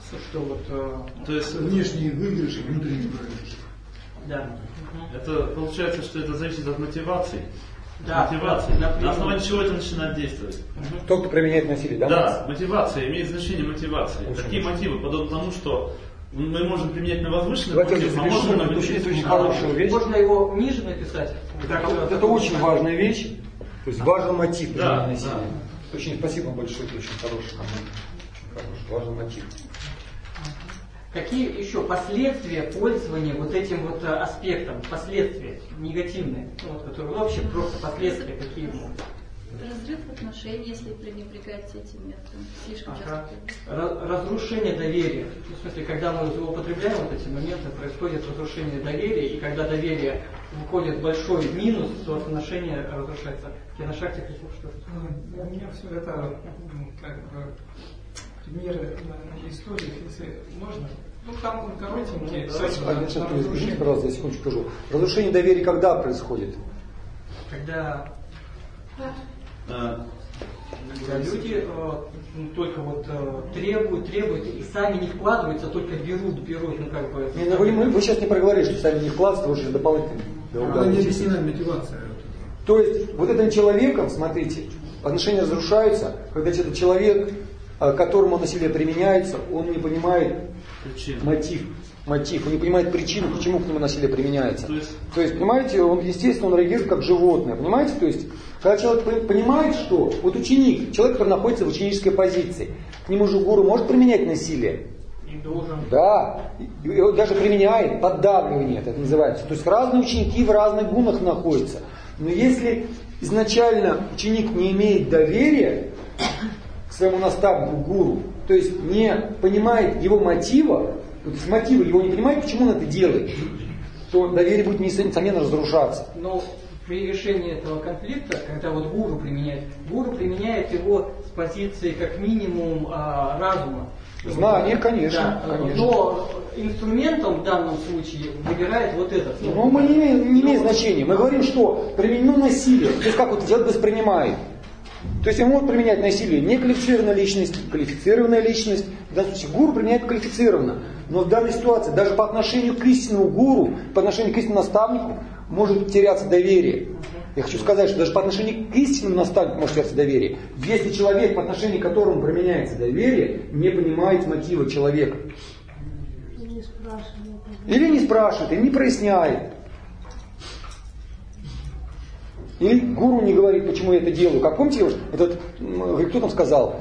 что вот... Э, То есть внешний выигрыш и внутренний проигрыш. Да. Это получается, что это зависит от мотивации. Да, мотивации. да, На основании чего это начинает действовать? Тот, кто применяет насилие, да? Да, мотивация, имеет значение мотивации. Очень Какие очень. мотивы? Подобно тому, что мы можем применять на возвышенных Давайте я мотивах, а запишу, можем на это очень, низких. очень хорошая вещь. Можно его ниже написать. Так, вот, это очень важная вещь. То есть важен мотив Да, применения насилия. да. Очень спасибо вам большое, это очень хороший момент. Очень хороший, важный мотив. Какие еще последствия пользования вот этим вот а, аспектом, последствия негативные, ну, вот, которые вообще просто последствия какие могут? Разрыв отношений, если пренебрегать этим методом. Слишком Ага. часто. Ra- Разрушение доверия. Ну, в смысле, когда мы употребляем вот эти моменты, происходит разрушение доверия, и когда доверие выходит в большой минус, то отношения разрушаются. Я на шахте хотел что-то. Ну, у меня все это ну, как бы примеры на, на историях, если можно. Ну там коротенькие. Один шаг, извините, пожалуйста, я секундочку скажу. Разрушение доверия когда происходит? Когда, А, когда люди э, ну, только вот э, требуют, требуют и сами не вкладываются, только берут, берут, ну как бы. Не, ну вы, вы сейчас не проговорили, что сами не вкладываются, вы же дополнительно. Она не объяснена мотивация. То есть вот этим человеком, смотрите, отношения разрушаются, когда этот человек, к которому насилие применяется, он не понимает Причина. мотив. Мотив, он не понимает причину, почему к нему насилие применяется. То есть, То есть, понимаете, он, естественно, он реагирует как животное. Понимаете? То есть, когда человек понимает, что вот ученик, человек, который находится в ученической позиции, к нему же гуру может применять насилие. И должен. Да, и он даже применяет поддавливание, это называется. То есть разные ученики в разных гунах находятся. Но если изначально ученик не имеет доверия к своему наставнику, гуру, то есть не понимает его мотива, то есть мотивы его не понимает, почему он это делает, то доверие будет несомненно разрушаться. Но при решении этого конфликта, когда вот гуру применяет, гуру применяет его с позиции как минимум а, разума. Знание, конечно, да, конечно. Но инструментом в данном случае выбирает вот этот. Но мы не имеем, не имеет значения. Мы говорим, что применено насилие. То есть как вот человек воспринимает. То есть он может применять насилие неквалифицированная личность, квалифицированная личность. В данном случае гуру применяет квалифицированно. Но в данной ситуации даже по отношению к истинному гуру, по отношению к истинному наставнику может теряться доверие. Я хочу сказать, что даже по отношению к истинному наставнику может теряться доверие. Если человек, по отношению к которому применяется доверие, не понимает мотива человека. Не спрашивает. Или не спрашивает, или не проясняет. Или гуру не говорит, почему я это делаю. Как помните, этот, кто там сказал,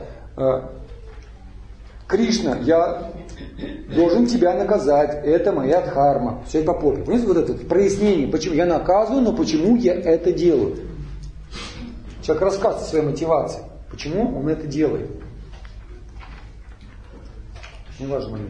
Кришна, я должен тебя наказать, это моя дхарма. Все по попе. Понимаете, вот это прояснение, почему я наказываю, но почему я это делаю. Человек рассказывает о своей мотивации, почему он это делает. Очень важный момент.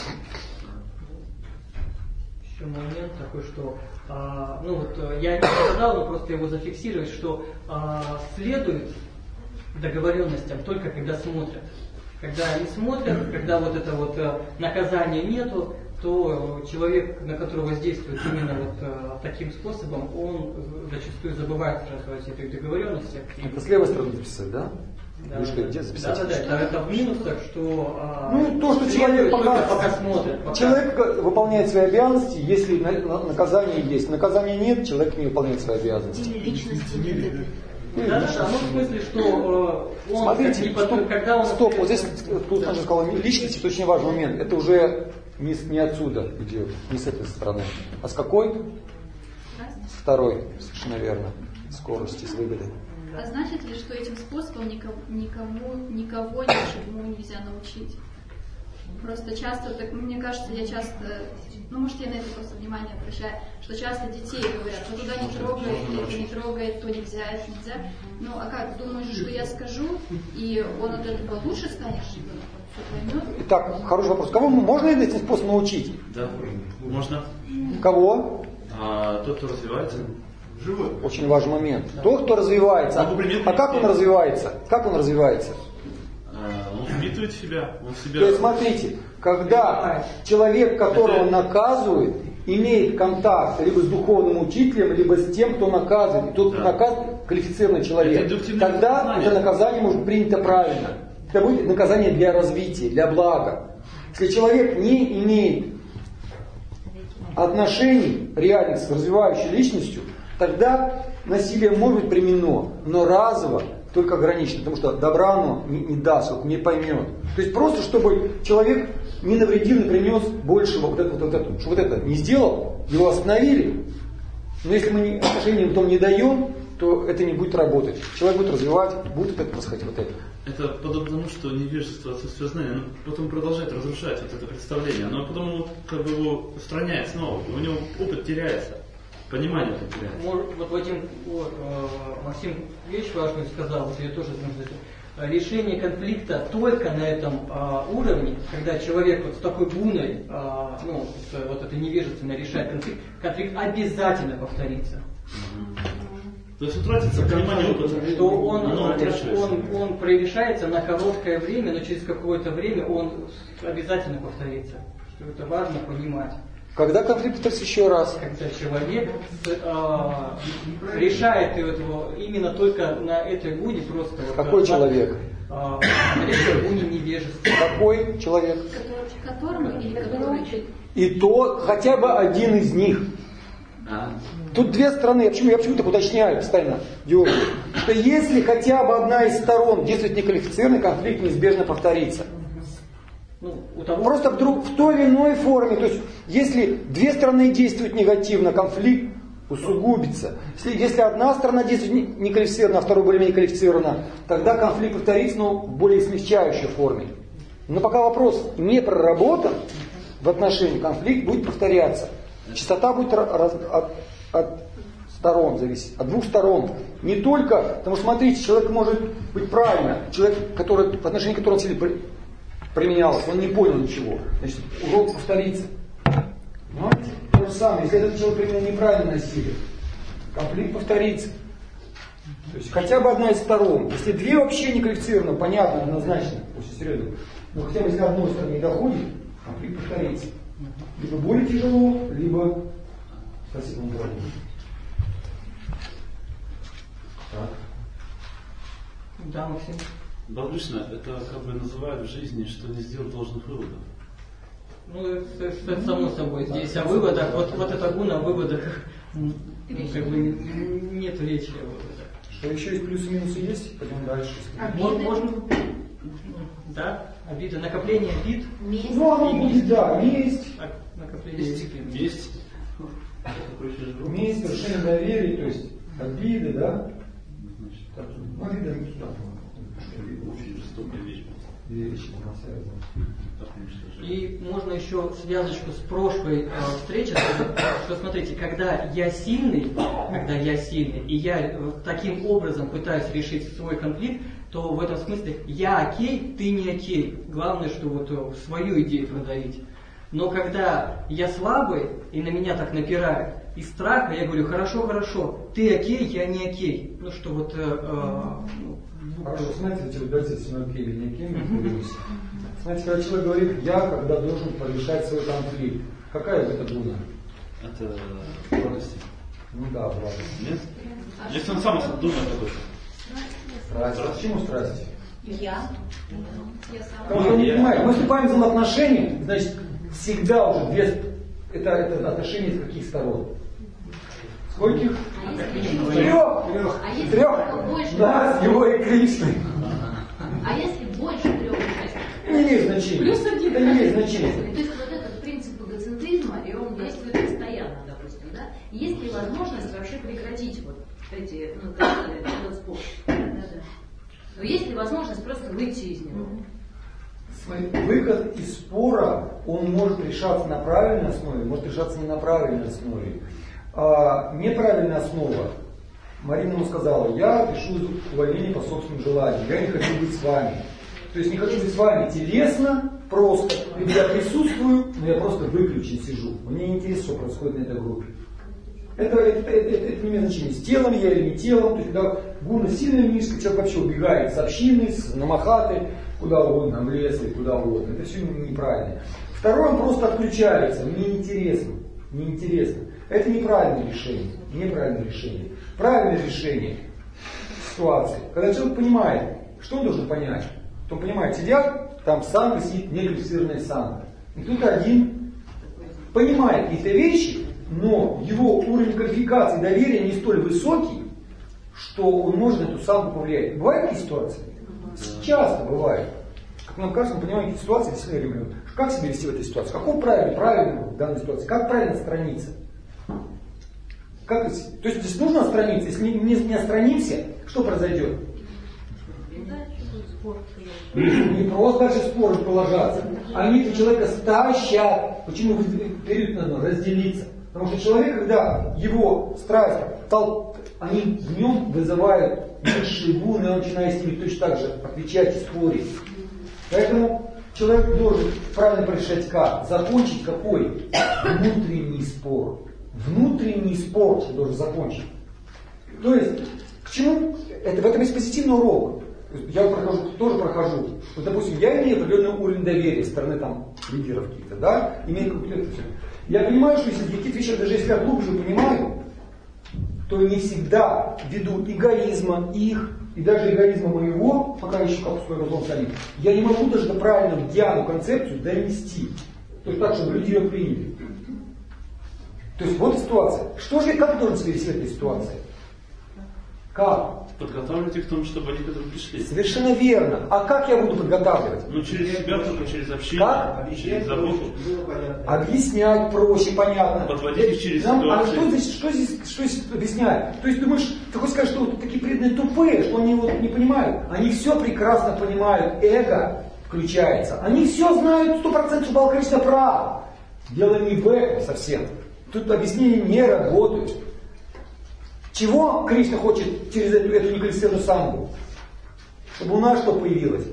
Еще момент такой, что а, ну вот я не сказал, но просто его зафиксировать, что а, следует договоренностям только когда смотрят. Когда они смотрят, когда вот это вот а, наказания нету, то человек, на которого воздействует именно вот а, таким способом, он зачастую забывает сразу о этих договоренностях. Это с левой стороны записать, да? Да, Вы что, да, где записать? да, да, да, это, это в минусах, что а, ну, то, что человек пока, пока смотрит. Пока. Человек выполняет свои обязанности, если наказание есть. Наказания нет, человек не выполняет свои обязанности. Или личности нет. Да, да, да, ну в смысле, что э, он, смотрите, как, стоп, когда он... стоп, вот здесь, тут он же сказал, личность, это очень важный момент. Это уже не, не отсюда идет, не с этой стороны. А с какой? С второй, совершенно верно. Скорости, с выгодой. А значит ли, что этим способом никому, никому никого ничему нельзя научить? Просто часто, так мне кажется, я часто, ну может я на это просто внимание обращаю, что часто детей говорят, ну туда не трогай, это не трогай, то нельзя, это нельзя. Ну а как, думаешь, что я скажу, и он от этого лучше станет, все поймет? Итак, хороший вопрос. Кого можно этим способом научить? Да, можно. Кого? А, тот, кто развивается. Живой. Очень важный момент. Тот, кто развивается. А как он развивается? Как он развивается? Он впитывает в себя. Он в себя... То есть смотрите, когда человек, которого наказывает, имеет контакт либо с духовным учителем, либо с тем, кто наказывает, и тот, кто да. наказывает, квалифицированный человек, тогда это наказание может быть принято правильно. Это будет наказание для развития, для блага. Если человек не имеет отношений реальных с развивающей личностью, тогда насилие может быть применено, но разово, только ограничено, потому что добра оно не, не даст, вот не поймет. То есть просто, чтобы человек не навредил, не принес большего вот это, вот, вот это, чтобы вот это не сделал, его остановили. Но если мы отношения потом не даем, то это не будет работать. Человек будет развивать, будет это происходить, вот это. Это подобно тому, что невежество, отсутствие знания, оно потом продолжает разрушать вот это представление, но потом его, как бы его устраняет снова, у него опыт теряется, понимание это теряется. Может, вот Вадим, вот, э, Максим вещь важную сказал, вот я тоже знаю, решение конфликта только на этом э, уровне, когда человек вот с такой гуной, э, ну, с, вот это невежественно решает конфликт, конфликт обязательно повторится. То есть утратится понимание опыта. Что он, он, он, он прорешается на короткое время, но через какое-то время он обязательно повторится. Что это важно понимать. Когда конфликт повторится еще раз? Когда человек э, решает его именно только на этой гуне просто. Какой вот, человек? Э, на этой гуне невежества. Какой человек? Которому или который... И то хотя бы один из них. А. Тут две стороны, я почему, я почему так уточняю постоянно, Георгий, что если хотя бы одна из сторон действует неквалифицированно, конфликт неизбежно повторится. Ну, у того... Просто вдруг в той или иной форме, то есть если две стороны действуют негативно, конфликт усугубится. Если, если одна сторона действует неквалифицированно, а вторая более-менее квалифицированно, тогда конфликт повторится, но в более смягчающей форме. Но пока вопрос не проработан в отношении, конфликт будет повторяться. Частота будет раз, от, от сторон зависеть, от двух сторон. Не только, потому что смотрите, человек может быть правильно, человек, который, в отношении которого насилие при, применялось, он не понял ничего. Значит, урок повторится. Понимаете? То же самое, если этот человек применил неправильное насилие, конфликт повторится. То есть хотя бы одна из сторон. Если две вообще не квалифицированы, понятно, однозначно, очень серьезно. Но хотя бы если одной стороны не доходит, конфликт повторится. Либо более тяжело, либо совсем управление. Так. Да, Максим. Обычно это как бы называют в жизни, что не сделал должных выводов. Ну, это, это само собой. Здесь о выводах, вот, вот это гуна о выводах, ну, как бы нет речи о выводах. Что еще есть плюсы-минусы есть? Пойдем дальше. Можно, можно, да, обиды, накопление обид. Месть. Ну, оно будет, да, месть. Накопление дисциплины. Месть. Месть, нарушение доверия, то есть обиды, да? Так, ну, обида не туда. Очень жестокая вещь. Вещь, и можно еще связочку с прошлой э, встречей, что смотрите, когда я сильный, когда я сильный, и я э, таким образом пытаюсь решить свой конфликт, то в этом смысле я окей, ты не окей. Главное, что вот э, свою идею продавить. Но когда я слабый, и на меня так напирают, из страха я говорю, хорошо, хорошо, ты окей, я не окей. Ну что вот... Э, э, Хорошо, знаете, эти удальцы, если мы окей или не окей, мы появимся. Знаете, когда человек говорит, я когда должен порешать свой конфликт, какая это гуна? Это радость. Ну да, радость. Нет? Если он сам думает об этом. Страсть. А почему страсть? Я. Потому что он не понимает, мы вступаем в взаимоотношения, значит, всегда уже без... Это, это отношения с каких сторон? Скольких? А трех! Трех! А если трех. Больше? Да, с его и Кришной. А если больше трех? Не имеет значения. Плюс один. Это не имеет значения. То есть вот этот принцип эгоцентризма, и он действует постоянно, допустим, да? Есть ли возможность вообще прекратить вот эти, ну, этот спор? Да, да. Но есть ли возможность просто выйти из него? Выход из спора, он может решаться на правильной основе, может решаться не на правильной основе. А неправильная основа, Марина ему сказала, я пишу увольнение по собственному желанию, я не хочу быть с вами. То есть не хочу быть с вами телесно, просто. Либо я присутствую, но я просто выключен сижу. Мне не интересно, что происходит на этой группе. Это, это, это, это, это не имеет значения, с телом я или не телом. То есть когда гуна сильная низкая, человек вообще убегает с общины, с намахаты, куда угодно, в лес или куда угодно. Это все неправильно. Второе, он просто отключается, мне интересно, неинтересно. Это неправильное решение. Неправильное решение. Правильное решение ситуации. Когда человек понимает, что он должен понять, Кто понимает, сидят, там санга сидит, неквалифицированная санга. И тут один понимает какие-то вещи, но его уровень квалификации, доверия не столь высокий, что он может на эту сангу повлиять. Бывают такие ситуации? Часто бывает. Как нам кажется, мы понимаем эти ситуации, действительно регулируем. Как себя вести в этой ситуации? Какого правильно, правильно в данной ситуации? Как правильно отстраниться? Как, то есть здесь нужно отстраниться. Если не, не, не отстранимся, что произойдет? Не просто даже споры продолжаться. Они этого человека стащат. Почему период надо разделиться? Потому что человек, когда его страсть, тол, они в нем вызывают высшие гуны, он начинает с ними точно так же отвечать и спорить. Поэтому человек должен правильно решать как? Закончить какой? Внутренний спор. Внутренний спор должен закончить. То есть, к чему? Это, в этом есть позитивный урок. Я прохожу, тоже прохожу. Вот, допустим, я имею определенный уровень доверия со стороны там, лидеров каких-то, да? Имею какую-то все. Я понимаю, что если какие-то вещи, даже если я глубже понимаю, то не всегда ввиду эгоизма их, и даже эгоизма моего, пока еще как свой разлом стоит, я не могу даже до правильную диану концепцию донести. То есть так, чтобы люди ее приняли. То есть вот ситуация. Что же, как должен себя вести в этой ситуации? Как? Подготавливать их к тому, чтобы они к этому пришли. Совершенно верно. А как я буду подготавливать? Ну, через себя, только через общение, как? Через заботу. Объяснять проще, понятно. Подводить их через Нам, ситуацию. А что здесь, что, здесь, что здесь объяснять? То есть думаешь, ты хочешь сказать, что вот такие преданные тупые, что они вот не понимают? Они все прекрасно понимают. Эго включается. Они все знают, сто процентов, что Балкришна прав. Дело не в этом совсем. Тут объяснения не работают. Чего Кришна хочет через эту, эту неквалифицированную сангу? Чтобы у нас что появилось?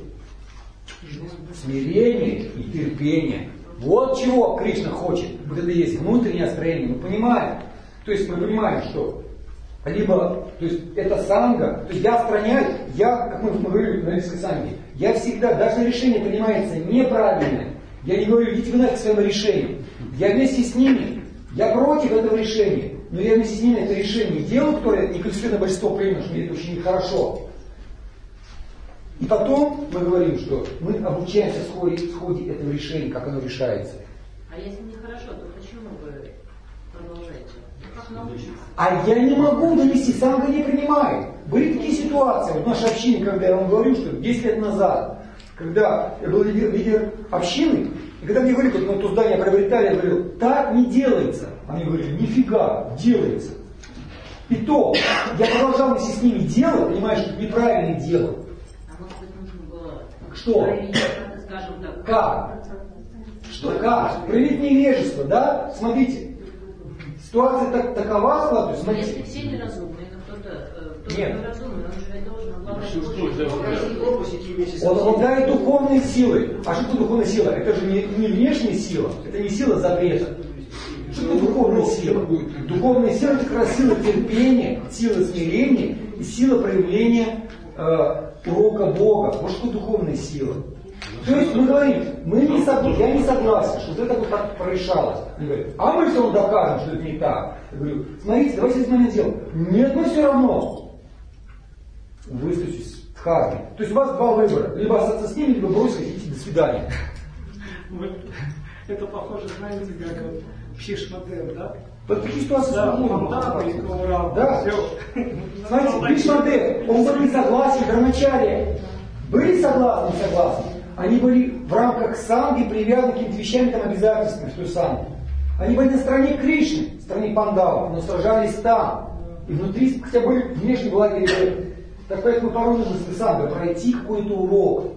Смирение и терпение. Вот чего Кришна хочет. Вот это и есть внутреннее строение. Мы понимаем. То есть мы понимаем, что либо, то есть это санга, то есть я отстраняюсь, я, как мы, мы говорили на Римской санге, я всегда, даже решение принимается неправильное. Я не говорю, идите вы нафиг к своему решению. Я вместе с ними, я против этого решения. Но я вместе с ними это решение делаю, которое неквалифицированное большинство примет, что это очень нехорошо. И потом мы говорим, что мы обучаемся в ходе, в ходе этого решения, как оно решается. А если нехорошо, то почему вы продолжаете? Как научиться? А я не могу донести, санга не принимает. Были такие ситуации, вот в нашей общине, когда я вам говорю, что десять лет назад, когда я был лидер, лидер общины, и когда мне говорили, вот мы то здание приобретали, я говорил, так не делается. Они говорили, нифига, делается. И то, я продолжал вместе с ними делать, понимаешь, что это неправильно делал. А может быть нужно было что? проявить, скажем так. Как? Что как? Проявить невежество, да? Смотрите, ситуация так, такова складывается. Но если все неразумные, но кто-то, кто-то неразумный, он же должен обладать. Он обладает духовной силой. А что такое духовная сила? Это же не, не внешняя сила, это не сила запрета. Что такое духовная сила? Духовная сила это как раз сила терпения, сила смирения и сила проявления э, урока Бога. Вот что духовная сила. То есть мы говорим, мы не согла... я не согласен, что вот это вот так прорешалось. Они говорят, а мы все докажем, что это не так. Я говорю, смотрите, давайте с нами делаем. Нет, мы все равно. Выставьтесь в дхарме. То есть у вас два выбора. Либо остаться с ними, либо бросить, идти, до свидания. Это похоже, знаете, как вот Бхишмадев, да? Вот такие ситуации да, да. да. Смотрите, Бхишмадев, он был не согласен, Брамачарья. Были согласны, не согласны. Они были в рамках санги привязаны к каким-то вещами, там обязательствами в той санге. Они были на стороне Кришны, на стороне пандавов, но сражались там. И внутри, хотя были внешне была переборка. Так поэтому порой нужно с сангой пройти какой-то урок.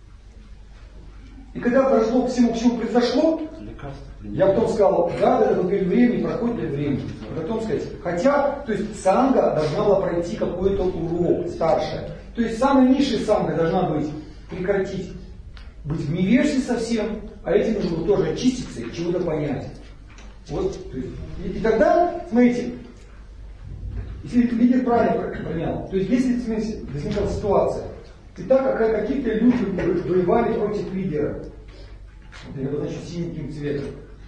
И когда прошло к всему, к чему произошло, я потом сказал, да, это перед временем, проходит перед временем. А потом сказать, хотя, то есть санга должна была пройти какой-то урок, старшая. То есть самая низшая санга должна быть, прекратить, быть в невежестве совсем, а этим нужно было тоже очиститься и чего-то понять. Вот, то есть, и, и тогда, смотрите, если лидер правильно понял, то есть если, смотрите, возникла ситуация, и так как какие-то люди воевали против лидера, вот я значит синеньким цветом.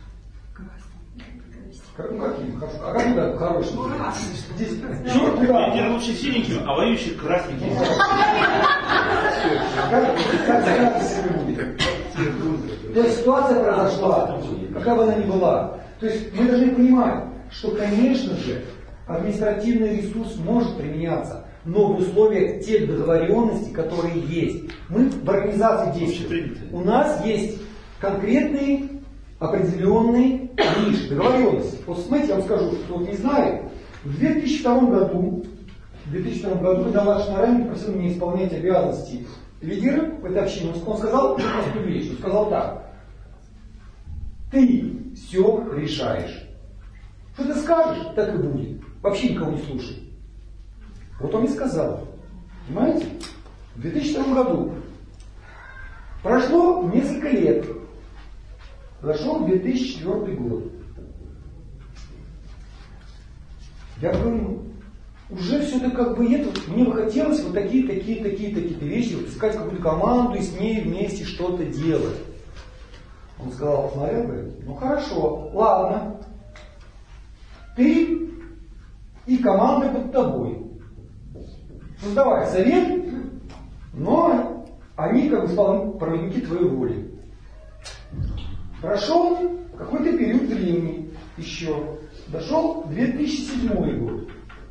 Как, ну каким? А как это хороший? Здесь, лидер лучше синеньким, а воюющий красненьким. То есть ситуация произошла, какая бы она ни была. То есть мы должны понимать, что, конечно же, административный ресурс может применяться, но в условиях тех договоренностей, которые есть. Мы в организации действуем. У нас есть конкретные, определенные лишь договоренности. Вот смотрите, я вам скажу, кто не знает, в две тысячи втором году, в две тысячи втором году, когда Ваш Нарайан просил меня исполнять обязанности лидера в этой общине, он сказал простую вещь, он сказал так: ты все решаешь. Что ты скажешь, так и будет. Вообще никого не слушай. Вот он и сказал. Понимаете? В две тысячи втором году. Прошло несколько лет. Зашел две тысячи четвёртый год. Я говорю, уже все-таки как бы нет, мне бы хотелось вот такие, такие, такие, такие вещи, вот искать какую-то команду и с ней вместе что-то делать. Он сказал, смотрел, говорит, ну хорошо, ладно. Ты и команда под тобой. Создавай совет, но они как бы проводники твоей воли. Прошел какой-то период времени еще. Дошел две тысячи седьмой год.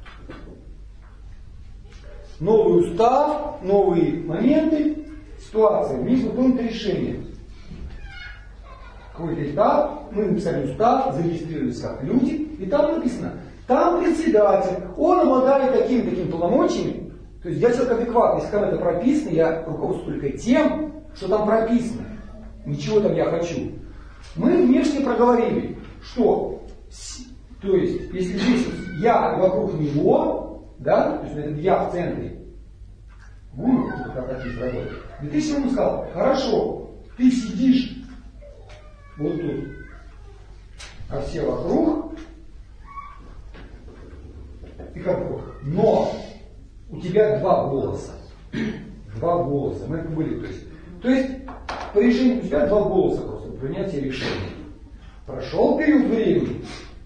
Новый устав, новые моменты, ситуация. В них выполнено решение. Какой-то этап, мы написали устав, зарегистрировались как люди, и там написано, там председатель, он обладает такими-такими полномочиями. То есть я человек адекватный, если там это прописано, я руководствуюсь только тем, что там прописано. Ничего там я хочу. Мы внешне проговорили, что, то есть, если здесь я вокруг него, да, то есть это я в центре, будем как такие работать. две тысячи седьмой сказал, хорошо, ты сидишь вот тут, а все вокруг, и как бы, но у тебя два голоса. Два голоса. Мы это были, то есть. То есть, по решению у тебя два голоса просто, принятие решения. Прошел период времени.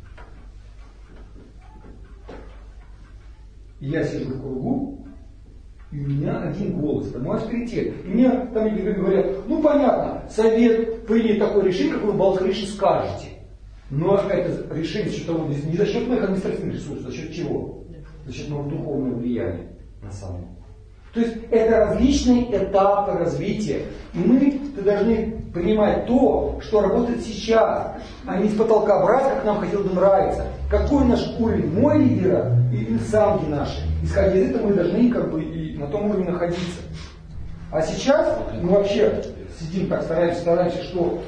И я сижу в кругу, и у меня один голос, это мой авторитет. И мне там люди говорят, ну понятно, совет принял такое решение, как вы, Балкриши, скажете. Но это решение за счет того, не за счет моих административных ресурсов, за счет чего? За счет моего духовного влияния на самом деле. То есть это различные этапы развития. И мы должны принимать то, что работает сейчас, а не с потолка брать, как нам хотелось бы нравиться. Какой наш уровень, мой лидера или самки наши. Исходя из этого мы должны как бы и на том уровне находиться. А сейчас мы вообще сидим так, стараемся, стараемся, что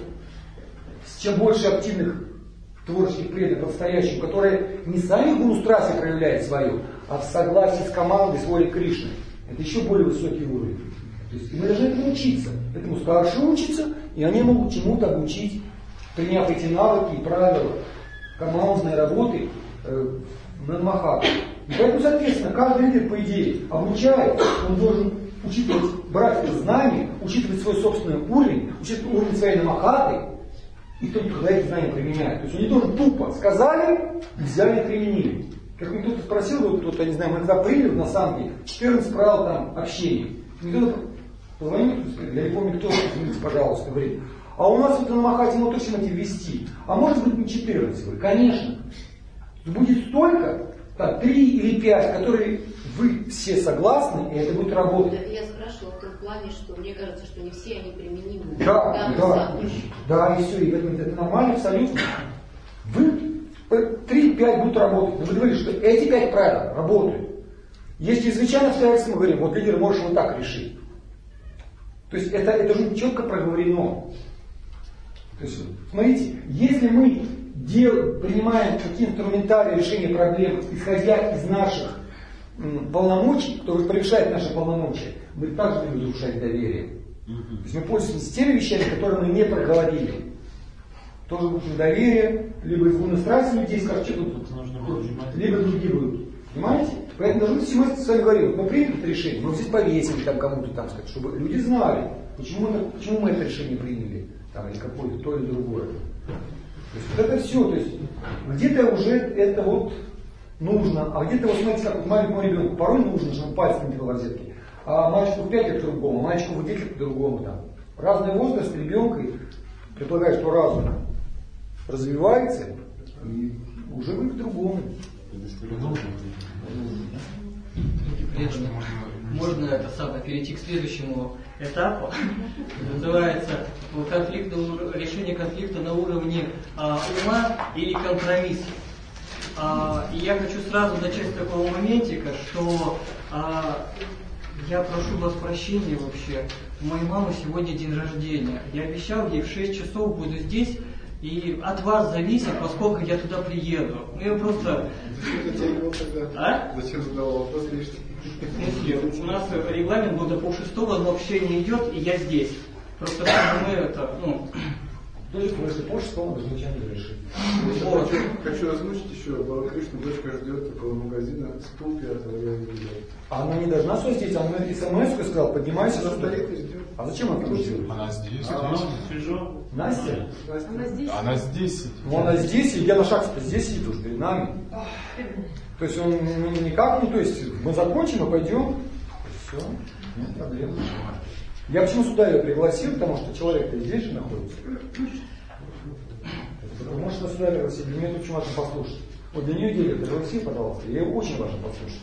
чем больше активных творческих преданных по-настоящему, которые не сами в гуру-страсти проявляют свою, а в согласии с командой, с волей Кришны. Это еще более высокий уровень. То есть мы должны этому учиться. Этому старшие учатся, и они могут чему-то обучить, приняв эти навыки и правила командной работы э, на Махату. И поэтому, соответственно, каждый лидер, по идее, обучает, он должен учитывать, брать это знание, учитывать свой собственный уровень, учитывать уровень своей намахаты, и только когда эти знания применяет. То есть он не должен тупо сказали, взяли и применили. Как мне кто-то спросил, вот, вот, я не знаю, мы когда приняли на самом деле четырнадцать правил там общения. И кто-то позвонил, я не помню, кто, извините, пожалуйста, говорит, а у нас вот на Махате мы точно хотим ввести. А может быть не четырнадцать? Говорю, конечно. Будет столько, так, три или пять, которые вы все согласны, и это будет работать. Это я спрашивала в том плане, что мне кажется, что не все они применимы. Да, да, да, и все, и это, это нормально абсолютно. Вы три-пять будут работать. Но вы говорите, что эти пять правил работают. Есть чрезвычайные обстоятельства, мы говорим, вот лидер может вот так решить. То есть это, это уже четко проговорено. То есть, смотрите, если мы дел, принимаем какие-то инструментарии решения проблем, исходя из наших м, полномочий, кто превышает наши полномочия, мы также будем разрушать доверие. Mm-hmm. То есть мы пользуемся теми вещами, которые мы не проговорили. Тоже будет недоверие, либо из страсти людей скажут, что тут, либо другие будут. Понимаете? Поэтому должны всему с вами говорить, мы приняли это решение, мы здесь повесили там кому-то там сказать, чтобы люди знали, почему мы, почему мы это решение приняли, там, или какое-то то или другое. То есть вот это все, то есть где-то уже это вот нужно, а где-то вот смотрите, как вот маленькому ребенку порой нужно, чтобы пальцем не было в розетке, а мальчику в пять лет по-другому, а мальчику в десять лет по-другому. Там. Разный возраст ребенка предполагает, что разум развивается и уже вы по-другому. Можно это самое перейти к следующему этапу. Называется конфликт, решение конфликта на уровне а, ума или компромисса. А, и я хочу сразу начать с такого моментика, что а, я прошу вас прощения вообще. У моей мамы сегодня день рождения. Я обещал ей в шесть часов буду здесь. И от вас зависит, поскольку я туда приеду. Ну я просто... А? Зачем задавал вопрос лишний? У нас регламент был до полшестого, но общение идет, и я здесь. Просто чтобы мы это, ну... Тоже, если полшестого, мы замечательно решим. Вот. Хочу озвучить еще, Балакришна дочка ждет около магазина, стул пятого, я не видел. Она не должна что здесь, она мне смс-ку сказала, поднимайся. Она стоит и ждет. А зачем она там делает? Она здесь. А, Настя? Она здесь. Она здесь сидит. Ну она здесь, и я на шаг здесь сидит уже перед нами. То есть он ну, никак, ну то есть мы закончим и пойдем. Все, нет проблем. Я почему сюда ее пригласил, потому что человек-то здесь же находится. Может, она сюда пригласить, для меня очень важно послушать. Вот для нее дело, пригласи, пожалуйста, ей очень важно послушать.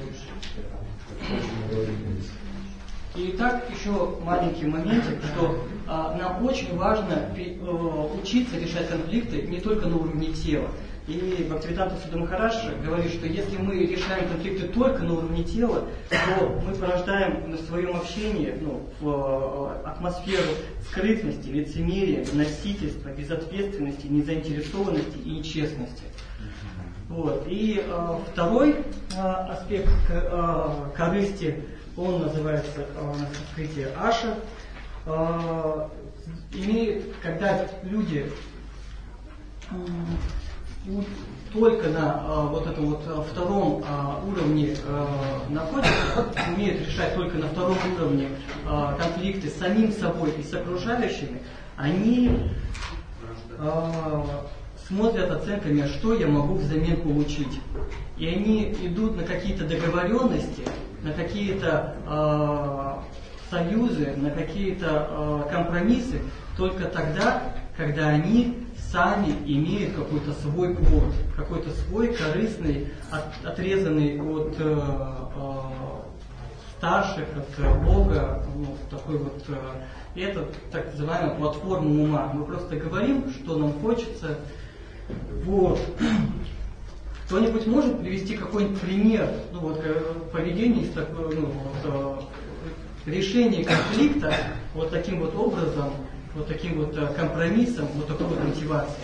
И так еще маленький моментик, что а, нам очень важно э, учиться решать конфликты не только на уровне тела. И Бхактивиданта Суда Махарадж говорит, что если мы решаем конфликты только на уровне тела, то мы порождаем на своем общении ну, в, э, атмосферу скрытности, лицемерия, носительства, безответственности, незаинтересованности и нечестности. Вот. И э, второй э, аспект э, корысти, он называется э, на санскрите аша, э, имеет, когда люди э, только на э, вот этом вот втором э, уровне э, находятся, умеют решать только на втором уровне э, конфликты с самим собой и с окружающими, они э, смотрят оценками, что я могу взамен получить. И они идут на какие-то договоренности, на какие-то э, союзы, на какие-то э, компромиссы только тогда, когда они сами имеют какой-то свой плод, какой-то свой корыстный, от, отрезанный от э, э, старших, от Бога, ну, такой вот, э, это так называемая платформа ума. Мы просто говорим, что нам хочется. Вот. Кто-нибудь может привести какой-нибудь пример ну, вот, поведения, ну, вот, решения конфликта вот таким вот образом, вот таким вот компромиссом, вот такой вот мотивацией?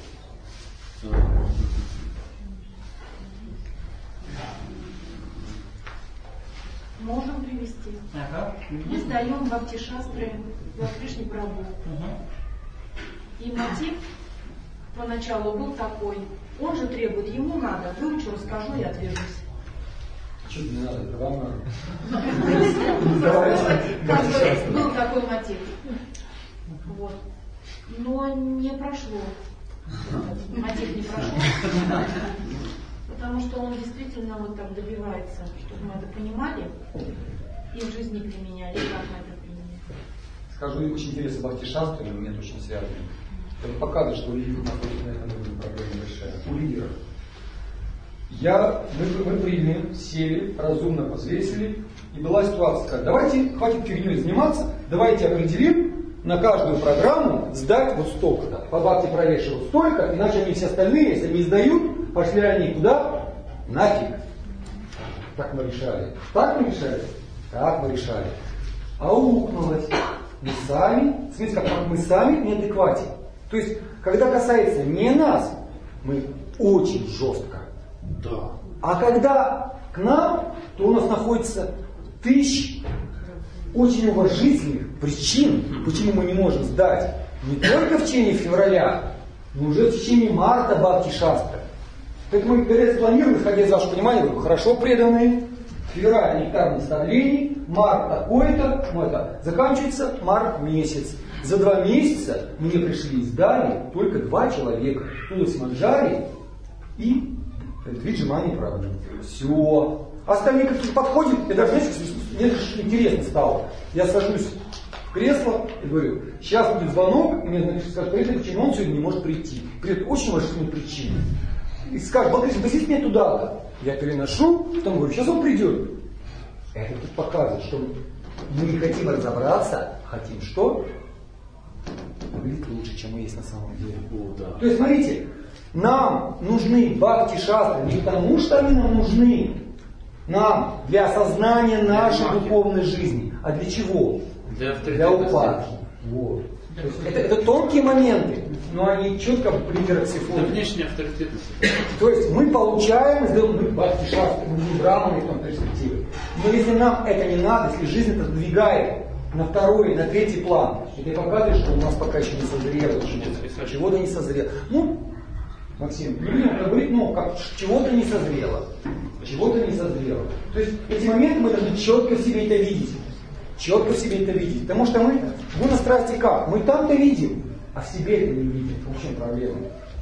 Можем привести. Ага. Мы сдаем бхакти-шастры Кришне Прабху. Угу. И мотив поначалу был такой. Он же требует, ему надо, выучу, расскажу и отвяжусь. Что не надо, это вам надо. Был такой мотив. Вот. Но не прошло. Мотив не прошел. Потому что он действительно вот так добивается, чтобы мы это понимали и в жизни применяли, как мы это применяем. Скажу, очень интересно бхакти-шастры, но нет, очень связано. Это показывает, что у лидеров находится на этом уровне проблема большая. У лидеров. Я, мы, мы приняли, сели, разумно взвесили, и была ситуация, сказать, давайте, хватит фигней заниматься, давайте определим на каждую программу сдать вот столько-то. По бхакти правее вот столько, иначе они все остальные, если не сдают, пошли они куда? Нафиг. Так мы решали. Так мы решали? Так мы решали. Аукнулось. Мы сами, в смысле, как мы сами в неадеквате. То есть, когда касается не нас, мы очень жестко. Да. А когда к нам, то у нас находится тысячи очень уважительных причин, почему мы не можем сдать. Не только в течение февраля, но уже в течение марта бхакти-шастры. Поэтому, когда я спланирую, исходя из вашего понимания, говорю, хорошо преданные, февраль нектар наставлений, март такой-то, ну это, заканчивается март месяц. За два месяца мне пришли и сдали только два человека. Туласи Манджари и Виджимани Прабху. Все. Остальные какие-то подходят, я даже, знаете, мне интересно стало. Я сажусь в кресло и говорю, сейчас будет звонок, и мне напишут, скажут, Борис, почему он сегодня не может прийти. Придет очень уважительная причина. И скажет, Борис, посидите мне туда-то. Я переношу, потом говорю, сейчас он придет. Это тут показывает, что мы не хотим разобраться, хотим что? Выглядит лучше, чем мы есть на самом деле. О, да. То есть, смотрите, нам нужны бхакти-шастры не потому, что они нам нужны, нам для осознания нашей духовной жизни. А для чего? Для, для упадки. Вот. То есть это, это тонкие моменты, но они четко приняты психологии. Это внешняя авторитетность. То есть мы получаем, сделаем мы бхакти-шастры, мы не браманы в том перспективе. Но если нам это не надо, если жизнь это сдвигает на второй, на третий план, это показывает, что у нас пока еще не созрело чего-то. Чего-то не созрело. Ну, Максим, не будем говорить, ну, как чего-то не созрело. Чего-то не созрело. То есть эти моменты мы должны четко в себе это видеть. Четко в себе это видеть. Потому что мы гуна страсти как? Мы там-то видим, а в себе это не видим. В чем проблема?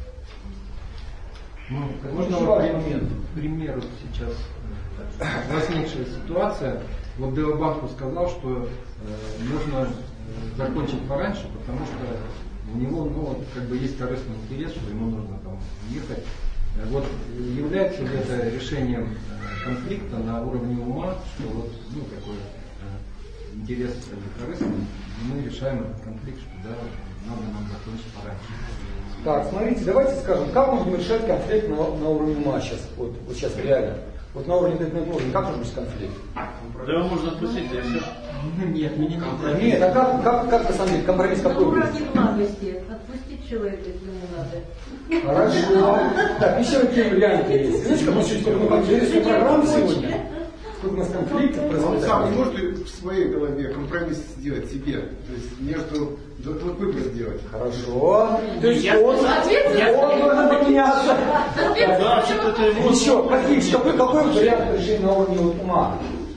Ну, можно вот момент, пример вот сейчас возникшая ситуация. Вот Девабанху сказал, что э, нужно э, закончить пораньше, потому что у него, ну, как бы есть корыстный интерес, что ему нужно там ехать. Вот является ли это решением э, конфликта на уровне ума, что вот, ну, такой э, интерес корыстный, мы решаем этот конфликт, что да, надо нам закончить пораньше. Так, смотрите, давайте скажем, как можно решать конфликт на, на уровне ума сейчас, вот, вот сейчас реально. Вот на уровне уровня, как может быть конфликт? Да его можно отпустить, да и все. Нет, мне не компромисс. Нет, а как, как, как на самом деле компромисс какой? На уровне благости. Отпустить человека, если не надо. Хорошо. Так, еще какие варианты есть. Знаете, как мы сегодня конфликтную программу сегодня? Сколько у нас конфликтов происходит? Он сам не может в своей голове компромисс сделать себе. То есть между... Вот выбор сделать. Хорошо. То есть я, он, я, он должен поменяться. Да, что-то это его... Еще, какой, какой, какой вариант решения на уровне ума?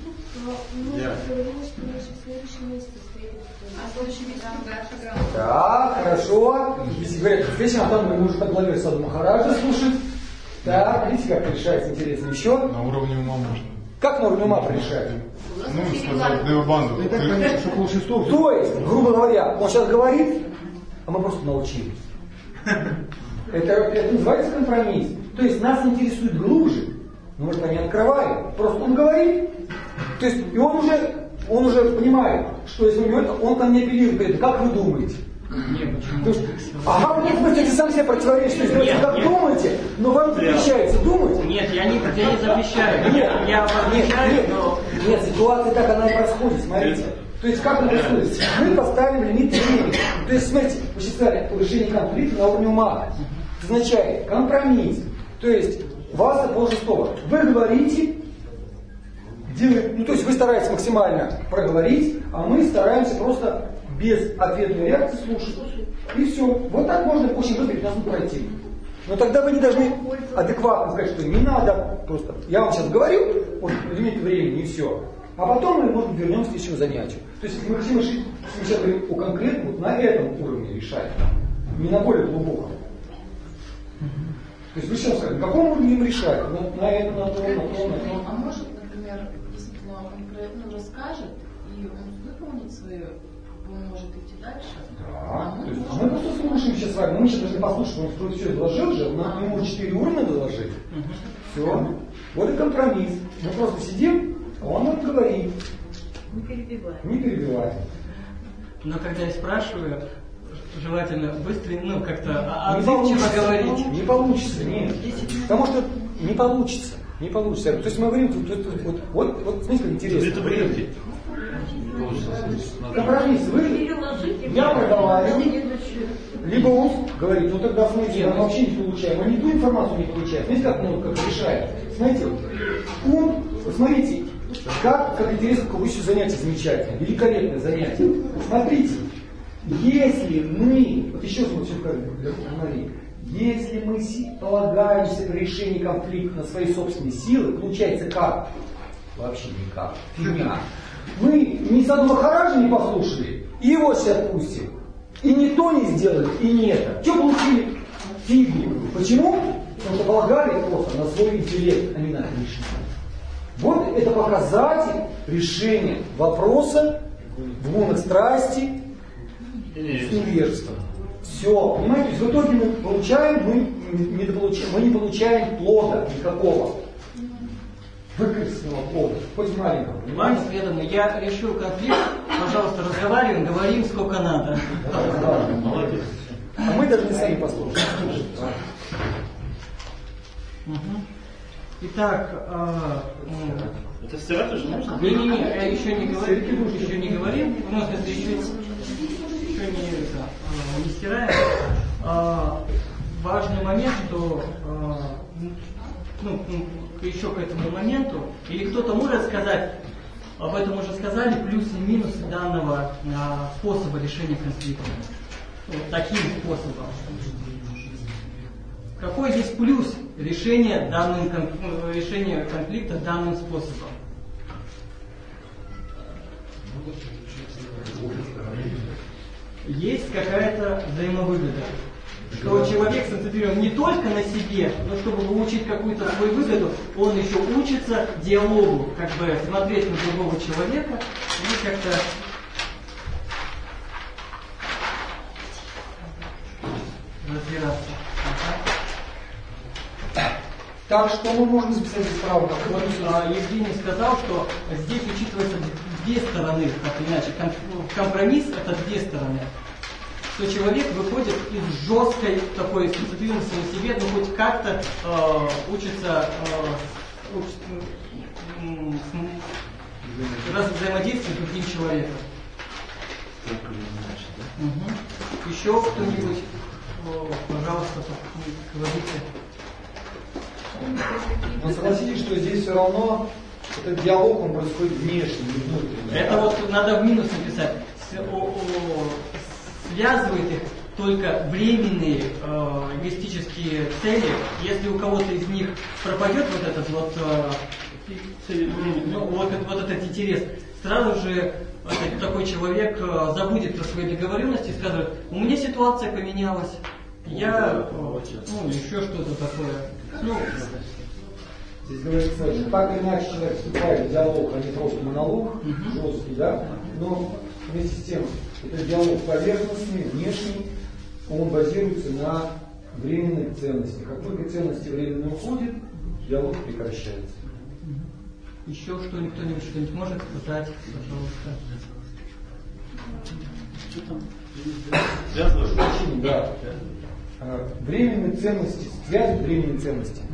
Так, хорошо. Если говорят, встреча, а там мы можем по голове Саду Махараджа слушать. Так, видите, как решается, интересно. Еще? На уровне ума можно. Как на уровне ума решать? Ну, сказать Девабанду. То есть, грубо говоря, он сейчас говорит, а мы просто научились. Это, это называется компромисс. То есть нас интересует глубже, но мы это не открываем. Просто он говорит, то есть и он уже, он уже понимает, что если у него это, он ко мне апеллирует, говорит, как вы думаете? Нет, почему? Есть, ага, нет, вы сам себе противоречите, то есть вы как нет. думаете, но вам запрещается думать. Нет, я не, я не запрещаю. Нет, я нет, нет, но... нет, ситуация так она и происходит, смотрите. То есть как это происходит? Мы поставим лимит времени. То есть, смотрите, вы сейчас сказали, повышение конфликта на уровне ума. Это означает компромисс. То есть, вас это полшестого. Вы говорите, делаете, ну то есть вы стараетесь максимально проговорить, а мы стараемся просто без ответной реакции слушать. И все. Вот так можно очень быстро к нас пройти. Но тогда вы не должны адекватно сказать, что не надо просто. Я вам сейчас говорю, вот лимит времени и все. А потом мы, может быть, вернемся к следующему занятию. То есть, если мы хотим решить, мы сейчас говорим о конкретном, вот на этом уровне решать, не на более глубоком. То есть вы сейчас скажете, на каком уровне мы решаем? Вот на этом, на том, на том, на том. А может, например, действительно он ну, расскажет, и он выполнит свое, он может идти дальше? Да. А мы, то есть, можем... а мы просто слушаем сейчас с вами. Мы сейчас должны послушать, он все изложил же, нам ему четыре уровня доложить. Все. Вот и компромисс. Мы просто сидим, а он нам говорит. Не перебиваем. Не перебиваем. Но когда я спрашиваю, желательно быстро, ну как-то не получится говорить. Не получится, нет. Потому что не получится. Не получится. То есть мы говорим, вот, вот, вот, вот смотрите, как интересно. Это бред. Компромисс. Вы, я проговариваю, либо он говорит, ну тогда смотрите, мы вообще не получаем, мы не ту информацию не получаем. Смотрите, как он как решает. Смотрите, он, смотрите, как, как интересно, какое еще занятие замечательное, великолепное занятие. Смотрите, если мы, вот еще раз все говорим, если мы полагаемся в решении конфликта на свои собственные силы, получается как? Вообще никак. Фигня. Мы ни Саду Махараджа не послушали, и его все отпустим. И ни то не сделали, и не это. Что получили? Фигню. Почему? Потому что полагали просто на свой интеллект, а не на Кришну. Вот это показатель решения вопроса двух страсти с невежеством. Все, понимаете, то есть в итоге мы получаем, мы не, получаем, мы не получаем плода никакого. Выкрестного плода, хоть маленького, понимаете? Преданный, я решил конфликт, пожалуйста, разговариваем, говорим сколько надо. Молодец. А мы даже не сами послушаем. Итак, а, это стирать тоже нужно? Не, не, не, я еще не говорил, еще не говорил, ну, в смысле, еще, еще не, это, не стираем. А, важный момент, что а, ну, еще к этому моменту, или кто-то может сказать, об этом уже сказали, плюсы и минусы данного а, способа решения конфликта. Вот таким способом. Какой есть плюс решения, данным, решения конфликта данным способом? Есть какая-то взаимовыгода. Что человек сконцентрирован не только на себе, но чтобы получить какую-то свою выгоду, он еще учится диалогу, как бы смотреть на другого человека и как-то разбираться. Так что мы можем записать здесь право. А, Евгений сказал, что здесь учитываются две стороны, так или иначе. Компромисс — это две стороны. Что человек выходит из жесткой такой сконцентрированности на себе, но хоть как-то э, учится э, уч, э, раз взаимодействовать с другим человеком. Угу. Еще кто-нибудь, о, пожалуйста, говорите. Но согласитесь, что здесь все равно этот диалог, он происходит внешне, не внутренне. Это вот надо в минус написать. Связывает их только временные э, эгоистические цели. Если у кого-то из них пропадет вот этот вот, э, ну, вот, вот этот интерес, сразу же этот, такой человек э, забудет про свои договоренности и скажет: у меня ситуация поменялась, я, э, ну, еще что-то такое. Ну, здесь говорится, что так или иначе человек вступает в диалог, а не просто монолог, uh-huh. жесткий, да, но вместе с тем, это диалог поверхностный, внешний, он базируется на временных ценностях. Как только ценности временно уходят, диалог прекращается. Uh-huh. Еще что-нибудь, кто-нибудь что-нибудь может сказать, пожалуйста? Связывание? Да. Временные ценности, связи временные ценности.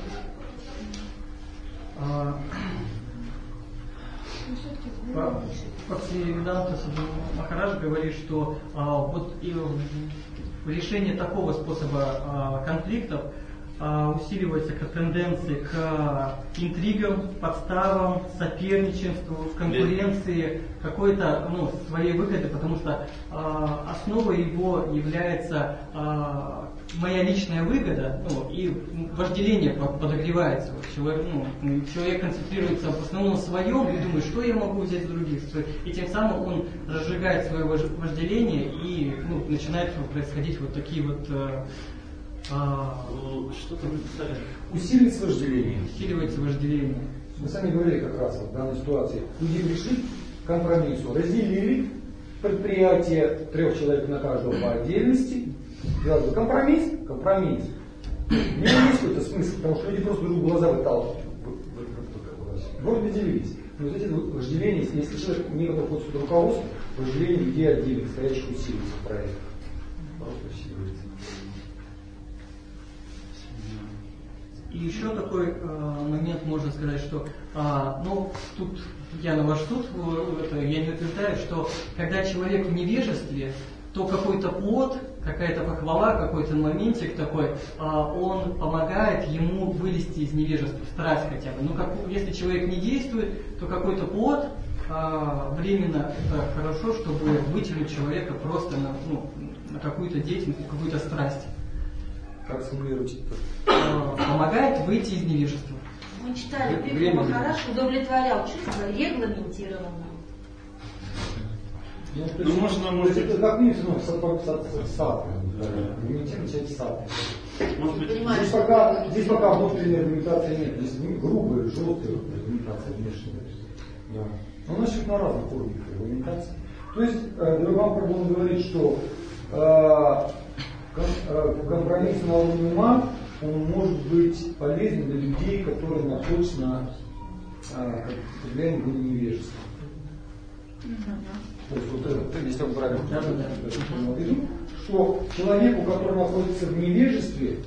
Бхактивиданта Махарадж говорит, что а, вот и решение такого способа а, конфликтов а, усиливается к тенденции к интригам, подставам, соперничеству, конкуренции, какой-то, ну, своей выгоды, потому что а, основой его является а, моя личная выгода, ну, и вожделение подогревается. Человек, ну, человек концентрируется в основном на своем и думает, что я могу взять с других. И тем самым он разжигает свое вожделение, и, ну, начинает происходить вот такие вот... А, что-то усиливается вожделение. Усиливается вожделение. Мы сами говорили как раз вот в данной ситуации. Люди пришли к компромиссу, разделили предприятие трех человек на каждого по отдельности. Делают компромисс, компромисс. У меня есть какой-то смысл, потому что люди просто друг в глаза выталкивают. Вроде делились. Но вот эти вожделения, если человек не готов к руководству, вожделение людей отдельных, стоящих усиливается в проекте. Просто усиливается. И еще такой э, момент можно сказать, что э, ну, тут я на ваш суд, это, я не утверждаю, что когда человек в невежестве, то какой-то плод, какая-то похвала, какой-то моментик такой, э, он помогает ему вылезти из невежества, страсть хотя бы. Но как, если человек не действует, то какой-то плод э, временно это хорошо, чтобы вытянуть человека просто на, ну, на какую-то деятельность, на какую-то страсть. Как сформулировать это? Помогает выйти из невежества. Мы читали, Пипи Махарадж удовлетворял чувства регламентированно. Ну, можно, может быть, это как минимум сад. Регламентировать сад. Может быть, здесь пока, здесь пока внутренней аргументации нет, здесь грубая, жесткая аргументация внешняя. Да. Но она сейчас на разных уровнях аргументации. То есть, э, вам Прабхупада говорит, что э, компромисс на уровне ума, он может быть полезен для людей, которые находятся на э, влиянии невежества. То есть, вот это, если он правильно говорит, что человеку, который находится в невежестве,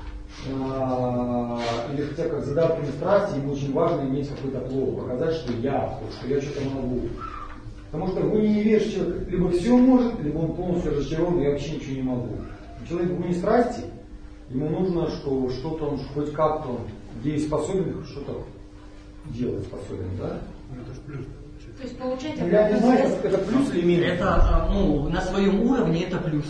а, или хотя как задавками страсти, ему очень важно иметь какой-то плод, показать, что я, что я что-то могу. Потому что в уне невежества человек либо все может, либо он полностью разочарован, и я вообще ничего не могу. Человек в уне страсти, ему нужно, что что-то он, хоть как-то он дееспособен, что-то делать способен, да? Это же плюс. То есть получается, я не знаю, это плюс или минус. Это, ну, на своем уровне это плюс.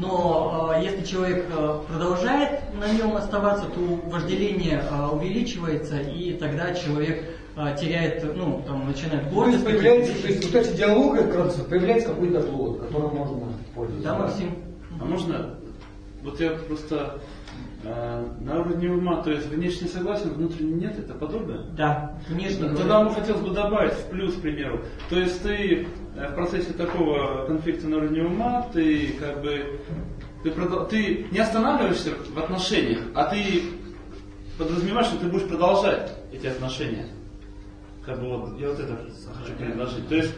Но э, если человек э, продолжает на нем оставаться, то вожделение э, увеличивается, и тогда человек э, теряет, ну, там, начинает гордость. То есть появляется, то есть вот эти диалоги, появляется какой-то плод, которым можно пользоваться. Да, Максим? А можно, вот я просто э, на уровне ума, то есть внешне согласен, внутренне нет, это подобное? Да, внешне. Тогда мне хотелось бы добавить в плюс, к примеру. То есть ты в процессе такого конфликта на уровне ума, ты как бы ты, ты не останавливаешься в отношениях, а ты подразумеваешь, что ты будешь продолжать эти отношения. Как бы вот, я вот это хочу предложить. То есть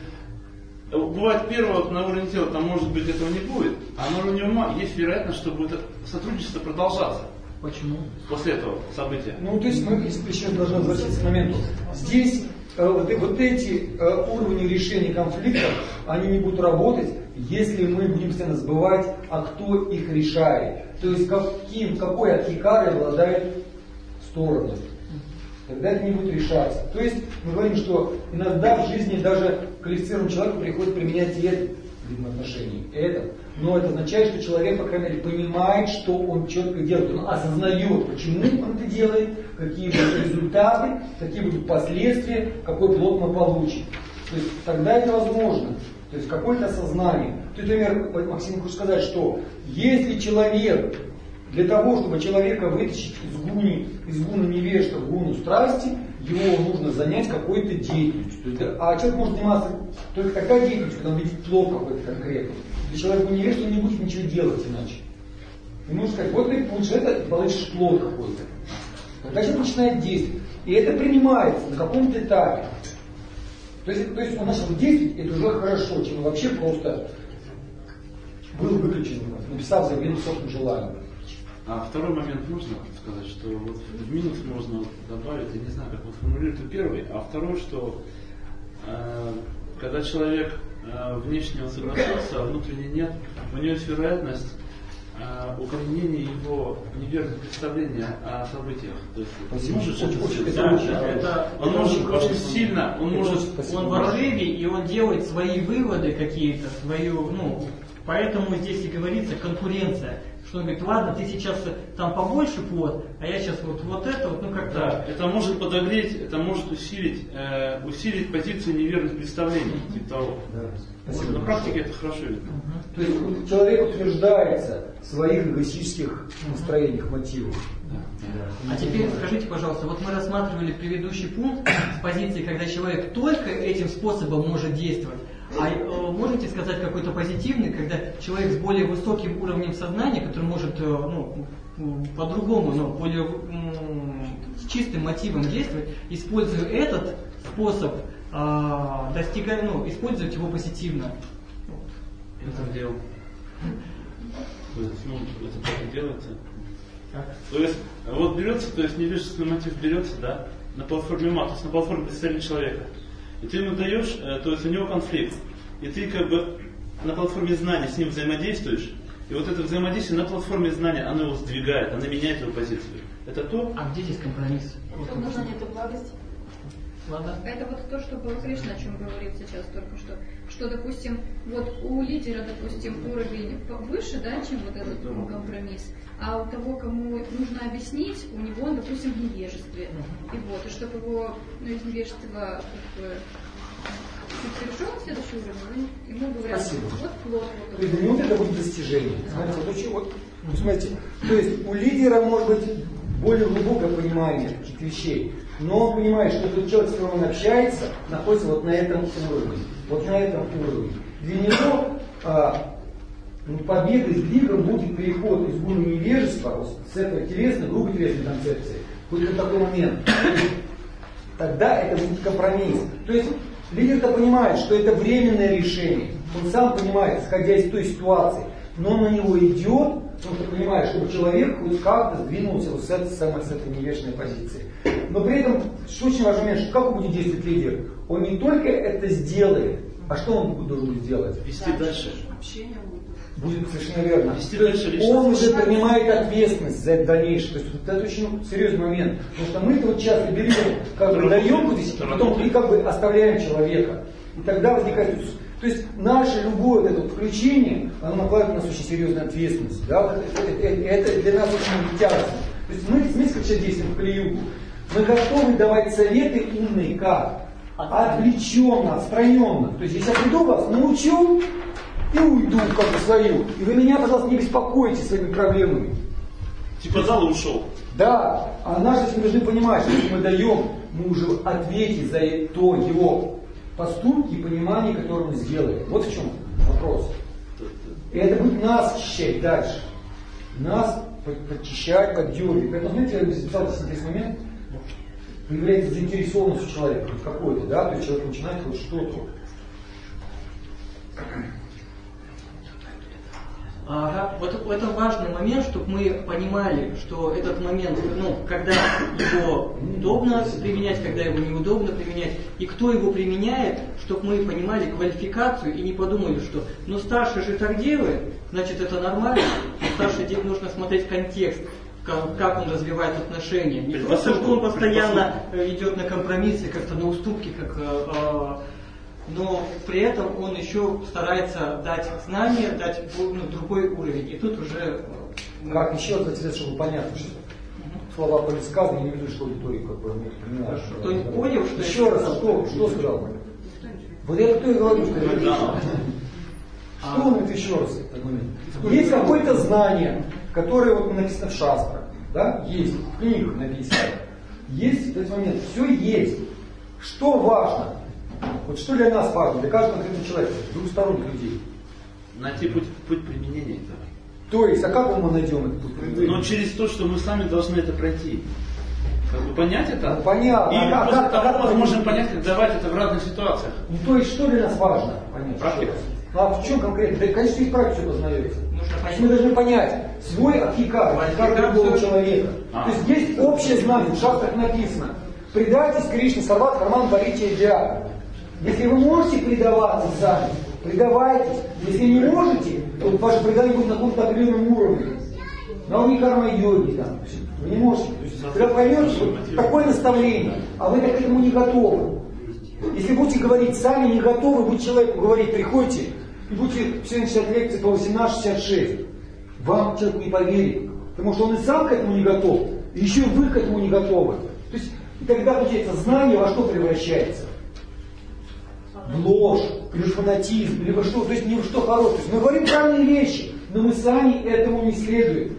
бывает первое вот, на уровне тела, там может быть этого не будет, а на уровне ума есть вероятность, что будет сотрудничество продолжаться. Почему? После этого события. Ну, то есть мы еще должны возвратиться к моменту. Здесь э, вот, вот эти э, уровни решения конфликтов, они не будут работать, если мы будем постоянно забывать, а кто их решает. То есть каким, какой адхикарой обладает сторона. Тогда это не будет решаться. То есть мы говорим, что иногда в жизни даже квалифицированному человеку приходится применять и этот вид отношений, это. Но это означает, что человек, по крайней мере, понимает, что он четко делает. Он осознает, почему он это делает, какие будут результаты, какие будут последствия, какой плод мы получим. То есть тогда это возможно. То есть какое-то осознание. То есть, например, Максим хочет сказать, что если человек, для того, чтобы человека вытащить из гуни, из гуны невежества в гуну страсти, его нужно занять какой-то деятельностью. А человек может заниматься только такая деятельность, когда он видит плод какой-то конкретный. Если человек невежество, он не будет ничего делать иначе. И нужно сказать, вот ты получишь это, и получишь плод какой-то. Тогда человек начинает действовать. И это принимается на каком-то этапе. То есть, то есть он начал действовать, это уже хорошо, чем он вообще просто был выключен, написав заявление собственным желанием. А второй момент нужно сказать, что вот в минус можно добавить, я не знаю, как вот формулирует первый, а второй, что э, когда человек э, внешне он согласился, а внутренне нет, у него есть вероятность э, укоренения его неверных представлений о событиях. То есть он может очень, очень, это, это, это, он это может очень очень сильно, он может, он в отрыве, и он делает свои выводы какие-то, свою, ну, поэтому здесь и говорится конкуренция. Что он говорит, ладно, ты сейчас там побольше плод, а я сейчас вот, вот это, вот, ну как-то... Да, это может подогреть, это может усилить, э, усилить позицию неверных представлений, типа того. Да. Вот, на практике это хорошо видно. Угу. То есть человек утверждается в своих эгоистических настроениях, мотивах. А теперь скажите, пожалуйста, вот мы рассматривали предыдущий пункт с позиции, когда человек только этим способом может действовать. А э, можете сказать какой-то позитивный, когда человек с более высоким уровнем сознания, который может э, ну, по-другому, но более э, с чистым мотивом действовать, используя этот способ, э, достигая, ну, использовать его позитивно? Это дело. Ну, это так и делается. То есть, вот берется, то есть невежественный мотив берется, да, на платформе ума, то есть на платформе представителя человека. И ты ему даешь, то есть у него конфликт. И ты как бы на платформе знания с ним взаимодействуешь. И вот это взаимодействие на платформе знания, оно его сдвигает, оно меняет его позицию. Это то? А где здесь компромисс? Это познание это благость. Ладно. Это вот то, что было Кришна, о чем говорил сейчас только что. Что, допустим, вот у лидера, допустим, уровень выше, да, чем вот этот компромисс. А у того, кому нужно объяснить, у него, допустим, в невежестве. И вот, и чтобы его, ну, из невежества как бы чуть перешел в следующий уровень, ему говорят, спасибо. вот плод. Вот, то есть для него это будет достижение. Смотрите, вот, очень, вот Ну, смотрите, то есть у лидера может быть более глубокое понимание каких-то вещей, но он понимает, что этот человек, с которым он общается, находится вот на этом уровне. Вот на этом уровне. Для него а, победа сдвигом будет переход из гуны невежества, вот с этого телесной, грубой телесной концепции, будет на такой момент. Тогда это будет компромисс. То есть лидер-то понимает, что это временное решение. Он сам понимает, исходя из той ситуации, но он на него идет, потому что понимает, чтобы человек хоть как-то сдвинулся вот с этой, самой, с этой невежественной позиции. Но при этом, что очень важный момент, что как будет действовать лидер? Он не только это сделает, а что он должен будет делать? Вести дальше. Общение будет совершенно верно. Вести То дальше есть он уже личность. принимает ответственность за это дальнейшее. То есть вот это очень серьезный момент. Потому что мы это вот часто берем, как бы даем куда-то, потом и как бы оставляем человека. И тогда возникает... То есть наше любое вот это вот включение, оно накладывает на нас очень серьезную ответственность. Да? Вот это, это, это для нас очень тяжело. То есть мы, смотрите, как сейчас действуем в Кали-югу. Мы готовы давать советы умные как? Отвлеченно, отстраненно. То есть если я приду вас, научу и уйду как бы свою. И вы меня, пожалуйста, не беспокойте своими проблемами. Типа зал и ушел. Да, а наши мы должны понимать, что если мы даем, мы уже ответить за то его поступки и понимание, которое он сделает. Вот в чем вопрос. И это будет нас очищать дальше. Нас подчищать, поддергивать. Поэтому, знаете, я записал здесь интересный момент. Появляется заинтересованность у человека какой-то, да, то есть человек начинает хоть что-то. Ага, вот это важный момент, чтобы мы понимали, что этот момент, ну, когда его удобно применять, когда его неудобно применять, и кто его применяет, чтобы мы понимали квалификацию и не подумали, что ну старший же так делает, значит это нормально, старший делает, нужно смотреть контекст, как, как он развивает отношения. Не просто, что он постоянно идет на компромиссы, как-то на уступки, как... но при этом он еще старается дать знания, дать ну, другой уровень. И тут уже... Как еще раз ответить, чтобы понятно, что слова были сказаны, я не вижу, что аудитория как бы не понимает. Кто-нибудь понял, что... Еще раз, а что, что сказал? Вот я кто и говорю, что я вижу. Что он это еще раз этот момент? Есть какое-то знание, которое вот написано в шастрах, да? Есть, в книгах написано. Есть этот момент, все есть. Что важно? Вот что для нас важно, для каждого конкретного человека, двухсторонних людей? Найти путь, путь применения этого. То есть, а как мы найдем этот путь применения? Но через то, что мы сами должны это пройти. Как бы понять это? Ну, понятно. И а после как, того как, мы как можем понять, как давать это в разных ситуациях. Ну, то есть, что для нас важно понять? Практика. Ну, а в чем конкретно? Да, конечно, и практика познается. Мы должны понять свой ахикар, ахикар другого человека. А. То есть, есть общее знание, в шастрах написано. Предайтесь Кришне, сарват, карман, варите идеа. Если вы можете предаваться сами, предавайтесь. Если не можете, то ваше предание будет на каком-то определенном уровне. На уровне карма-йоги там. Вы не можете. То есть, когда поймете, вот такое наставление, а вы так к этому не готовы. Если будете говорить сами не готовы, будете человеку говорить, приходите и будете все начинать лекции по восемнадцать шестьдесят шесть. Вам человек не поверит. Потому что он и сам к этому не готов, и еще и вы к этому не готовы. То есть, и тогда, получается, знание во что превращается? В ложь, или в фанатизм, или во что, то есть не в что хорошее. То есть мы говорим правильные вещи, но мы сами этому не следуем.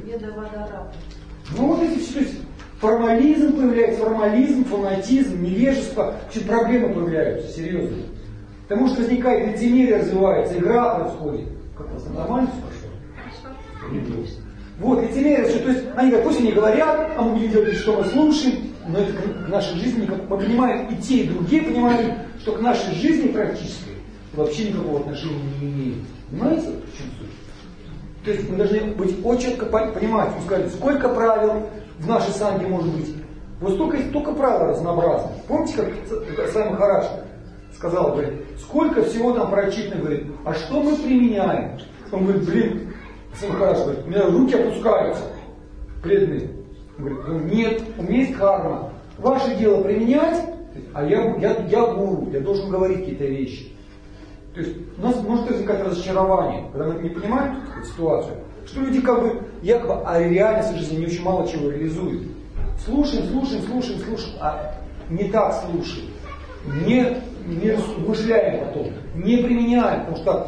Ну вот эти все, то есть формализм появляется, формализм, фанатизм, невежество, все проблемы появляются, серьезно. Потому что возникает лицемерие, развивается, игра происходит. Как у вас там нормально все пошло? Вот, лицемерие, то есть они говорят, пусть они говорят, а мы будем делать, что мы слушаем, но это к нашей жизни, мы понимаем, и те, и другие понимаем, что к нашей жизни практически вообще никакого отношения не имеет. Понимаете, в чем суть? То есть мы должны быть очень четко понимать, мы сказали, сколько правил в нашей санге может быть. Вот столько, столько правил разнообразных. Помните, как Свами Махарадж сказал, говорит, сколько всего там прочитано, говорит, а что мы применяем? Он говорит, блин, Свами Махарадж говорит, у меня руки опускаются, преданные. Он говорит, нет, у меня есть карма. Ваше дело применять, а я, я, я гуру, я должен говорить какие-то вещи. То есть у нас может возникать разочарование, когда мы не понимаем эту ситуацию, что люди как бы якобы, а реально в жизни не очень мало чего реализуют. Слушаем, слушаем, слушаем, слушаем, а не так слушаем. Не, не размышляем потом, не применяем, потому что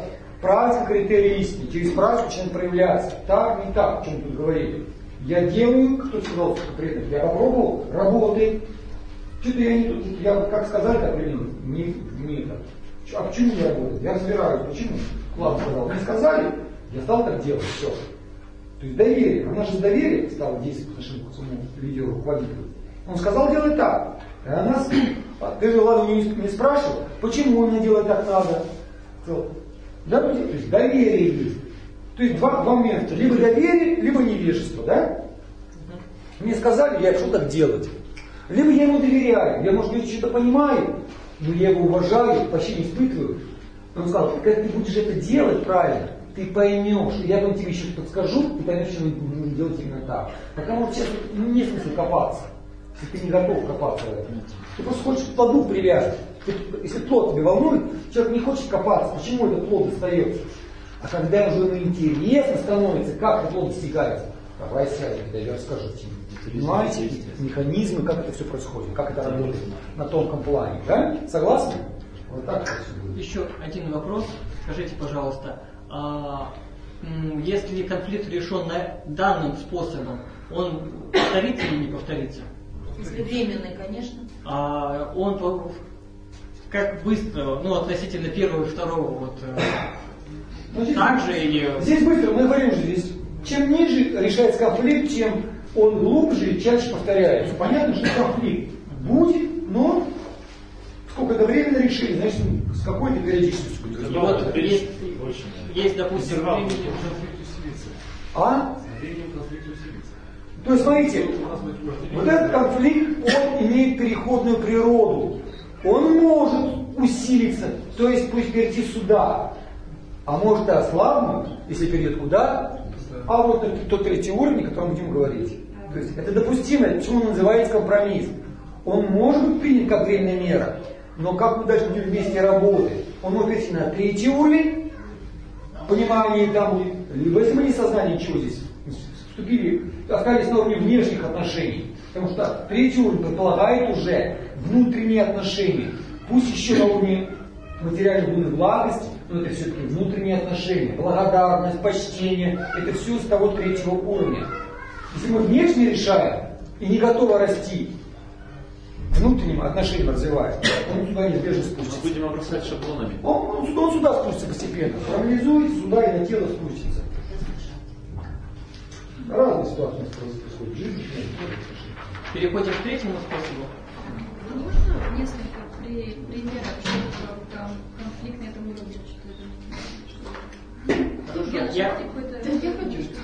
правильный критерий истины, через правильность начинает проявляться. Так, не так, о чем тут говорили. Я делаю, кто сказал, что конкретно, я попробовал, работает. Что-то я не тут, я как сказали, так или не, не это. А почему не работает? Я разбираюсь, почему. Класс сказал. Мне сказали, я стал так делать, все. То есть доверие. Она же с доверием стала действовать нашему своему лидеру, руководителю. Он сказал делать так. И она, ты же ладно не, не спрашивал, почему он мне делать так надо. Да, то есть доверие есть. То есть два, два момента. Либо доверие, либо невежество, да? Мне сказали, я решил так делать. Либо я ему доверяю, я, может быть, что-то понимаю, но я его уважаю, почти не испытываю. Он сказал, когда ты будешь это делать правильно, ты поймешь, я потом тебе еще подскажу, ты поймешь, что нужно делать именно так. Пока вот сейчас ну, нет смысла копаться, если ты не готов копаться в этом. Ты просто хочешь к плоду привязать. Ты, если плод тебя волнует, человек не хочет копаться, почему этот плод остается. А когда уже ему интересно становится, как этот плод достигается, давай сядем, я расскажу тебе. Понимаете механизмы, как это все происходит, как это работает на тонком плане. Да? Согласны? Вот так это все будет. Еще один вопрос. Скажите, пожалуйста, а, если конфликт решен данным способом, он повторится или не повторится? Если временный, конечно. А он как быстро, ну, относительно первого и второго, вот, ну, так же или... Здесь быстро, мы говорим же, здесь, чем ниже решается конфликт, чем он глубже и чаще повторяется. Понятно, что конфликт будет, но сколько-то временно решили, значит, с какой-то периодичностью будет. Вот есть, есть, допустим, а? То есть, смотрите, вот этот конфликт, он имеет переходную природу. Он может усилиться, то есть пусть перейти сюда, а может и ослабнуть, если перейдет куда, а вот тот третий уровень, о котором будем говорить. То есть это допустимо, почему он называется компромисс. Он может быть принят как временная мера, но как мы дальше будем вместе работать, он может перейти на третий уровень, понимание там будет, либо если мы не сознание ничего здесь, вступили, остались на уровне внешних отношений, потому что третий уровень предполагает уже внутренние отношения, пусть еще на уровне материальной будет благости, но это все-таки внутренние отношения, благодарность, почтение, это все с того третьего уровня. Если мы внешне решаем и не готовы расти, внутренним отношением развиваем, он сюда неизбежно спустится. Мы будем обрастать шаблонами. Он, он, сюда, он сюда спустится постепенно, проанализует, сюда и на тело спустится. Разные ситуации у нас происходят в жизни. Переходим к третьему способу. Можно несколько при, примеров, что там конфликт на этом уровне, что это? Я, я, я хочу что-то.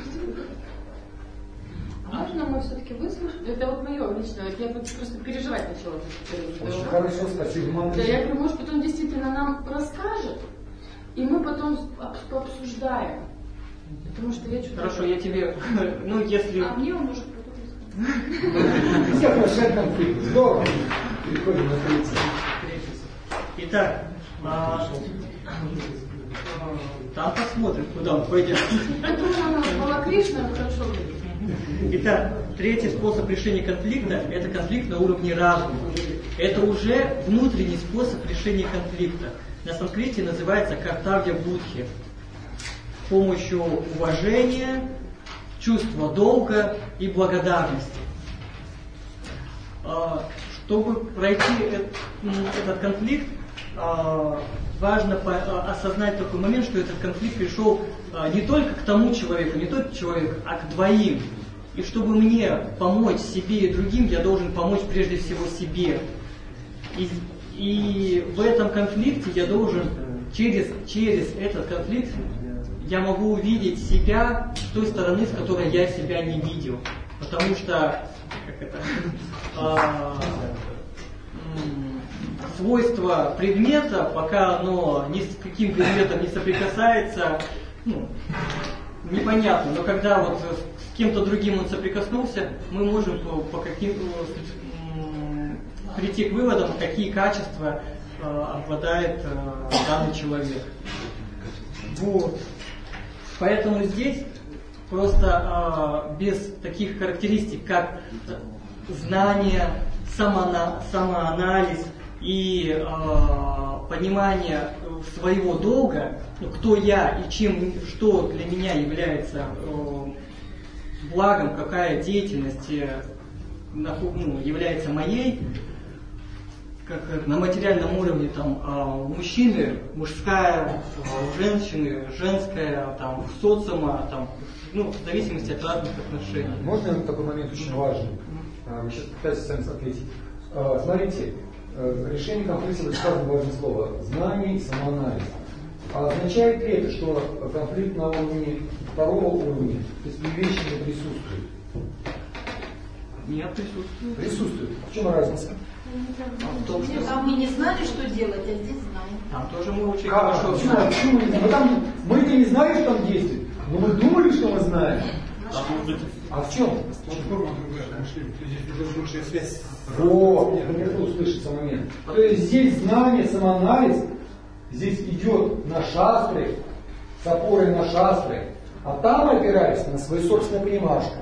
А можно мы все-таки выслушать? Это вот мое личное. Я просто переживать начала. Очень хорошо, спасибо, мама. Да, я говорю, может, потом действительно нам расскажет, и мы потом пообсуждаем. Потому что я что-то... Хорошо, я тебе... Ну, если... А мне он может потом Всех решать конфликт. Здорово. Переходим на третий. Итак, а, там посмотрим, куда он пойдет. Это уже у нас была Кришна, но хорошо. Итак, третий способ решения конфликта – это конфликт на уровне разума. Это уже внутренний способ решения конфликта. На санскрите называется картавья будхи. С помощью уважения, чувства долга и благодарности. Чтобы пройти этот конфликт, важно осознать такой момент, что этот конфликт пришел не только к тому человеку, не только человеку, а к двоим. И чтобы мне помочь себе и другим, я должен помочь прежде всего себе. И, и в этом конфликте я должен, через, через этот конфликт, я могу увидеть себя с той стороны, с которой я себя не видел. Потому что как это, а, свойство предмета, пока оно ни с каким предметом не соприкасается, ну, непонятно. Но когда вот с кем-то другим он соприкоснулся, мы можем по, по каким-то прийти к выводам, какие качества э, обладает э, данный человек. Вот. Поэтому здесь просто э, без таких характеристик, как знание, самоана- самоанализ и э, понимание своего долга, ну, кто я и чем, что для меня является э, благом, какая деятельность э, ну, является моей, как на материальном уровне там э, мужчины, мужская, у женщины, женская, там, социума, там, ну, в зависимости от разных отношений. Можно такой момент очень важный? Вы сейчас пытаетесь сами ответить. Смотрите, решение конфликта, вы сказали важное слово, знание и самоанализ. А означает ли это, что конфликт на уровне второго уровня, то есть вещи не присутствует? Нет, присутствует. Присутствует. В чем разница? А в том, что... Там мы не знали, что делать, а здесь знаем. Там тоже мы очень как? хорошо Почему? знаем. Почему мы, мы, там, мы не знали, что там действует, но мы думали, что мы знаем. А в чем? Форма другая, мышление. Здесь уже лучшая связь. Вот, это наверху слышится момент. То есть здесь знание, самоанализ, здесь идет на шастры, с опорой на шастры, а там опирается на свою собственную понимашку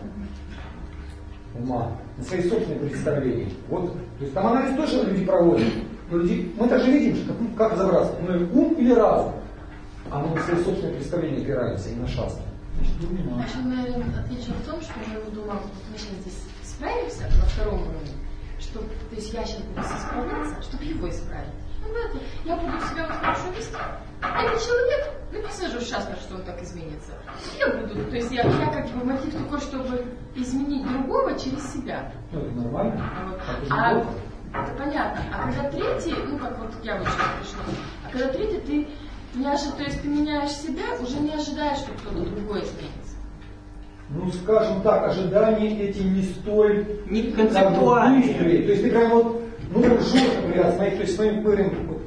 ума, на свои собственные представления. Вот, то есть там анализ тоже люди проводят. Но люди, мы также видим, что как, как разобраться, ну, ум или разум, а мы на свои собственные представления опираемся, и на шастры. Значит, наверное, отвечу в том, что мы думаем, мы сейчас здесь справимся на втором уровне, что, то есть я сейчас буду исправляться, чтобы его исправить. Понимаете? Я буду себя вот хорошо вести. Этот человек, ну посажу сейчас, что он так изменится. Я буду, то есть я, я как бы мотив такой, чтобы изменить другого через себя. Ну, это нормально. Вот. А, А, это понятно. А когда третий, ну как вот я вот сейчас пришла, а когда третий ты не ожидаешь, то есть ты меняешь себя, уже не ожидаешь, что кто-то другой изменится. Ну, скажем так, ожидания эти не столь не концептуальные. То есть ты прям вот, ну, жестко привязан, смотри, то есть своим пырым, вот,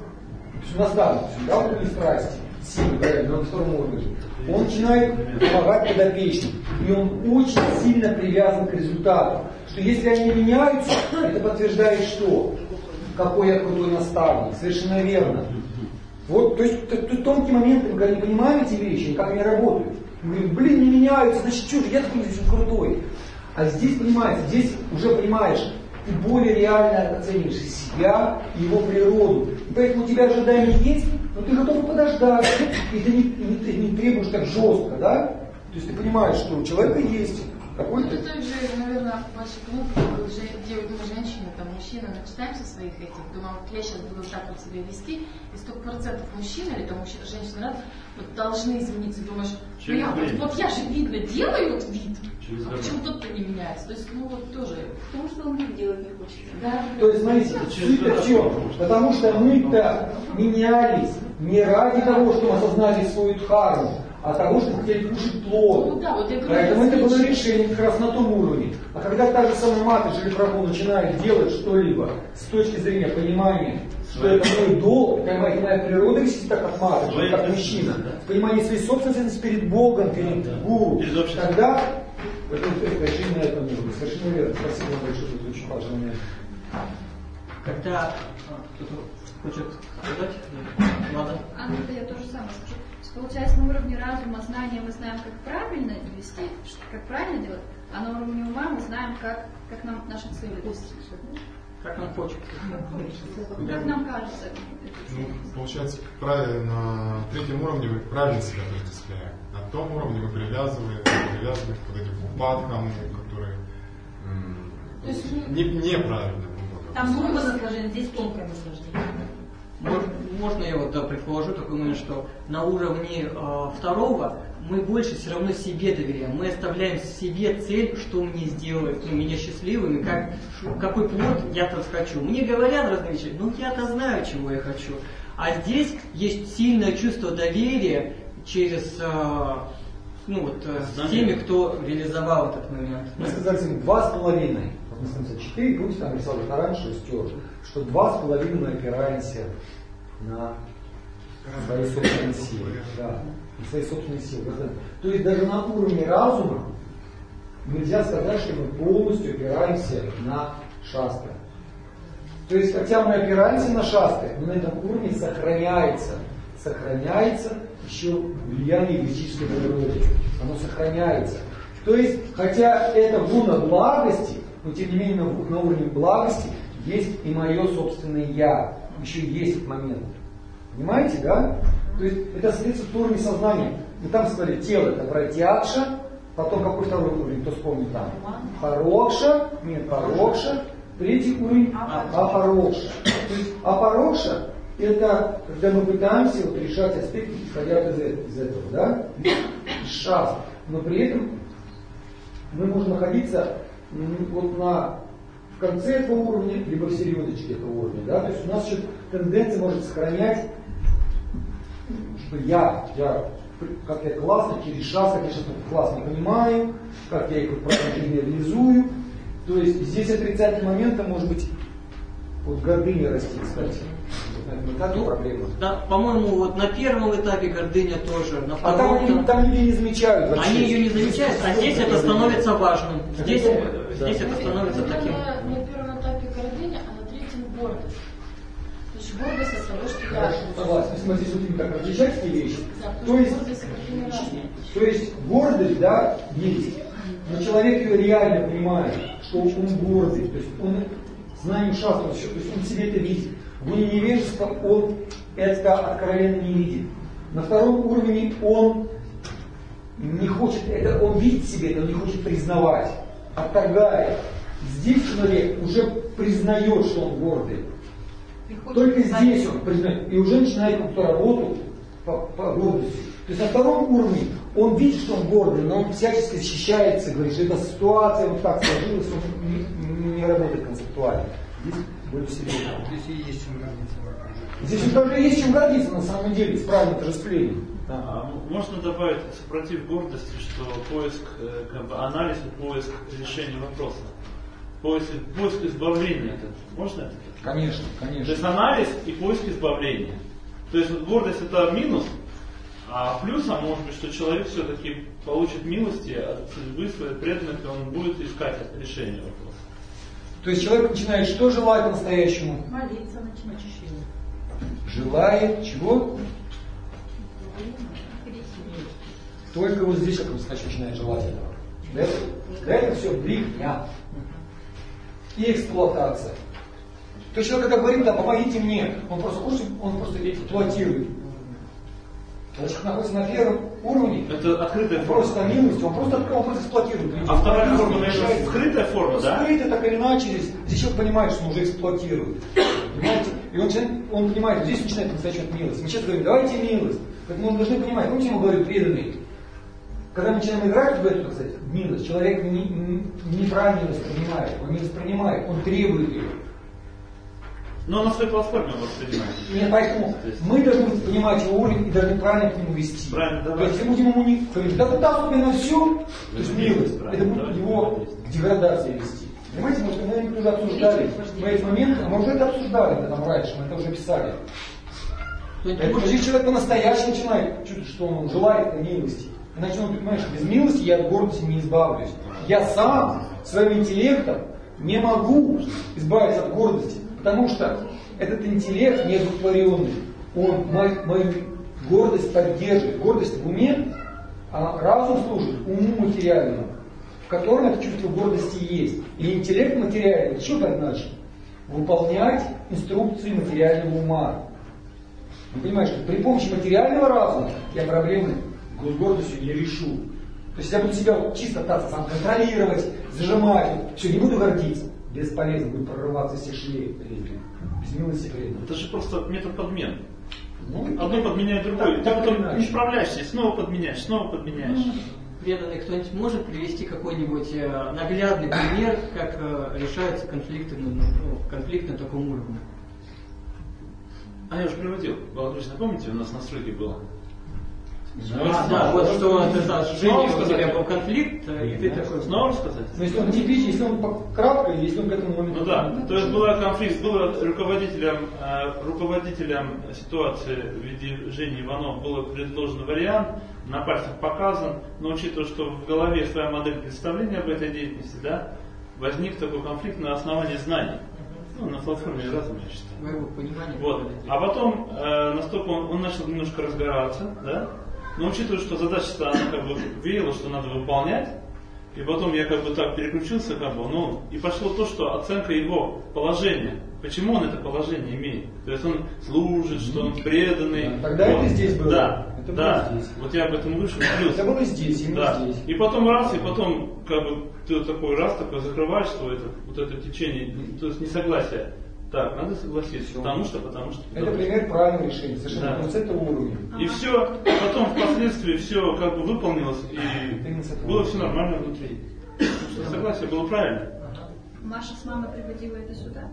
у нас да, да, вот не страсти, силы, да, на втором уровне. Он начинает помогать подопечным, и он очень сильно привязан к результату. Что если они меняются, это подтверждает что? Какой я крутой наставник, совершенно верно. Вот, то есть тут тонкие моменты, мы когда не понимаем эти вещи, как они работают. Мы говорим, блин, не меняются, значит, что же, я такой очень крутой. А здесь, понимаете, здесь уже понимаешь, ты более реально оцениваешь себя и его природу. И поэтому у тебя ожидания есть, но ты готов подождать, и ты не, и ты не требуешь так жестко, да? То есть ты понимаешь, что у человека есть какой-то... Это же, наверное, ваши кнопки, уже делают мы женщины, там, мужчины, начитаемся своих этих, думаю, вот я сейчас буду так вот себя вести, и сто процентов мужчин или там женщины вот, должны измениться, думаешь, ну я, вот, вот я же видно делаю вот вид, а почему тот-то не меняется? То есть, ну вот тоже... Потому что он их делать не хочет. Да. То есть, смотрите, суть-то в чем? Потому что мы-то менялись не ради того, чтобы осознали свою дхарму, а того, что хотели кушать плод. Ну, да, вот я говорю, поэтому это было отлично. решение как раз на том уровне. А когда та же самая мата Шри Прабху начинает делать что-либо с точки зрения понимания, что это мой долг, понимаете, моя природа вести так как мата, как мужчина, понимание своей собственности перед Богом, перед гуру, тогда это, это решение на этом уровне. Совершенно верно. Спасибо вам большое, это очень важный момент. Когда кто-то хочет сказать, надо. А ну это я тоже самое скажу. Получается, на уровне разума, знания мы знаем, как правильно вести, как правильно делать, а на уровне ума мы знаем, как, как нам наши цели достичь. Как нам хочется. Как нам кажется. Ну, получается, правильно, на третьем уровне вы правильно себя отождествляете. На том уровне вы привязываете, привязываете к вот этим упадкам, которые м- не, неправильно. Там грубое наслаждение, здесь тонкое наслаждение. Можно я вот да, предположу такой момент, что на уровне э, второго мы больше все равно себе доверяем. Мы оставляем себе цель, что мне сделает ну, меня счастливым, и как, какой плод я-то хочу. Мне говорят разные вещи, ну я-то знаю, чего я хочу. А здесь есть сильное чувство доверия через э, ну, вот, э, с теми, кто реализовал этот момент. Мы сказали два с половиной. Мы сказали четыре, помните, там рисовал это раньше, стер, что два с половиной мы опираемся на свои собственные силы. Да, на свои собственные силы. То есть даже на уровне разума нельзя сказать, что мы полностью опираемся на шастры. То есть, хотя мы опираемся на шастры, но на этом уровне сохраняется, сохраняется еще влияние ведической природы. Оно сохраняется. То есть, хотя это гуна благости, но тем не менее на, на уровне благости есть и мое собственное я. еще есть этот момент. Понимаете, да? То есть это соответствует уровню сознания. И там сказали, тело это пратьякша, потом какой второй уровень, кто вспомнит там? Парокша, нет, парокша, третий уровень апарокша. То есть апарокша это когда мы пытаемся вот решать аспекты, исходя из, из этого, да? Из шастр. Но при этом мы можем находиться вот на в конце этого уровня, либо в серединочке этого уровня, да? То есть у нас еще тенденция может сохранять, что я, я как я классно через шастр, как я сейчас классно понимаю, как я их правильно реализую. То есть здесь отрицательный момент, может быть, вот гордыня расти, кстати. Как ну, проблема? Да, по-моему, вот на первом этапе гордыня тоже. На а там, они, там люди не замечают вообще. Они ее не замечают, а здесь это становится важным. Здесь, да. здесь это становится на, таким. На, на первом этапе гордыня, а на третьем гордость. То есть гордость от того, что я... Согласен. Если мы здесь вот так различать эти вещи, да, то, есть, гордость и гордыня разные. то есть гордость, да, есть. Но человек ее реально понимает, что он гордый. То есть он знанием шастра, то есть он себе это видит. В уровне невежества он это откровенно не видит. На втором уровне он не хочет, это он видит себе, это он не хочет признавать, отторгает. Здесь человек уже признает, что он гордый. Только здесь он признает. И уже начинает какую-то работу по, по гордости. То есть на втором уровне он видит, что он гордый, но он всячески защищается, говорит, что эта ситуация вот так сложилась, он не, не работает концептуально. Здесь более серьезно. Здесь и есть чем гордиться. Здесь только есть чем гордиться на самом деле, с правильным отождествлением. Да. А можно добавить, супротив гордости, что поиск, как бы анализ и поиск решения вопроса. Поиск, поиск избавления. Это, можно это? Конечно, конечно. То есть анализ и поиск избавления. То есть вот гордость это минус, а плюсом может быть, что человек все-таки получит милости от судьбы своей преданных, и он будет искать решение вопроса. То есть человек начинает что желать по-настоящему? Молиться, начинать очищение. Желает чего? Только вот здесь, как он значит, начинает желать этого. Да? Да, это все брехня. И эксплуатация. То есть человек, когда говорит, да, помогите мне, он просто хочет, он просто эксплуатирует. Когда человек находится на первом уровне, это открытая он форма. просто милость, он просто, он просто эксплуатирует. А вторая форма, это скрытая форма, да? Скрытая, так или иначе, здесь, здесь человек понимает, что он уже эксплуатирует. Понимаете? И он, он понимает, здесь начинает настоящая милость. Мы сейчас говорим, давайте милость. Поэтому мы должны понимать, помните, ему говорю, преданный. Когда мы начинаем играть в эту, так сказать, милость, человек не, не, неправильно воспринимает, он не воспринимает, он требует ее. Но он на своей платформе воспринимает. Нет, поэтому мы должны понимать его уровень и должны правильно к нему вести. Правильно, давай. То есть, если будем ему не говорить, да вот так на все, то есть милость, это будет его к деградации вести. Понимаете, может, мы это уже обсуждали, мы этот момент, а мы уже это обсуждали, да, там раньше, мы это уже писали. Это здесь человек по-настоящему начинает чувствовать, что он желает милости. Иначе он понимает, что без милости я от гордости не избавлюсь. Я сам своим интеллектом не могу избавиться от гордости, потому что этот интеллект неодухотворенный, он мою, мою гордость поддерживает. Гордость в уме, а разум служит уму материальному, в котором это чувство гордости есть. И интеллект материальный, что так значит? Выполнять инструкции материального ума. Вы понимаете, что при помощи материального разума я проблемы с гордостью не решу. То есть я буду себя вот чисто пытаться сам контролировать, зажимать, все, не буду гордиться. Бесполезно, будет прорываться все шеи. Без милости преданных. Это же просто метод подмен. Ну, одно подменяет другое. Ты так, потом так не справляешься, и снова подменяешь, снова подменяешь. Преданный, кто-нибудь может привести какой-нибудь э, наглядный пример, как э, решаются конфликты, ну, конфликты на таком уровне? А я уже приводил. Володимир, помните, у нас на стройке было? А, да, вот что ты за Женя, у тебя был конфликт, и ты такой... Снова рассказать? Но если он типичный, если он кратко, если он к этому моменту... Ну да, то есть был конфликт, было руководителем, э, руководителем ситуации в виде Жени Иванова был предложен вариант, на пальцах показан, но учитывая, что в голове своя модель представления об этой деятельности, да, возник такой конфликт на основании знаний. Ну, на платформе разума, я считаю. Вот. А потом э, настолько он, он начал немножко разгораться, да? Но учитывая, что задача-то она как бы верила, что надо выполнять, И потом я как бы так переключился, как бы, ну, и пошло то, что оценка его положения. Почему он это положение имеет? То есть он служит, что он преданный. Да, тогда он, это здесь было. Да, это да. было здесь. Вот я об этом выше учился. Это было здесь, именно да. здесь. И потом раз, и потом как бы ты вот такой раз такой закрываешь, что это, вот это течение, то есть несогласие. Так, надо согласиться, потому что, потому что. Это пример правильного решения, совершенно да. вот с этого уровня. И все, потом впоследствии все как бы выполнилось, и было все нормально внутри. Что согласие было правильно. Маша с мамой приводила это сюда?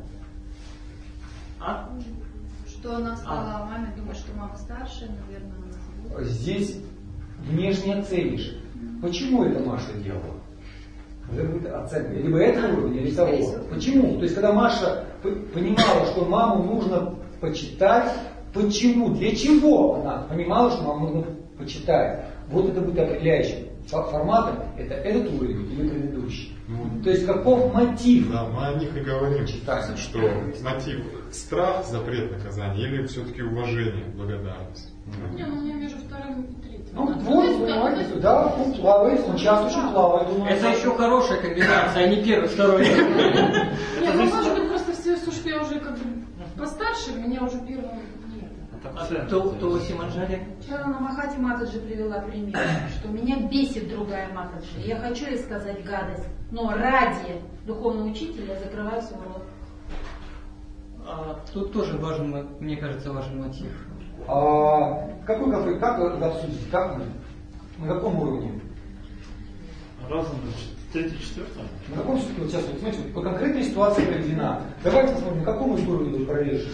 А? Что она стала а. маме, думает, что мама старше, наверное, она забыла. Здесь внешне оценишь. Почему это Маша делала? Это будет оценка. Либо этого уровня, или того. Почему? То есть, когда Маша понимала, что маму нужно почитать, почему? Для чего она понимала, что маму нужно почитать? Вот это будет определяющим форматом, это этот уровень или предыдущий. Ну, то есть каков мотив? Да, мы о них и говорим, читать. Что мотив страх, запрет наказания или все-таки уважение, благодарность. Не, ну я вижу вторым и третьим. Ну, вот, понимаете, да, он плавает, он часто очень плавает. Это еще хорошая комбинация, а не первый, второй. Нет, ну может быть просто все, что я уже как бы постарше, меня уже первым нет. То Симанджари? Вчера на Махати Матаджи привела пример, что меня бесит другая Матаджи. Я хочу ей сказать гадость, но ради духовного учителя я закрываю свой рот. А, тут тоже важен, мне кажется, важен мотив. А, какой, какой, как вы обсудите? Как, на каком уровне? Разом, третий, четвертый. На каком все-таки, вот сейчас, вот, смотрите, по конкретной ситуации проведена. Давайте посмотрим, на каком уровне вы проверишь.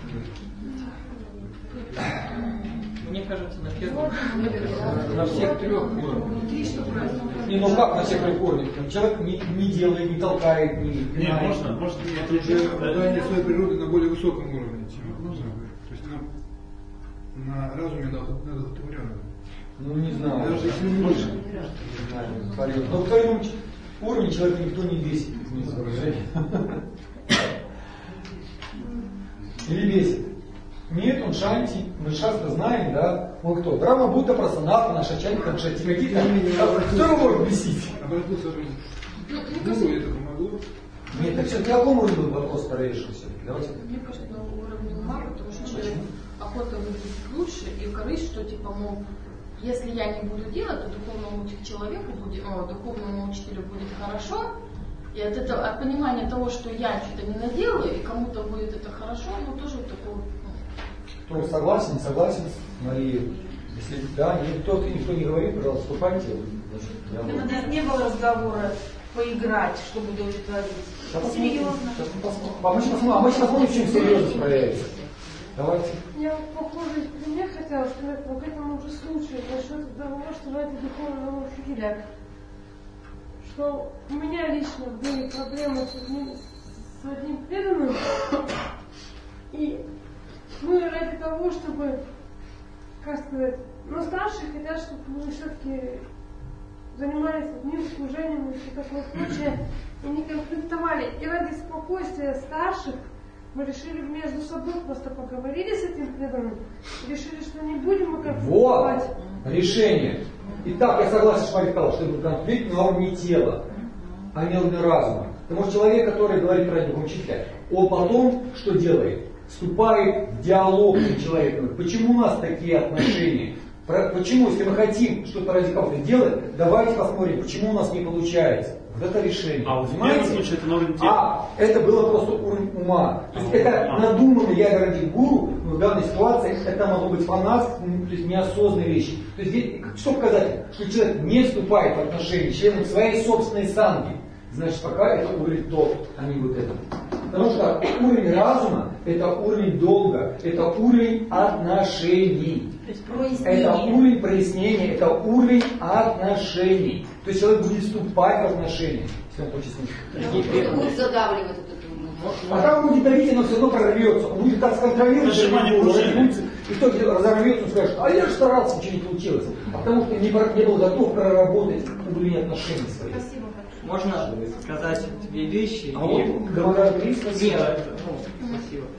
Мне кажется, на первом. На всех трех уровнях. Не, ну как на всех трех уровнях? Человек не, не делает, не толкает, не... Не, не можно, можно. Это уже обладание своей природы на более высоком уровне, чем нужно. То есть нам на разуме надо удовлетворенно. Ну не знаю. Даже если не выше. Не знаю, но в твоем уровне человека никто не бесит, извините за выражение. Или бесит. Нет, он шанти, мы шастра знаем, да, он кто? Брахма Будда, Прасанатха, наш начальник, Аншати, какие-то, кто его может бесить? Обратился же Гуру, это помогло? Нет, так все-таки о каком уровне был вопрос решился? Давайте. Мне кажется, на уровне ума, потому что человек охота выглядеть лучше и корысть, что типа, мол, если я не буду делать, то духовному человеку будет, о, духовному учителю будет хорошо, и от этого, от понимания того, что я что-то не наделаю, и кому-то будет это хорошо, ну тоже такое. Кто согласен, не согласен с Марией? Если да, никто, никто не говорит, пожалуйста, вступайте. Здесь не было разговора поиграть, чтобы удовлетворить. Серьезно. А мы сейчас посмотрим, в чем серьезность проявится. Давайте. Я похожий пример хотела сказать по этому уже случаю насчет того, что ради духовного учителя. Что у меня лично были проблемы с одним, с одним преданным. И мы ради того, чтобы, как сказать, ну старшие хотят, чтобы мы все-таки занимались одним служением и все такое прочее, и не конфликтовали. И ради спокойствия старших мы решили между собой, просто поговорили с этим преданным, решили, что не будем мы конфликтовать. Вот решение. Итак, я согласен с Марьей Павловной, что это конфликт на уровне тела, а не на уровне разума. Потому что человек, который говорит про духовного учителя, он потом что делает? Вступает в диалог с человеком. Почему у нас такие отношения? Почему, если мы хотим что-то ради кого-то делать, давайте посмотрим, почему у нас не получается. Вот это решение. А в первом случае это на уровне тела. А, это было просто уровень ума. То есть это надуманно я ради гуру, но в данной ситуации это могло быть фанатство, то есть неосознанные вещи. То есть что показатель? Что человек не вступает в отношения с членом своей собственной санги. Значит, пока это уровень топ, а не вот это. Потому что уровень разума – это уровень долга, это уровень отношений. То есть прояснение. Это уровень прояснения, это уровень отношений. То есть человек будет вступать в отношения, если он хочет с ним. Он будет задавливать этот ум. А там он будет давить, но все равно прорвется. Он будет так сконтролировать, что и в итоге разорвется, он скажет, а я же старался, ничего не получилось. А потому что не, не был готов проработать уровень отношений своих. Спасибо. Можно сказать две вещи? А и... вот говорят, Нет, это, ну, спасибо.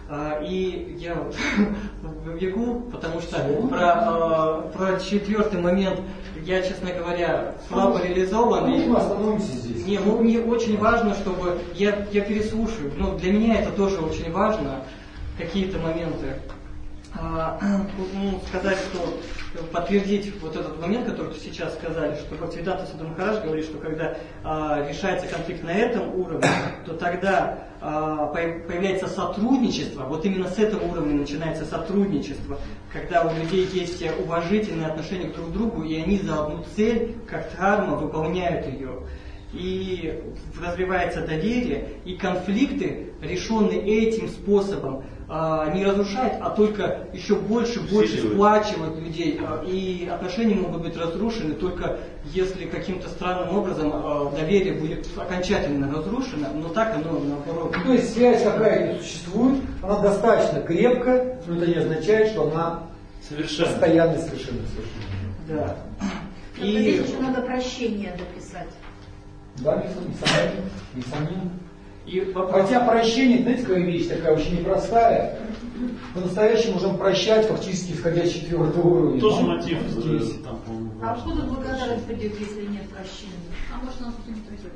И я бегу, потому что про, про четвертый момент я, честно говоря, слабо реализован. И, остановимся здесь. Не, ну, мне очень важно, чтобы я, я переслушаю. Ну, для меня это тоже очень важно, какие-то моменты. А, ну, сказать, что подтвердить вот этот момент, который сейчас сказали, что Бхактивиданта Саду Махарадж говорит, что когда а, решается конфликт на этом уровне, то тогда а, появляется сотрудничество, вот именно с этого уровня начинается сотрудничество, когда у людей есть уважительное отношение друг к другу, и они за одну цель, как дхарма, выполняют ее. И развивается доверие, и конфликты, решенные этим способом, не разрушают, а только еще больше больше сплачивают людей. И отношения могут быть разрушены только если каким-то странным образом доверие будет окончательно разрушено, но так оно наоборот. То есть связь какая-то существует, она достаточно крепкая, но это не означает, что она совершенно. постоянно совершенно совершенно. Да. И здесь еще надо прощение дописать. Да, несомненно, несомненно. И, хотя прощение, знаете, какая вещь такая очень непростая. По-настоящему можем прощать, фактически исходя с четвертого уровня. Тоже мотив. Там, а откуда благодарность придет, если нет прощения? А может, она тут не придет?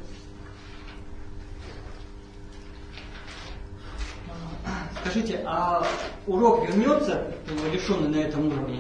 Скажите, а урок вернется, решенный на этом уровне?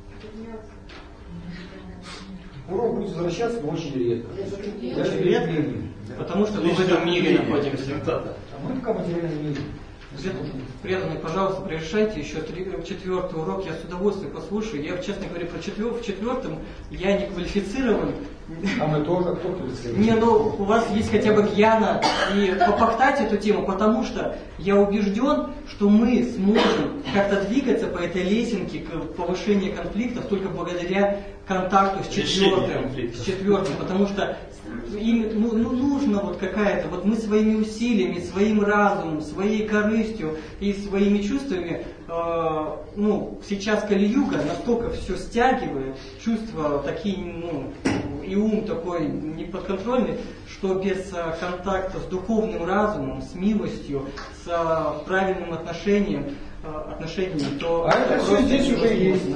Урок будет возвращаться, но очень редко. Очень редко? Потому что мы в этом мире находимся. А мы пока в материальном мире. Преданные, пожалуйста, приглашайте еще три, четвертый урок, я с удовольствием послушаю. Я, честно говоря, про четвер, в четвертом я не квалифицирован. А мы тоже, кто квалифицирован? Не, ну у вас есть хотя бы гьяна и попахтать эту тему, потому что я убежден, что мы сможем как-то двигаться по этой лесенке к повышению конфликтов только благодаря контакту с четвертым. С четвертым, потому что им ну, ну, нужно вот какая-то, вот мы своими усилиями, своим разумом, своей корыстью и своими чувствами, э, ну, сейчас Кали-юга настолько все стягивает, чувства такие, ну, и ум такой неподконтрольный, что без э, контакта с духовным разумом, с милостью, с э, правильным отношением, э, отношениями, то... А это все здесь уже есть.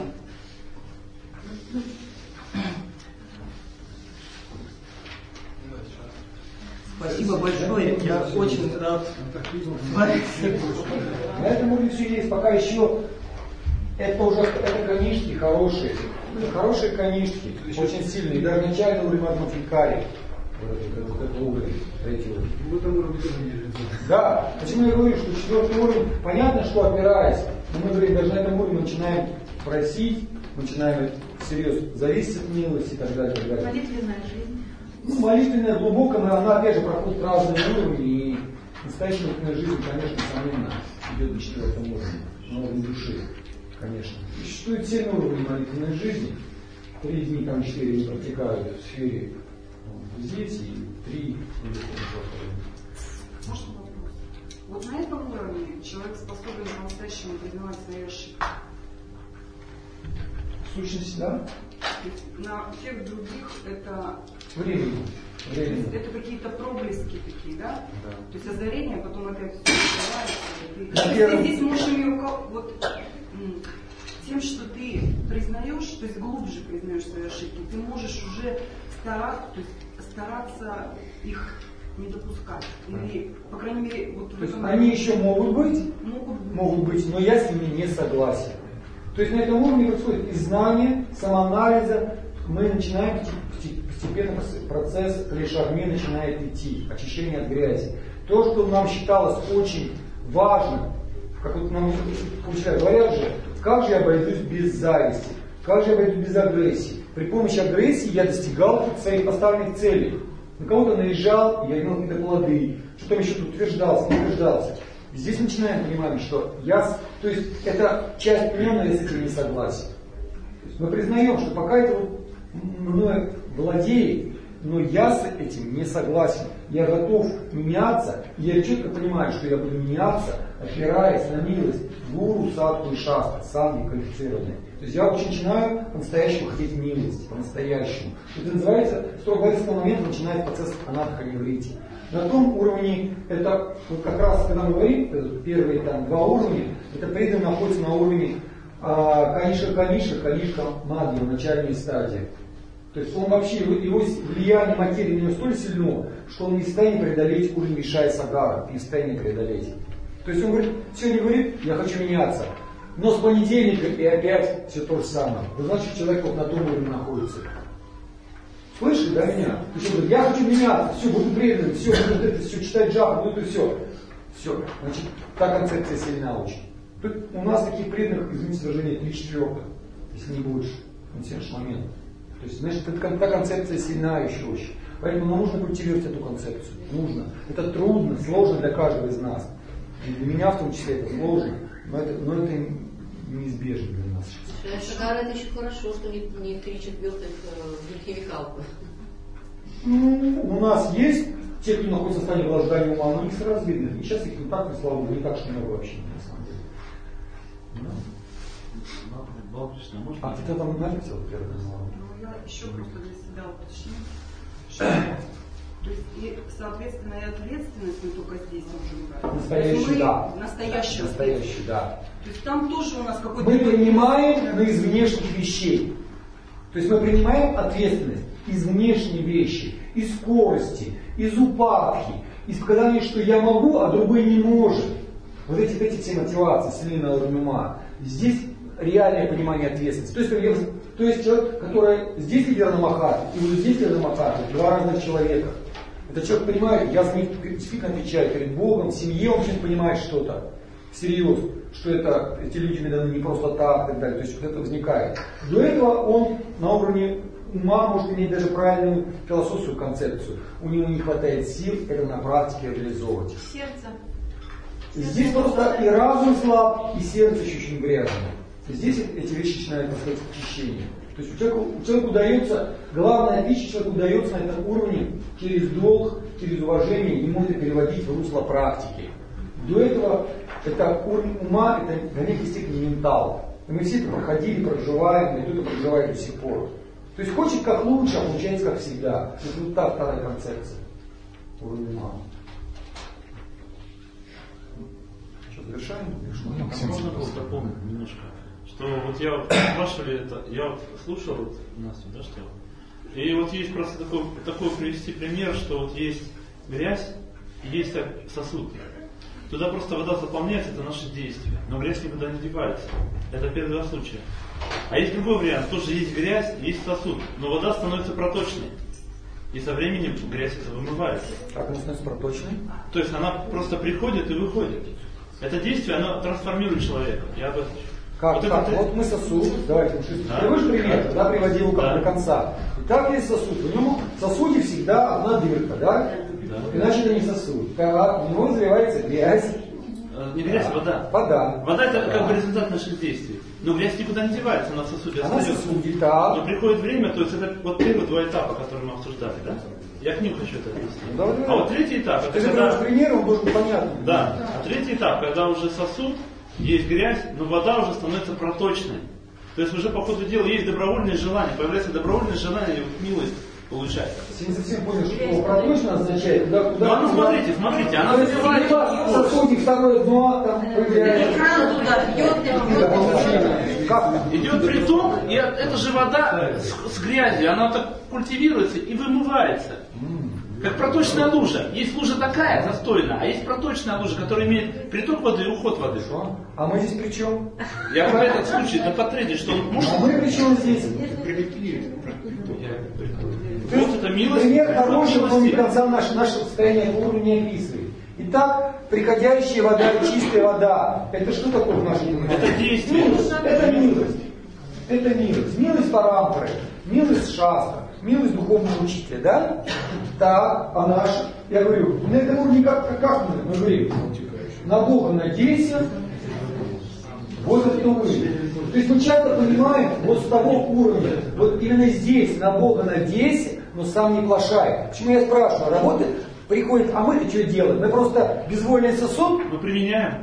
Спасибо большое, я очень рад. На этом уровне все есть, пока еще это уже это конишки хорошие, хорошие конишки, очень сильные, даже начальный уровень Мадхамикари, это уровень, третий уровень. В этом уровне тоже не реализуется. Да, почему я говорю, что четвертый уровень, понятно, что опираясь, но мы говорим, даже на этом уровне начинаем просить, начинаем серьезно зависеть от милости и так далее. Так далее. Молитвенная жизнь. Ну, молитвенная глубокая, но она опять же проходит разные уровни, и настоящая молитвенная жизнь, конечно, несомненно, идет до четвертого уровня, на уровне души, конечно. И существует семь уровней молитвенной жизни, три дни, там четыре не протекают в сфере вот, здесь, и три Можно вопрос? Вот на этом уровне человек способен по-настоящему признавать свои ошибки. В сущности, да? На всех других это... Временно. Временно. Это какие-то проблески такие, да? Да. То есть озарение, а потом опять все открывается. Да, Ты, первым... ты здесь можешь ими вот тем, что ты признаешь, то есть глубже признаешь свои ошибки, ты можешь уже стараться, то есть стараться их не допускать. Или, по крайней мере, вот то есть этом... они еще могут быть, могут быть, могут быть, но я с ними не согласен. То есть на этом уровне происходит и знание, самоанализа, мы начинаем постепенно процесс клешарми начинает идти, очищение от грязи. То, что нам считалось очень важным, как вот нам учителя говорят же, как же я обойдусь без зависти, как же я обойдусь без агрессии. При помощи агрессии я достигал своих поставленных целей. На кого-то наезжал, я имел какие-то плоды, что-то еще тут утверждался, не утверждался. Здесь начинаем понимать, что я, то есть это часть меня, но я с этим не согласен. Мы признаем, что пока это вот мной владеет, но я с этим не согласен. Я готов меняться, и я четко понимаю, что я буду меняться опираясь на милость гуру, садху и шастры, санги квалифицированные. То есть я очень начинаю по-настоящему хотеть милости, по-настоящему. Это называется, строго говоря, с этого момента начинает процесс анатха-ниврити. На том уровне, это вот как раз, когда мы говорим, первые там два уровня, это преданный находится на уровне а, каниша-каниша, калишка-мадья, начальной стадии. То есть он вообще, его влияние материи на него столь сильно, что он не в состоянии преодолеть уровень Вишая-Сагара, не в состоянии преодолеть. То есть он говорит, сегодня говорит, я хочу меняться. Но с понедельника и опять все то же самое. Вот значит, человек вот на том уровне находится. Слышишь, да, меня? То есть он говорит, я хочу меняться, все, буду преданным, все, буду это все, читать джапу, буду все. Все, значит, та концепция сильна очень. Тут у нас таких преданных, извините, выражение, три четвертых, если не больше, на сегодняшний момент. То есть, значит, это, та концепция сильна еще очень. Поэтому нам нужно культивировать эту концепцию. Нужно. Это трудно, сложно для каждого из нас. И для меня в том числе это сложно, но это, но это неизбежно для нас. Шагара это еще хорошо, что не, не три четвертых векалка. Ну, у нас есть те, кто находится в состоянии блаждания ума, но их сразу видно. И сейчас их не так, слава Богу, не так, что много вообще, на самом деле. Да. А ты там написал первое слово? Ну, я еще просто для себя уточню. То есть, и, соответственно, и ответственность не только здесь нужно брать. Настоящий, да. Настоящий, настоящий, да. То есть там тоже у нас какой-то... Мы принимаем, но из внешних вещей. То есть мы принимаем ответственность из внешней вещи, из скорости, из упадки, из показания, что я могу, а другой не может. Вот эти, эти все мотивации, сильные на уровне ума. Здесь реальное понимание ответственности. То есть, то есть человек, который здесь лидер Намахаты, и вот здесь лидер Намахаты, два разных человека. Этот человек понимает, я с ним действительно отвечаю перед Богом, в семье он сейчас понимает что-то. Серьезно, что это, эти люди мне даны не просто так и так далее. То есть вот это возникает. До этого он на уровне ума может иметь даже правильную философскую концепцию. У него не хватает сил это на практике реализовывать. Сердце. Здесь просто и разум слаб, и сердце еще очень грязное. Здесь эти вещи начинают происходить очищение. То есть у человека, у человека удается, главная пища человеку удается на этом уровне через долг, через уважение, ему это переводить в русло практики. До этого это уровень ума, это в некой степени ментал. И мы все это проходили, проживаем, и кто-то проживает до сих пор. То есть хочет как лучше, а получается как всегда. Это вот та вторая концепция. Уровень ума. Что, завершаем? Можно просто дополнить немножко. Что вот я вот спрашивали это, я вот слушал вот Настю, да, что? И вот есть просто такой, такой привести пример, что вот есть грязь и есть сосуд. Туда просто вода заполняется, это наши действия. Но грязь никуда не девается. Это первый случай. А есть другой вариант, тоже есть грязь, есть сосуд, но вода становится проточной. И со временем грязь это вымывается. Как она становится проточной? То есть она просто приходит и выходит. Это действие, оно трансформирует человека. Я об этом. Как? Вот, как? Это... вот мы сосуд, давайте, да. Ты же пример, да, приводил как да. до конца. Итак, есть сосуд. В нем в сосуде всегда одна дырка, да? Да. Иначе это не сосуд. Как? В него заливается грязь. Не грязь, а вода. Вода. Вода это да. как бы результат наших действий. Но грязь никуда не девается, она в сосуде она остается. Сосуде, да. Но приходит время, то есть это вот первые два этапа, которые мы обсуждали, да? Я к ним хочу это отнести. Да, да. А вот третий этап, это ты когда... пример, он должен быть понятным. Да. А третий этап, когда уже сосуд, есть грязь, но вода уже становится проточной. То есть уже по ходу дела есть добровольное желание, появляется добровольное желание и вот милость получать. Я не совсем понял, что проточно означает. Куда, куда, ну, а ну смотрите, смотрите, она забивает сосудик, второе дно, там экран туда бьет, идет приток, и эта же вода с, с грязью, она так культивируется и вымывается. Как проточная лужа. Есть лужа такая, застойная, а есть проточная лужа, которая имеет приток воды и уход воды. А мы здесь при чем? Я про этот случай на портрете, что он может... А мы при чем здесь? Вот это милость. Пример хороший, но не до конца наше, наше состояние уровня не описывает. Итак, приходящая вода и чистая вода. Это что такое в нашей жизни? Это действие. Милость. Это милость. Это милость. Милость парампры, милость шастра, милость духовного учителя, да? Так, а наша, я говорю, на этом уровне как, как мы, мы говорим, на Бога надейся, вот это уровень. То есть мы часто понимаем, вот с того уровня, вот именно здесь, на Бога надейся, но сам не плашай. Почему я спрашиваю, работает, приходит, а мы-то что делаем? Мы просто безвольный сосуд? Мы применяем.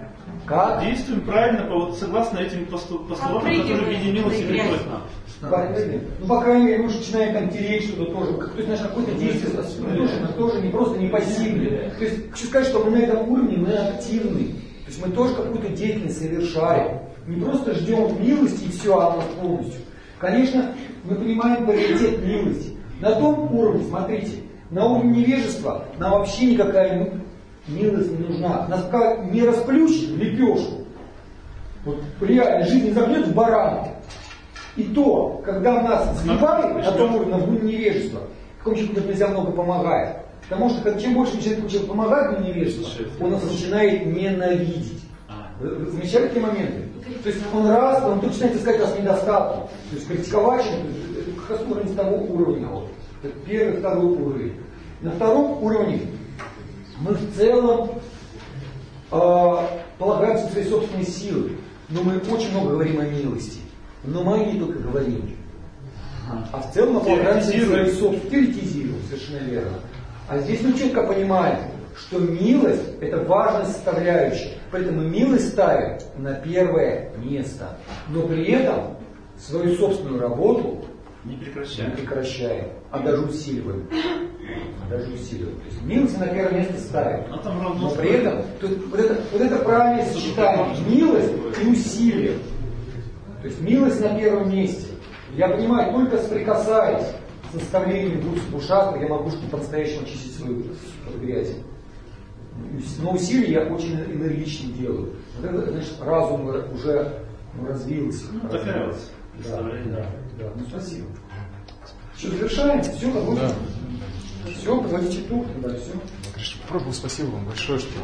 Как? Действуем правильно, вот согласно этим постулатам, которые объединила себе любовь нам. Ну, по крайней мере, мы уже начинаем там тереть что-то тоже. То есть, значит, какое-то действие мы тоже, мы тоже не просто не пассивны. То есть, хочу сказать, что мы на этом уровне, мы активны. То есть, мы тоже какую-то деятельность совершаем. Не просто ждем милости и все, а оно полностью. Конечно, мы понимаем приоритет милости. На том уровне, смотрите, на уровне невежества нам вообще никакая милость не нужна. Нас пока не расплющит в лепешку. Вот реально жизнь не забьет в баранку. И то, когда нас сбивает на том уровне, на уровне невежества, такому человеку нельзя много помогает. Потому что чем больше человек, человек помогает на невежество, он нас начинает ненавидеть. Вы, вы замечали такие моменты? То есть он раз, он тут начинает искать вас недостатки. То есть критиковать, это как раз уровень того уровня. Вот. Это первый, второй уровень. На втором уровне мы в целом э, полагаемся на свои собственные силы. Но мы очень много говорим о милости. Но мы не только говорим. А в целом мы полагаемся на свои собственные. Теоретизируем, совершенно верно. А здесь мы четко понимаем, что милость – это важная составляющая. Поэтому милость ставим на первое место. Но при этом свою собственную работу не прекращаем, не прекращаем а даже усиливаем. А даже усиливаем. То есть милость на первое место ставим. А но при этом тут, вот, это, вот это правильное сочетание милость и усилие. То есть милость на первом месте. Я понимаю, только соприкасаясь с наставлением двух бушат, я могу что по-настоящему очистить свою грязь. Но усилия я очень энергично делаю. Вот это, значит, разум уже развился. Ну, такая вот да, да, да. Ну, спасибо. Все, завершаем. Все, как будто. Да. Все, подводите итог. Да, все. Конечно, попробую. Спасибо вам большое, что...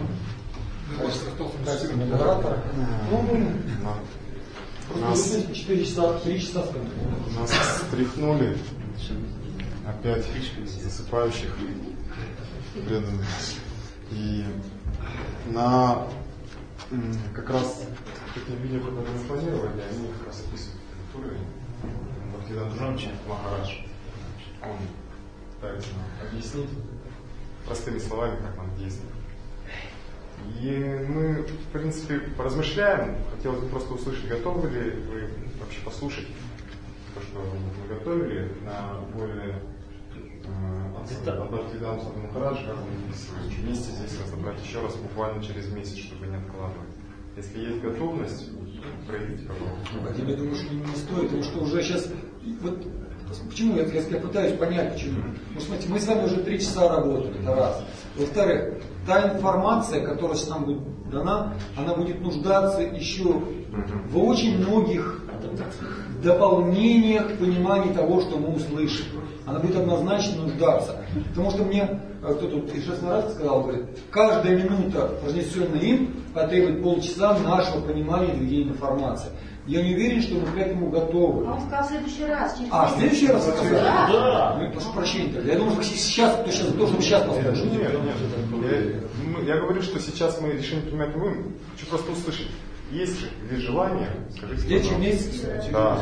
Модератор. Ну, нас, четыре часа, три часа. Нас стряхнули опять засыпающих преданных. И на как раз такие видео, которые мы планировали, они как раз описывают этот уровень. Бхактивинода Тхакур Махарадж, он пытается нам объяснить простыми словами, как нам действовать. И мы, в принципе, поразмышляем. Хотелось бы просто услышать, готовы ли вы вообще послушать то, что мы готовили, на более от Бхактивинода Махараджа, как он описывает. Вместе здесь разобрать еще раз, буквально через месяц, чтобы не откладывать. Если есть готовность, проявите, пожалуйста. Я думаю, что не стоит, потому что уже сейчас... Вот, почему я, я пытаюсь понять, почему? Ну, смотрите, мы с вами уже три часа работали, это раз. Во-вторых, та информация, которая нам будет дана, она будет нуждаться еще в очень многих дополнениях, понимании того, что мы услышим. Она будет однозначно нуждаться. Потому что мне кто-то из шестнадцати раз сказал, говорит, каждая минута, произнесенная им, потребует полчаса нашего понимания другой информации. Я не уверен, что мы к этому готовы. А он сказал в следующий раз. Через а, в следующий раз сказал? Да. Да. Ну, прошу прощения. Я думаю, что сейчас, то, сейчас, то, что сейчас послушаем. Нет, нет, нет. Я, я говорю, что сейчас мы решение принимать не будем. Хочу просто услышать. Есть же, есть желание, скажите, следующий месяц? Да.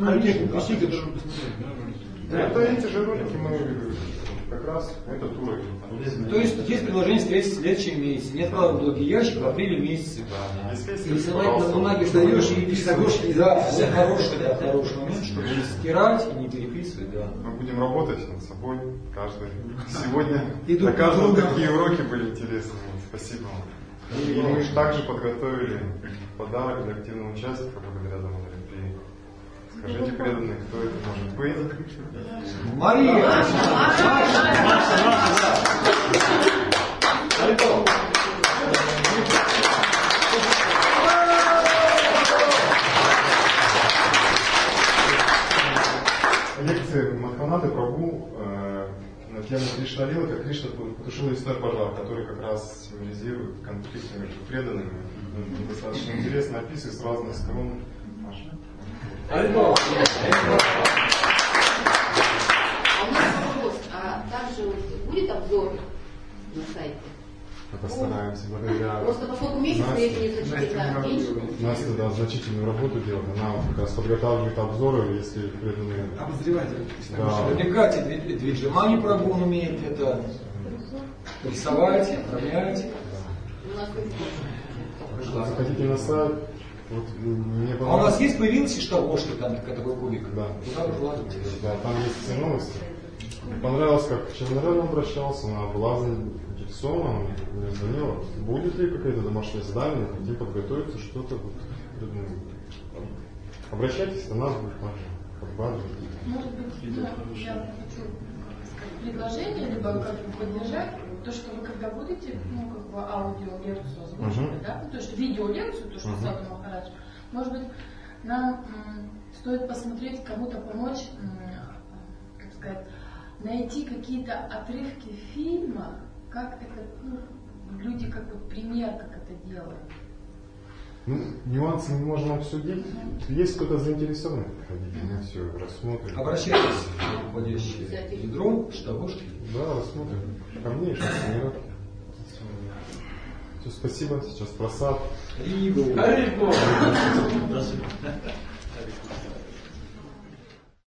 Да. Это эти же ролики мы как раз этот уровень. То есть есть предложение встретиться в следующем месяце. Не откладывать долгий ящик в апреле месяце. Да. Если рисовать на бумаге даешь и пишешь, да, все хороший, да, хороший момент, чтобы не стирать и не переписывать, да. Мы будем работать над собой каждый. Сегодня Иду на каждом такие уроки были интересные. Спасибо вам. И мы также подготовили подарок для активного участника благодаря Дамодаре. Скажите, преданные, кто это может быть? Мария! Лекции Мадхаванаты Прабху э, на тему Кришна Лила, как Кришна потушил лесной пожар, который как раз символизирует конфликт между преданными. Достаточно интересно описывает с разных сторон. А у нас вопрос, а также будет обзор на сайте? Мы постараемся, благодаря... Просто поскольку месяц времени значительно меньше. Настя, да, значительную работу делает. Она как раз подготавливает обзоры, если преданные... Обозреватель. Да. Наверняка Двиджамани Прабху умеет это рисовать, оформлять. Что заходите на сайт. Вот, мне а у нас есть появился штабошки, там такой кубик? Да. Куда вы вкладываете? Да, там есть все новости. Понравилось, как Чернорен обращался, она была заинтересована, она мне звонила. Будет ли какое-то домашнее задание, хотим подготовиться, что-то. Вот, обращайтесь, до нас будет подбадривать. Может быть, да, я хочу сказать предложение, либо как бы поддержать то, что вы когда будете, ну, как бы аудиолекцию озвучивать, uh-huh. да, то есть видеолекцию, то, что uh-huh. Саду Махарадж, может быть, нам м, стоит посмотреть, кому-то помочь, м, как сказать, найти какие-то отрывки в фильмах, как это, ну, люди как вот пример, как это делают. Ну, нюансы мы можем обсудить. Есть кто-то заинтересованный, приходите, мы все рассмотрим. Обращайтесь в руководящее ядро, штабошки. Да, рассмотрим. Ко мне еще тренировки. Все, спасибо. Сейчас просад. Ригу. Ригу.